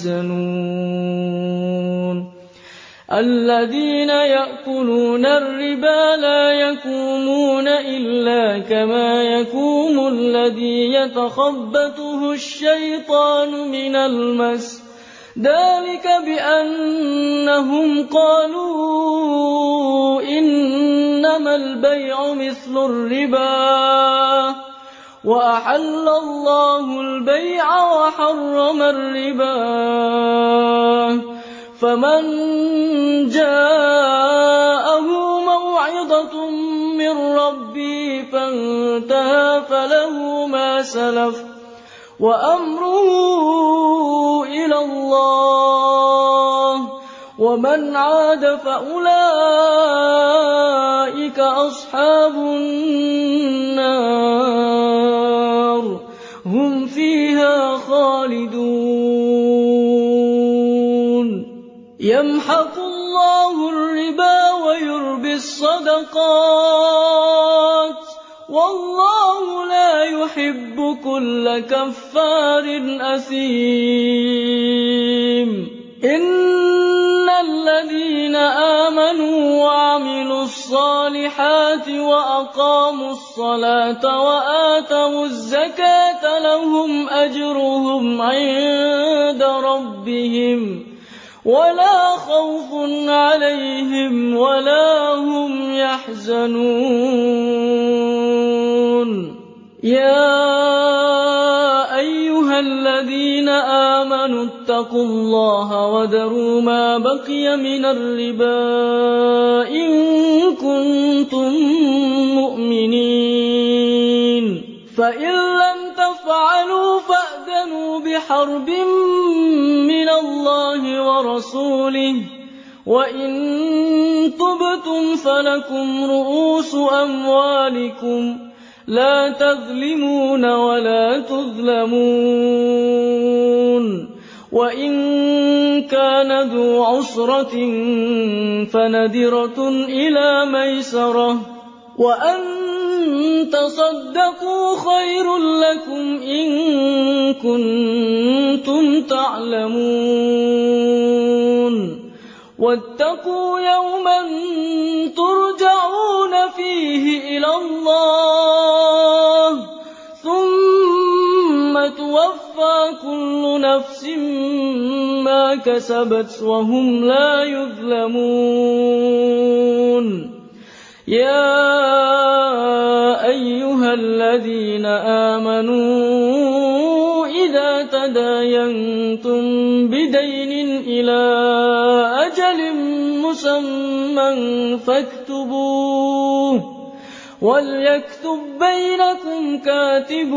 يحزنون. الذين يأكلون الربا لا يقومون إلا كما يقوم الذي يتخبطه الشيطان من المس ذلك بأنهم قالوا إنما البيع مثل الربا وأحل الله البيع وحرم الربا فمن جاءه موعظة من ربه فانتهى فله ما سلف وأمره إلى الله ومن عاد فأولئك أصحاب النار هم فيها خالدون. يمحق الله الربا ويربي الصدقات والله لا يحب كل كفار أثيم. إن الذين آمنوا وعملوا الصالحات وأقاموا الصلاة وآتوا الزكاة لهم أجرهم عند ربهم ولا خوف عليهم ولا هم يحزنون. يا أيها الذين آمنوا اتقوا الله وذروا ما بقي من الربا إن كنتم مؤمنين فإن لم تفعلوا فأذنوا بحرب من الله ورسوله وإن تبتم فلكم رؤوس أموالكم لا تظلمون ولا تظلمون وإن كان ذو عسرة فنذرة إلى ميسرة وأن تصدقوا خير لكم إن كنتم تعلمون واتقوا يوما ترجعون فيه إلى الله ثم توفى كل نفس ما كسبت وهم لا يظلمون يا أيها الذين آمنوا إذا تداينتم بدين إلى أجل مسمى فاكتبوه وليكتب بينكم كاتب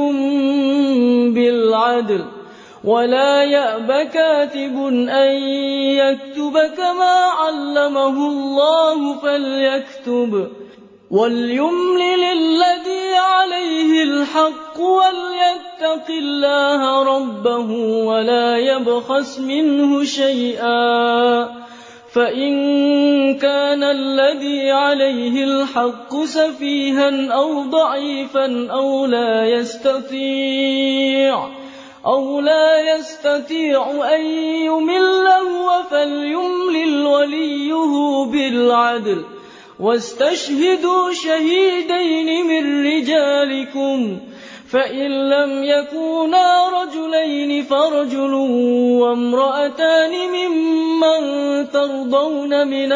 بالعدل ولا يأب كاتب أن يكتب كما علمه الله فليكتب وليملل الذي عليه الحق وليتق الله ربه ولا يبخس منه شيئا فإن كان الذي عليه الحق سفيها أو ضعيفا أو لا يستطيع أو لا يستطيع أن يمل هو فليملل وليه بالعدل واستشهدوا شهيدين من رجالكم فإن لم يكونا رجلين فرجل وامرأتان ممن ترضون من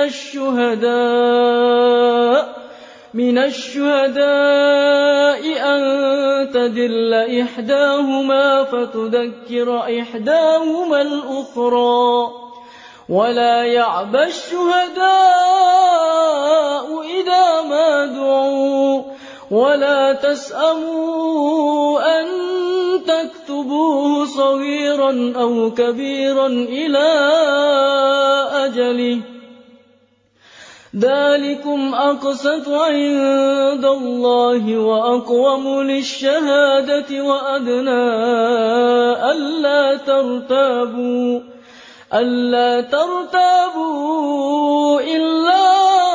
الشهداء من الشهداء أن تدل إحداهما فتذكر إحداهما الأخرى ولا يعبى الشهداء إذا ما دعوا ولا تسأموا أن تكتبوه صغيرا أو كبيرا إلى أجله ذلكم أقسط عند الله وأقوم للشهادة وأدنى ألا ترتابوا ألا ترتابوا إلا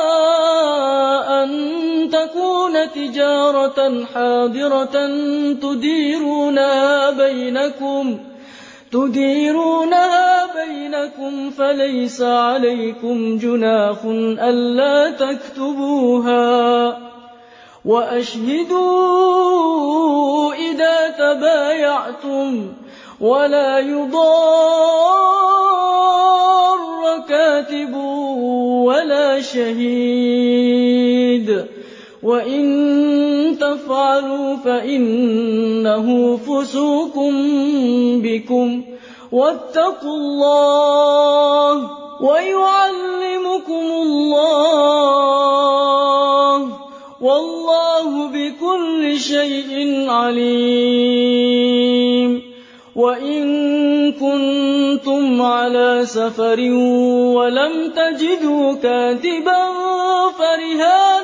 أن تكون تجارة حاضرة تديرونها بينكم تديرونها بينكم فليس عليكم جناح ألا تكتبوها وأشهدوا إذا تبايعتم ولا يضار كاتب ولا شهيد وإن تفعلوا فإنه فسوق بكم واتقوا الله ويعلمكم الله والله بكل شيء عليم وإن كنتم على سفر ولم تجدوا كاتبا فرهان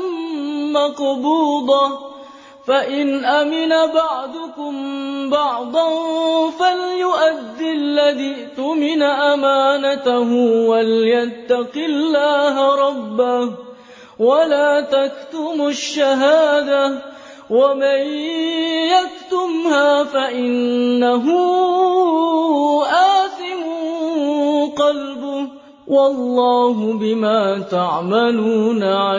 مقبوضة فإن أمن بعضكم بعضا فليؤد الذي اؤتمن أمانته وليتق الله ربه ولا تكتموا الشهادة ومن يكتمها فإنه آثم قلبه والله بما تعملون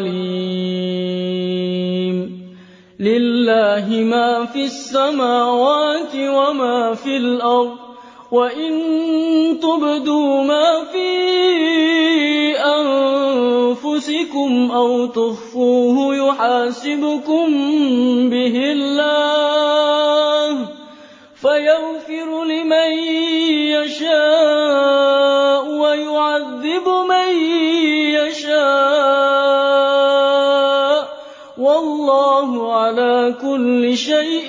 عليم لله ما في السماوات وما في الأرض وإن تبدوا ما في أنفسكم أو تخفوه يحاسبكم به الله فيغفر عَلَىٰ كُلِّ شَيْءٍ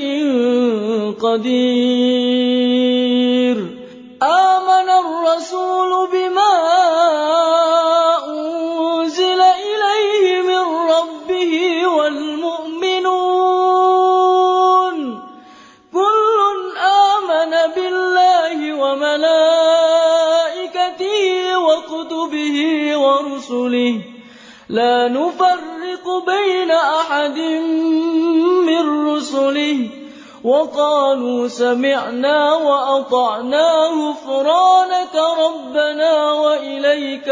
قَدِيرٌ آمَنَ الرَّسُولُ بِمَا أُنزِلَ إِلَيْهِ مِن رَّبِّهِ وَالْمُؤْمِنُونَ كُلٌّ آمَنَ بِاللَّهِ وَمَلَائِكَتِهِ وَكُتُبِهِ وَرُسُلِهِ لَا نُفَرِّقُ بَيْنَ أَحَدٍ مِّن رُّسُلِهِ وَقَالُوا سَمِعْنَا وَأَطَعْنَا غُفْرَانَكَ رَبَّنَا وَإِلَيْكَ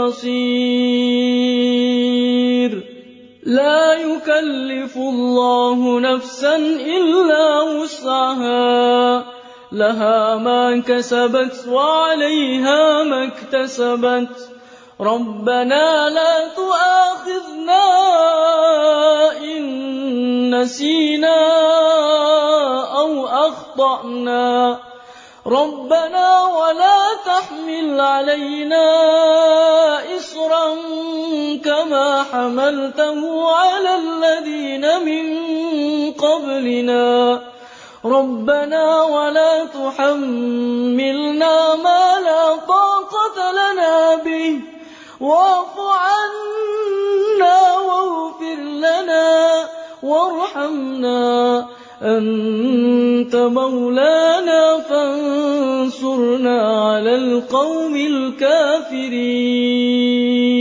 الْمَصِيرُ لَا يُكَلِّفُ اللَّهُ نَفْسًا إِلَّا وُسْعَهَا لَهَا مَا كَسَبَتْ وَعَلَيْهَا مَا اكْتَسَبَتْ رَبَّنَا لَا تُؤَاخِذْنَا إِن نَّسِينَا أَوْ أَخْطَأْنَا رَبَّنَا وَلَا تَحْمِلْ عَلَيْنَا إِصْرًا كَمَا حَمَلْتَهُ عَلَى الَّذِينَ مِن قَبْلِنَا رَبَّنَا وَلَا تُحَمِّلْنَا مَا لَا طَاقَةَ لَنَا بِهِ وَاعْفُ عَنَّا وَاغْفِرْ لَنَا وَارْحَمْنَا أَنتَ مَوْلَانَا فَانصُرْنَا عَلَى الْقَوْمِ الْكَافِرِينَ